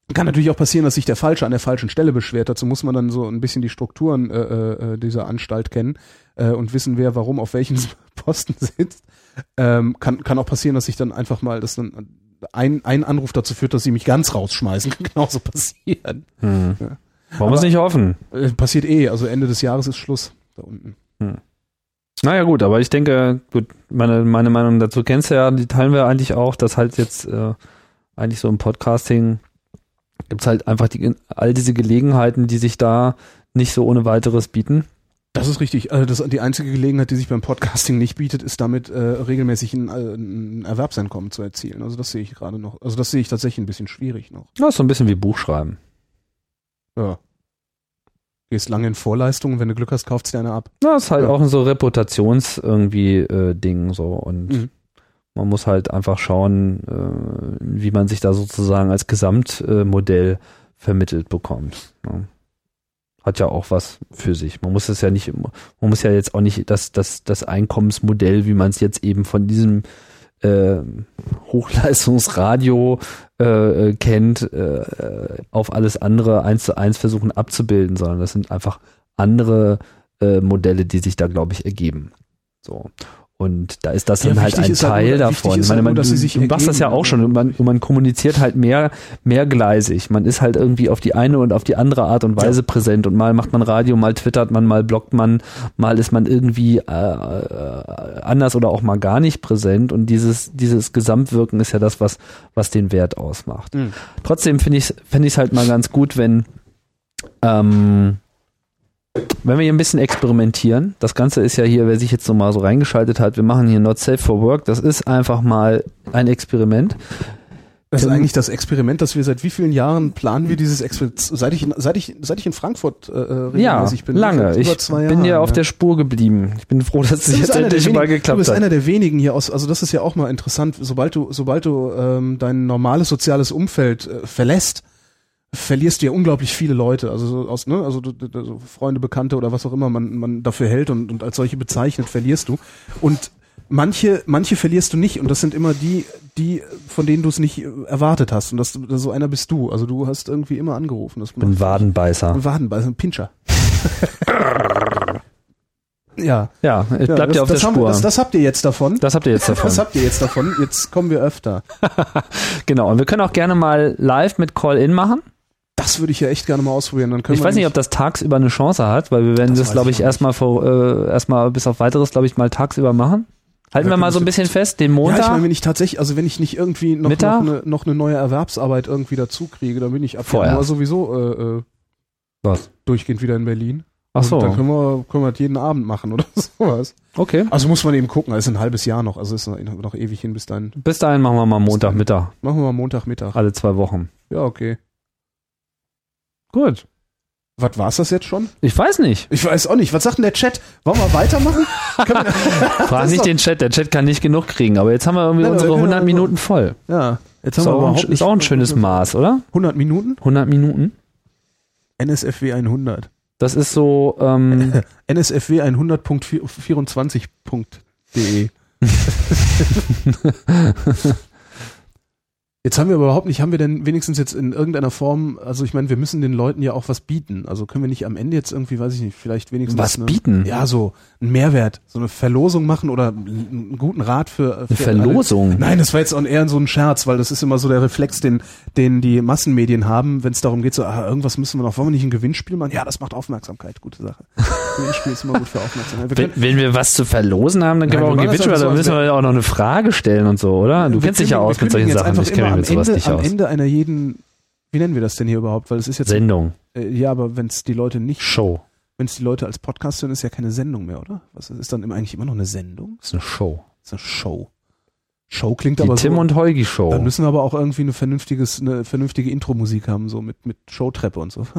Kann natürlich auch passieren, dass sich der Falsche an der falschen Stelle beschwert. Dazu muss man dann so ein bisschen die Strukturen äh, äh, dieser Anstalt kennen äh, und wissen, wer warum auf welchen Posten sitzt. Ähm, kann, kann auch passieren, dass sich dann einfach mal, dass dann ein, ein Anruf dazu führt, dass sie mich ganz rausschmeißen. Kann genauso passieren. Hm. Ja. Wollen wir es nicht hoffen? Äh, passiert eh. Also Ende des Jahres ist Schluss da unten. Hm. Naja gut, aber ich denke, gut, meine, meine Meinung dazu kennst du ja, die teilen wir eigentlich auch, dass halt jetzt äh, eigentlich so im Podcasting gibt's halt einfach die, all diese Gelegenheiten, die sich da nicht so ohne weiteres bieten. Das ist richtig. Also das, die einzige Gelegenheit, die sich beim Podcasting nicht bietet, ist damit äh, regelmäßig ein, ein Erwerbseinkommen zu erzielen. Also das sehe ich gerade noch. Also das sehe ich tatsächlich ein bisschen schwierig noch. Das ist so ein bisschen wie Buchschreiben. Ja. Gehst lange in Vorleistungen, wenn du Glück hast, kauft's dir eine ab. Das ist halt ja. auch so Reputations irgendwie äh, Ding so und mhm. man muss halt einfach schauen, äh, wie man sich da sozusagen als Gesamtmodell äh, vermittelt bekommt. Ne? Hat ja auch was für sich. Man muss es ja nicht, man muss ja jetzt auch nicht das, das, das Einkommensmodell, wie man es jetzt eben von diesem äh, Hochleistungsradio äh, kennt, äh, auf alles andere eins zu eins versuchen abzubilden, sondern das sind einfach andere äh, Modelle, die sich da, glaube ich, ergeben. So. Und da ist das ja, dann halt ein Teil halt nur, davon. Ich meine, man, halt nur, du, du machst das ja auch schon und man, man kommuniziert halt mehr, mehrgleisig. Man ist halt irgendwie auf die eine und auf die andere Art und Weise ja. präsent und mal macht man Radio, mal twittert man, mal bloggt man, mal ist man irgendwie äh, anders oder auch mal gar nicht präsent und dieses, dieses Gesamtwirken ist ja das, was, was den Wert ausmacht. Mhm. Trotzdem finde ich es finde ich es halt mal ganz gut, wenn ähm, wenn wir hier ein bisschen experimentieren, das Ganze ist ja hier, wer sich jetzt so mal so reingeschaltet hat, wir machen hier Not Safe for Work, das ist einfach mal ein Experiment. Das ist eigentlich das Experiment, das wir seit wie vielen Jahren planen wir dieses Experiment, seit ich, seit ich, seit ich in Frankfurt äh, regelmäßig ja, bin. lange. Ich bin Jahren, dir auf ja. der Spur geblieben. Ich bin froh, dass es jetzt endlich mal geklappt hat. Du bist hat. einer der wenigen hier aus, also das ist ja auch mal interessant, sobald du, sobald du ähm, dein normales soziales Umfeld äh, verlässt, verlierst du ja unglaublich viele Leute, also so aus, ne, also so Freunde, Bekannte oder was auch immer man man dafür hält und, und als solche bezeichnet, verlierst du. Und manche manche verlierst du nicht und das sind immer die, die von denen du es nicht erwartet hast und das, das so einer bist du. Also du hast irgendwie immer angerufen. Das bin Wadenbeißer. Ein Wadenbeißer, ein Pinscher. Ja. Ja, es ja, bleibt das, ja auf das der haben, Spur. Das, das habt ihr jetzt davon. Das habt ihr jetzt davon. Das habt ihr jetzt davon. Jetzt kommen wir öfter. Genau. Und wir können auch gerne mal live mit Call-In machen. Das würde ich ja echt gerne mal ausprobieren. Dann können ich wir weiß nicht, ob das tagsüber eine Chance hat, weil wir werden das, das glaube ich, erstmal äh, erstmal bis auf weiteres, glaube ich, mal tagsüber machen. Halten ja, wir mal so ein bisschen fest, den Montag. Ja, ich meine, wenn ich tatsächlich, also wenn ich nicht irgendwie noch, noch, eine, noch eine neue Erwerbsarbeit irgendwie dazu kriege, dann bin ich ab Januar sowieso äh, äh, Was? durchgehend wieder in Berlin. Ach so. Und dann können wir, können wir das jeden Abend machen oder sowas. Okay. Also muss man eben gucken, es ist ein halbes Jahr noch, also ist noch, noch ewig hin bis dahin. Bis dahin machen wir mal Montagmittag. Machen wir mal Montagmittag. Alle zwei Wochen. Ja, okay. Gut. Was war's das jetzt schon? Ich weiß nicht. Ich weiß auch nicht. Was sagt denn der Chat? Wollen wir weitermachen? Frag nicht den Chat. Der Chat kann nicht genug kriegen. Aber jetzt haben wir irgendwie Nein, unsere hundert Minuten voll. Ja. Jetzt haben ist wir auch überhaupt ein, nicht. Ist auch ein schönes Maß, oder? hundert Minuten? hundert Minuten. N S F W hundert. Das ist so, ähm. N S F W hundert Punkt vierundzwanzig Punkt de. Jetzt haben wir aber überhaupt nicht, haben wir denn wenigstens jetzt in irgendeiner Form, also ich meine, wir müssen den Leuten ja auch was bieten. Also können wir nicht am Ende jetzt irgendwie, weiß ich nicht, vielleicht wenigstens was eine, bieten? Ja, so einen Mehrwert, so eine Verlosung machen oder einen guten Rat für, für eine Verlosung? Alle. Nein, das war jetzt auch eher so ein Scherz, weil das ist immer so der Reflex, den, den die Massenmedien haben, wenn es darum geht, so, ah, irgendwas müssen wir noch, wollen wir nicht ein Gewinnspiel machen? Ja, das macht Aufmerksamkeit, gute Sache. Gewinnspiel ist immer gut für Aufmerksamkeit. Wir wenn, wenn wir was zu verlosen haben, dann können Nein, wir auch ein Gewinnspiel, dann müssen wir auch noch eine Frage stellen und so, oder? Du kennst dich ja aus mit solchen Sachen, ich kenne mich mit sowas nicht aus. Ende einer jeden, wie nennen wir das denn hier überhaupt? Weil es ist jetzt Sendung. Äh, ja, aber wenn es die Leute nicht Show. Wenn es die Leute als Podcast hören, ist ja keine Sendung mehr, oder? Was ist dann eigentlich immer noch eine Sendung? Das ist eine Show. Das ist eine Show. Show klingt die aber Tim so. und Holgi Show. Dann müssen wir aber auch irgendwie eine vernünftiges, eine vernünftige Intro-Musik haben, so mit mit Showtreppe und so.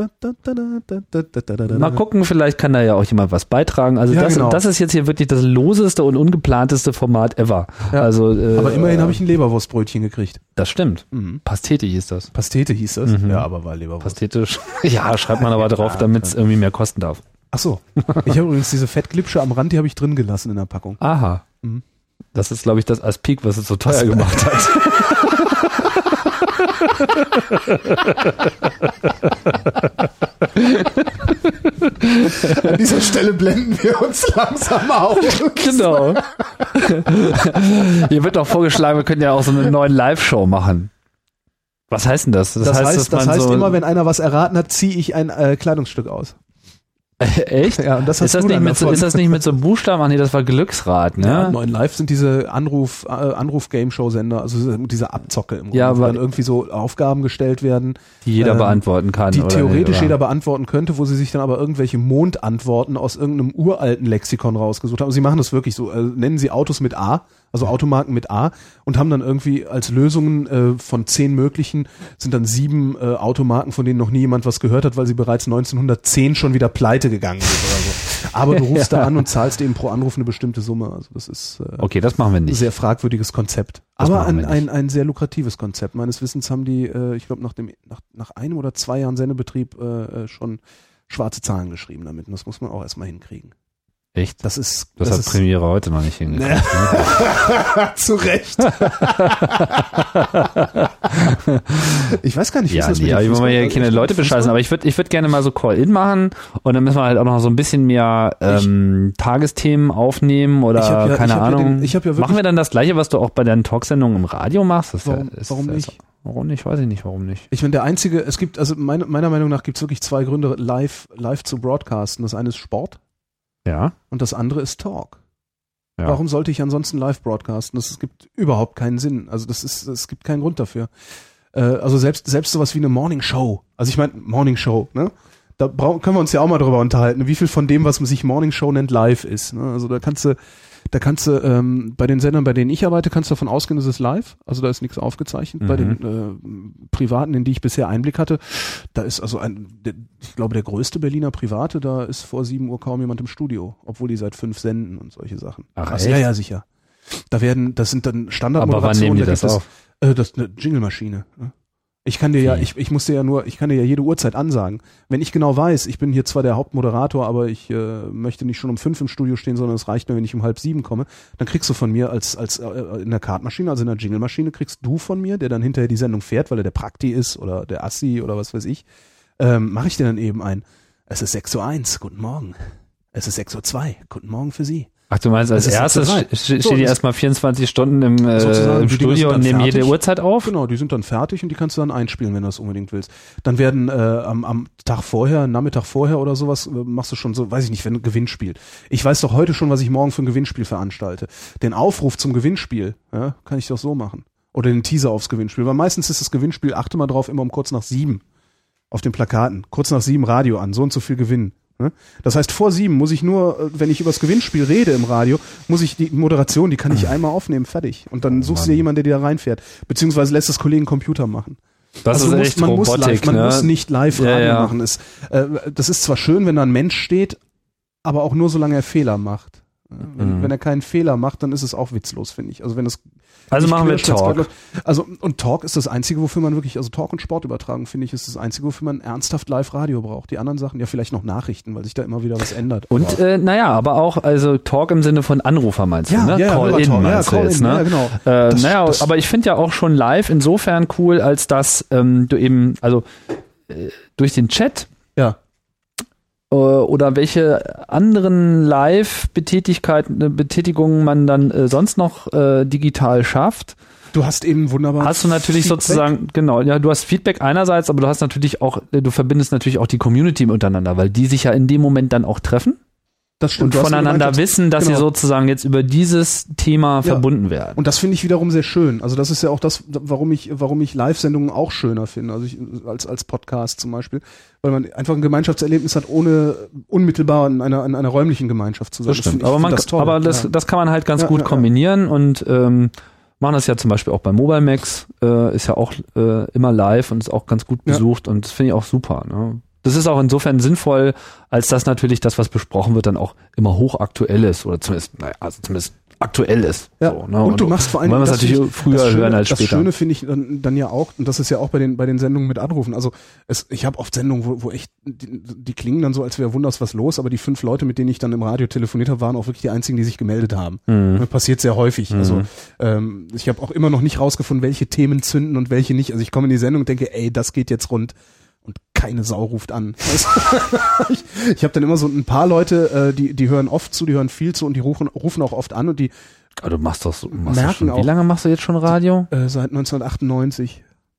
Mal gucken, vielleicht kann da ja auch jemand was beitragen. Also ja, das, genau. das ist jetzt hier wirklich das loseste und ungeplanteste Format ever. Ja. Also, äh, aber immerhin habe ich ein Leberwurstbrötchen gekricht. Das stimmt. Mhm. Pastete hieß das. Pastete hieß das? Mhm. Ja, aber war Leberwurst. Pastete, ja, schreibt man aber drauf, damit es irgendwie mehr kosten darf. Ach so. Ich habe übrigens diese Fettglipsche am Rand, die habe ich drin gelassen in der Packung. Aha. Mhm. Das ist, glaube ich, das Aspik, was es so teuer das gemacht hat. An dieser Stelle blenden wir uns langsam auf. Genau. Hier wird auch vorgeschlagen, wir können ja auch so eine neue Live-Show machen. Was heißt denn das? Das, das heißt, heißt, das heißt so immer, wenn einer was erraten hat, ziehe ich ein äh, Kleidungsstück aus. Echt? Ja, und das hast ist, das du nicht dann mit so, ist das nicht mit so Buchstaben? Ach nee, das war Glücksrad, ne? Ja, neun Live sind diese Anruf, äh, Anruf-Game-Show-Sender, also diese Abzocke im Grunde, ja, wo dann irgendwie so Aufgaben gestellt werden. Die jeder ähm, beantworten kann. Die oder theoretisch nicht, oder? jeder beantworten könnte, wo sie sich dann aber irgendwelche Mondantworten aus irgendeinem uralten Lexikon rausgesucht haben. Sie machen das wirklich so, äh, nennen sie Autos mit A, also Automarken mit A, und haben dann irgendwie als Lösungen äh, von zehn möglichen, sind dann sieben äh, Automarken, von denen noch nie jemand was gehört hat, weil sie bereits neunzehnhundertzehn schon wieder pleite gegangen sind oder so. Aber du rufst ja. da an und zahlst eben pro Anruf eine bestimmte Summe. Also das ist äh, okay, das machen wir nicht. Ein sehr fragwürdiges Konzept. Das aber ein, ein, ein sehr lukratives Konzept. Meines Wissens haben die, äh, ich glaube, nach dem nach, nach einem oder zwei Jahren Sendebetrieb äh, schon schwarze Zahlen geschrieben damit. Und das muss man auch erstmal hinkriegen. Echt? Das ist das, das hat ist, Premiere heute noch nicht hingekriegt. Ne? Zu Recht. Ich weiß gar nicht, wie ja, ist das nee, mit aber ich will ja keine Leute bescheißen, aber ich würde ich würd gerne mal so Call-In machen und dann müssen wir halt auch noch so ein bisschen mehr ähm, ich, Tagesthemen aufnehmen oder ja, keine Ahnung. Ja den, ich hab ja machen wir dann das Gleiche, was du auch bei deinen Talksendungen im Radio machst? Das warum ja, ist, warum nicht? Ist, warum nicht? Weiß ich nicht, warum nicht. Ich meine, der einzige, es gibt, also meine, meiner Meinung nach gibt es wirklich zwei Gründe, live, live zu broadcasten. Das eine ist Sport. Ja. Und das andere ist Talk. Ja. Warum sollte ich ansonsten live broadcasten? Das, das gibt überhaupt keinen Sinn. Also das ist, es gibt keinen Grund dafür. Äh, also selbst selbst sowas wie eine Morning Show. Also ich meine Morning Show, ne? Da brauchen, können wir uns ja auch mal drüber unterhalten, wie viel von dem, was man sich Morning Show nennt, live ist. Ne? Also da kannst du, da kannst du ähm, bei den Sendern, bei denen ich arbeite, kannst du davon ausgehen, dass es live. Also da ist nichts aufgezeichnet. Mhm. Bei den äh, Privaten, in die ich bisher Einblick hatte, da ist also ein, der, ich glaube, der größte Berliner Private, da ist vor sieben Uhr kaum jemand im Studio, obwohl die seit fünf senden und solche Sachen. Ach, also, ja, ja, sicher. Da werden, das sind dann Standardmoderationen. Aber wann nehmen die das das auf? Äh, das ist eine Jingle-Maschine. Ne? Ich kann dir ja, ich, ich muss dir ja nur, ich kann dir ja jede Uhrzeit ansagen. Wenn ich genau weiß, ich bin hier zwar der Hauptmoderator, aber ich äh, möchte nicht schon um fünf im Studio stehen, sondern es reicht mir, wenn ich um halb sieben komme, dann kriegst du von mir als als äh, in der Kartmaschine, also in der Jingle-Maschine, kriegst du von mir, der dann hinterher die Sendung fährt, weil er der Prakti ist oder der Assi oder was weiß ich, ähm, mache ich dir dann eben ein. Es ist sechs Uhr eins, guten Morgen. Es ist sechs Uhr zwei, guten Morgen für Sie. Ach, du meinst, als erstes stehen so, die erstmal vierundzwanzig Stunden im, äh, im Studio und nehmen fertig. Jede Uhrzeit auf? Genau, die sind dann fertig und die kannst du dann einspielen, wenn du das unbedingt willst. Dann werden äh, am, am Tag vorher, Nachmittag vorher oder sowas, äh, machst du schon so, weiß ich nicht, wenn ein Gewinnspiel. Ich weiß doch heute schon, was ich morgen für ein Gewinnspiel veranstalte. Den Aufruf zum Gewinnspiel, ja, kann ich doch so machen. Oder den Teaser aufs Gewinnspiel. Weil meistens ist das Gewinnspiel, achte mal drauf, immer um kurz nach sieben auf den Plakaten. Kurz nach sieben Radio an, so und so viel gewinnen. Das heißt, vor sieben muss ich nur, wenn ich über das Gewinnspiel rede im Radio, muss ich die Moderation, die kann ich einmal aufnehmen, fertig. Und dann suchst du dir jemanden, der dir da reinfährt. Beziehungsweise lässt das Kollegen Computer machen. Das also ist muss, echt man Robotik, muss live, man ne? muss nicht live ja, Radio ja. machen. Es, äh, das ist zwar schön, wenn da ein Mensch steht, aber auch nur, solange er Fehler macht. Wenn, mhm. wenn er keinen Fehler macht, dann ist es auch witzlos, finde ich. Also wenn es Also machen wir Talk. Also und Talk ist das Einzige, wofür man wirklich, also Talk und Sportübertragung, finde ich, ist das Einzige, wofür man ernsthaft Live-Radio braucht. Die anderen Sachen, ja vielleicht noch Nachrichten, weil sich da immer wieder was ändert. Und äh, naja, aber auch also Talk im Sinne von Anrufer meinst du, ja, ne? Ja, Call-in ja, meinst ja, du jetzt, in, ne? Ja, genau. Äh, das, naja, das, aber ich finde ja auch schon live insofern cool, als dass ähm, du eben, also äh, durch den Chat ja. oder welche anderen Live-Betätigkeiten, Betätigungen man dann äh, sonst noch äh, digital schafft. Du hast eben wunderbar. Hast du natürlich Feedback. sozusagen, genau, ja, du hast Feedback einerseits, aber du hast natürlich auch, du verbindest natürlich auch die Community untereinander, weil die sich ja in dem Moment dann auch treffen. Das stimmt. Und voneinander gemeint, wissen, dass genau. sie sozusagen jetzt über dieses Thema ja. verbunden werden. Und das finde ich wiederum sehr schön. Also das ist ja auch das, warum ich, warum ich Live-Sendungen auch schöner finde, also ich, als, als Podcast zum Beispiel, weil man einfach ein Gemeinschaftserlebnis hat, ohne unmittelbar in einer, in einer räumlichen Gemeinschaft zu sein. Das stimmt. Das aber man, das toll. aber das, ja. das kann man halt ganz ja, gut ja, kombinieren ja. und ähm, machen das ja zum Beispiel auch bei Mobile Max, äh, ist ja auch äh, immer live und ist auch ganz gut besucht ja. und das finde ich auch super, ne? Das ist auch insofern sinnvoll, als dass natürlich das, was besprochen wird, dann auch immer hochaktuell ist oder zumindest, naja, also zumindest aktuell ist. Ja. So, ne? und, und du machst vor allem, wollen wir es natürlich ich, früher das Schöne, hören als das später. Das Schöne finde ich dann, dann ja auch, und das ist ja auch bei den bei den Sendungen mit Anrufen. Also es, ich habe oft Sendungen, wo, wo echt die, die klingen dann so, als wäre wunders was los, aber die fünf Leute, mit denen ich dann im Radio telefoniert habe, waren auch wirklich die einzigen, die sich gemeldet haben. Mhm. Das passiert sehr häufig. Mhm. Also ähm, ich habe auch immer noch nicht rausgefunden, welche Themen zünden und welche nicht. Also ich komme in die Sendung und denke, ey, das geht jetzt rund. Und keine Sau ruft an. Also, ich ich habe dann immer so ein paar Leute, äh, die die hören oft zu, die hören viel zu und die rufen, rufen auch oft an und die Aber du machst doch so, machst merken du schon, auch, wie lange machst du jetzt schon Radio? äh, seit neunzehnhundertachtundneunzig.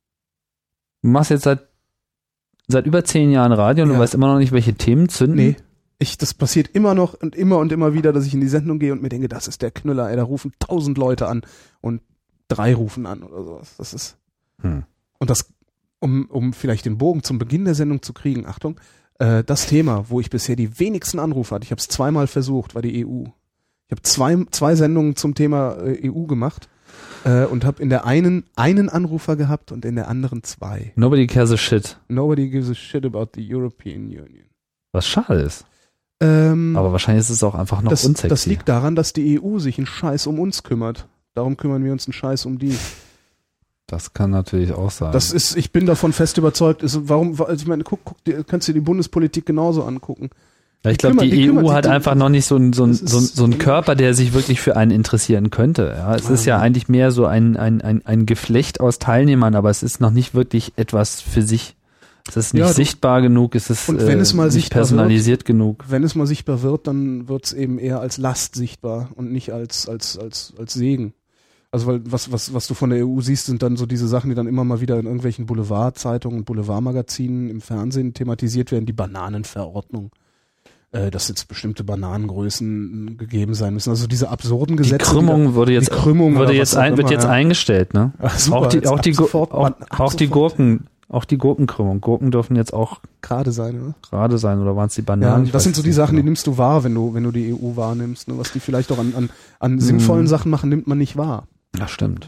Du machst jetzt seit seit über zehn Jahren Radio und Ja. du weißt immer noch nicht, welche Themen zünden? Nee. Ich, das passiert immer noch und immer und immer wieder, dass ich in die Sendung gehe und mir denke, das ist der Knüller, ey, da rufen tausend Leute an und drei rufen an oder sowas. Das ist, Hm. und das, um, um vielleicht den Bogen zum Beginn der Sendung zu kriegen, Achtung, äh, das Thema, wo ich bisher die wenigsten Anrufe hatte, ich habe es zweimal versucht, war die E U. Ich habe zwei, zwei Sendungen zum Thema äh, E U gemacht äh, und habe in der einen einen Anrufer gehabt und in der anderen zwei. Nobody cares a shit. Nobody gives a shit about the European Union. Was schade ist. Ähm, Aber wahrscheinlich ist es auch einfach noch das, unsexy. das liegt daran, dass die E U sich einen Scheiß um uns kümmert. Darum kümmern wir uns einen Scheiß um die. Das kann natürlich auch sein. Das ist, ich bin davon fest überzeugt. Ist, warum? Also ich meine, guck, guck, dir- kannst dir die Bundespolitik genauso angucken. Ja, ich die glaube, kümmert- die, die E kümmert U sich hat um- einfach noch nicht so einen so ein, Das ist- so ein, so einen Körper, der sich wirklich für einen interessieren könnte. Ja, es ist ja eigentlich mehr so ein, ein, ein, ein Geflecht aus Teilnehmern, aber es ist noch nicht wirklich etwas für sich. Es ist nicht Ja, du- sichtbar genug, es ist Und wenn äh, es mal nicht sichtbar personalisiert genug. Wenn es mal sichtbar wird, dann wird es eben eher als Last sichtbar und nicht als als als als Segen. Also weil was was was du von der E U siehst, sind dann so diese Sachen, die dann immer mal wieder in irgendwelchen Boulevardzeitungen und Boulevardmagazinen im Fernsehen thematisiert werden, die Bananenverordnung. Äh, dass jetzt bestimmte Bananengrößen gegeben sein müssen. Also diese absurden Die Gesetze. Krümmung würde jetzt, die Krümmung würde oder jetzt was auch ein, wird immer, jetzt ja. eingestellt, ne? Ach, super, auch die, jetzt auch ab die, Gu- sofort, auch, ab auch die sofort. Gurken, auch die Gurkenkrümmung. Gurken dürfen jetzt auch gerade sein, oder? gerade sein, oder waren es die Ja, Bananen? Ich das weiß sind so es die nicht Sachen, die genau. nimmst du wahr, wenn du, wenn du die E U wahrnimmst. Ne? Was die vielleicht auch an, an, an sinnvollen Sachen machen, nimmt man nicht wahr. Ja, stimmt.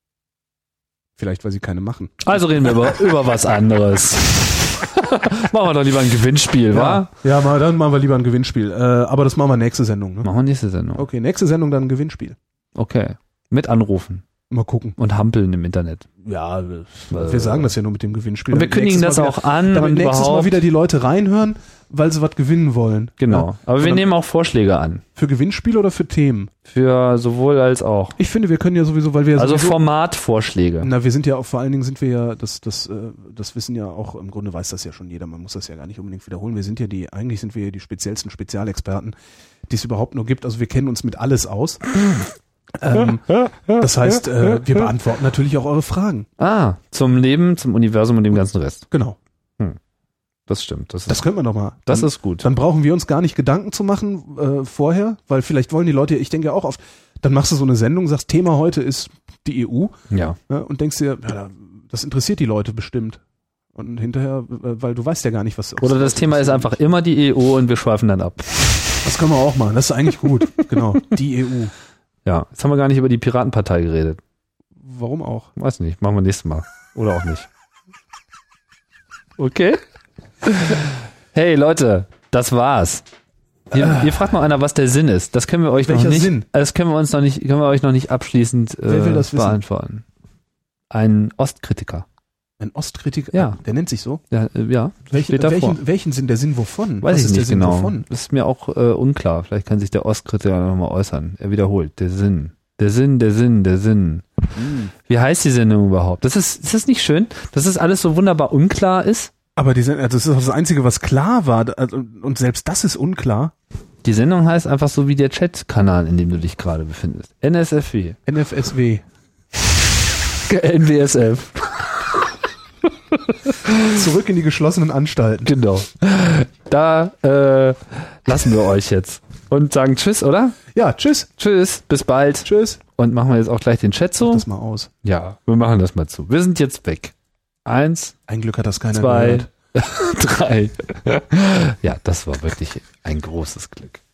Vielleicht, weil sie keine machen. Also reden wir über, über was anderes. Machen wir doch lieber ein Gewinnspiel, wa? Ja, mal, dann machen wir lieber ein Gewinnspiel. Äh, aber das machen wir nächste Sendung. Ne? Machen wir nächste Sendung. Okay, nächste Sendung dann ein Gewinnspiel. Okay. Mit anrufen Mal gucken. und hampeln im Internet. Ja, wir, wir sagen das ja nur mit dem Gewinnspiel. Und wir Damit kündigen das nächstes Mal auch an wieder, damit und nächstes überhaupt. Mal wieder die Leute reinhören, weil sie was gewinnen wollen. Genau. Ja. Aber wir Sondern nehmen auch Vorschläge an. für Gewinnspiel oder für Themen? Für sowohl als auch. Ich finde, wir können ja sowieso, weil wir ja Also sowieso, Formatvorschläge. na, wir sind ja auch, vor allen Dingen sind wir ja, das, das, äh, das wissen ja auch, im Grunde weiß das ja schon jeder, man muss das ja gar nicht unbedingt wiederholen. Wir sind ja die, eigentlich sind wir ja die speziellsten Spezialexperten, die es überhaupt nur gibt. Also wir kennen uns mit alles aus. ähm, das heißt, äh, wir beantworten natürlich auch eure Fragen. Ah, zum Leben, zum Universum und dem ganzen Rest. Genau. Das stimmt. Das ist, Das können wir doch mal. das Dann- ist gut. Dann brauchen wir uns gar nicht Gedanken zu machen äh, vorher, weil vielleicht wollen die Leute, ich denke ja auch oft, dann machst du so eine Sendung, sagst, Thema heute ist die E U, Ja. ne, und denkst dir, ja, das interessiert die Leute bestimmt. Und hinterher, äh, weil du weißt ja gar nicht, was... Oder das Thema ist einfach immer die E U und wir schweifen dann ab. Das können wir auch machen, das ist eigentlich gut. Genau, die E U. Ja. Jetzt haben wir gar nicht über die Piratenpartei geredet. Warum auch? Weiß nicht. Machen wir nächstes Mal. Oder auch nicht. Okay. Hey Leute, das war's. Hier, hier fragt mal einer, was der Sinn ist. Das können wir euch Welcher noch nicht. Sinn? Das können wir uns noch nicht, können wir euch noch nicht abschließend äh, Wer will das wissen? beantworten. Ein Ostkritiker. Ein Ostkritiker? Ja. Der nennt sich so? Ja, äh, ja Welchen, steht davor. welchen, welchen Sinn? Der Sinn wovon? Weiß was ich ist der nicht Sinn genau. wovon? Das ist mir auch äh, unklar. Vielleicht kann sich der Ostkritiker nochmal äußern. Er wiederholt. Der Sinn. Der Sinn, der Sinn, der Sinn. Hm. Wie heißt die Sendung überhaupt? Das ist, ist das nicht schön, dass das alles so wunderbar unklar ist? Aber die, Send- also das ist das Einzige, was klar war, also, und selbst das ist unklar. Die Sendung heißt einfach so wie der Chat-Kanal, in dem du dich gerade befindest. N S F W. N F S W. N W S F. Zurück in die geschlossenen Anstalten. Genau. Da äh, lassen wir euch jetzt. Und sagen Tschüss, oder? Ja, tschüss. Tschüss, bis bald. Tschüss. Und machen wir jetzt auch gleich den Chat Mach zu? das mal aus. Ja, wir machen das mal zu. Wir sind jetzt weg. Eins, Ein Glück hat das keiner zwei, gehört. drei. Ja, das war wirklich ein großes Glück.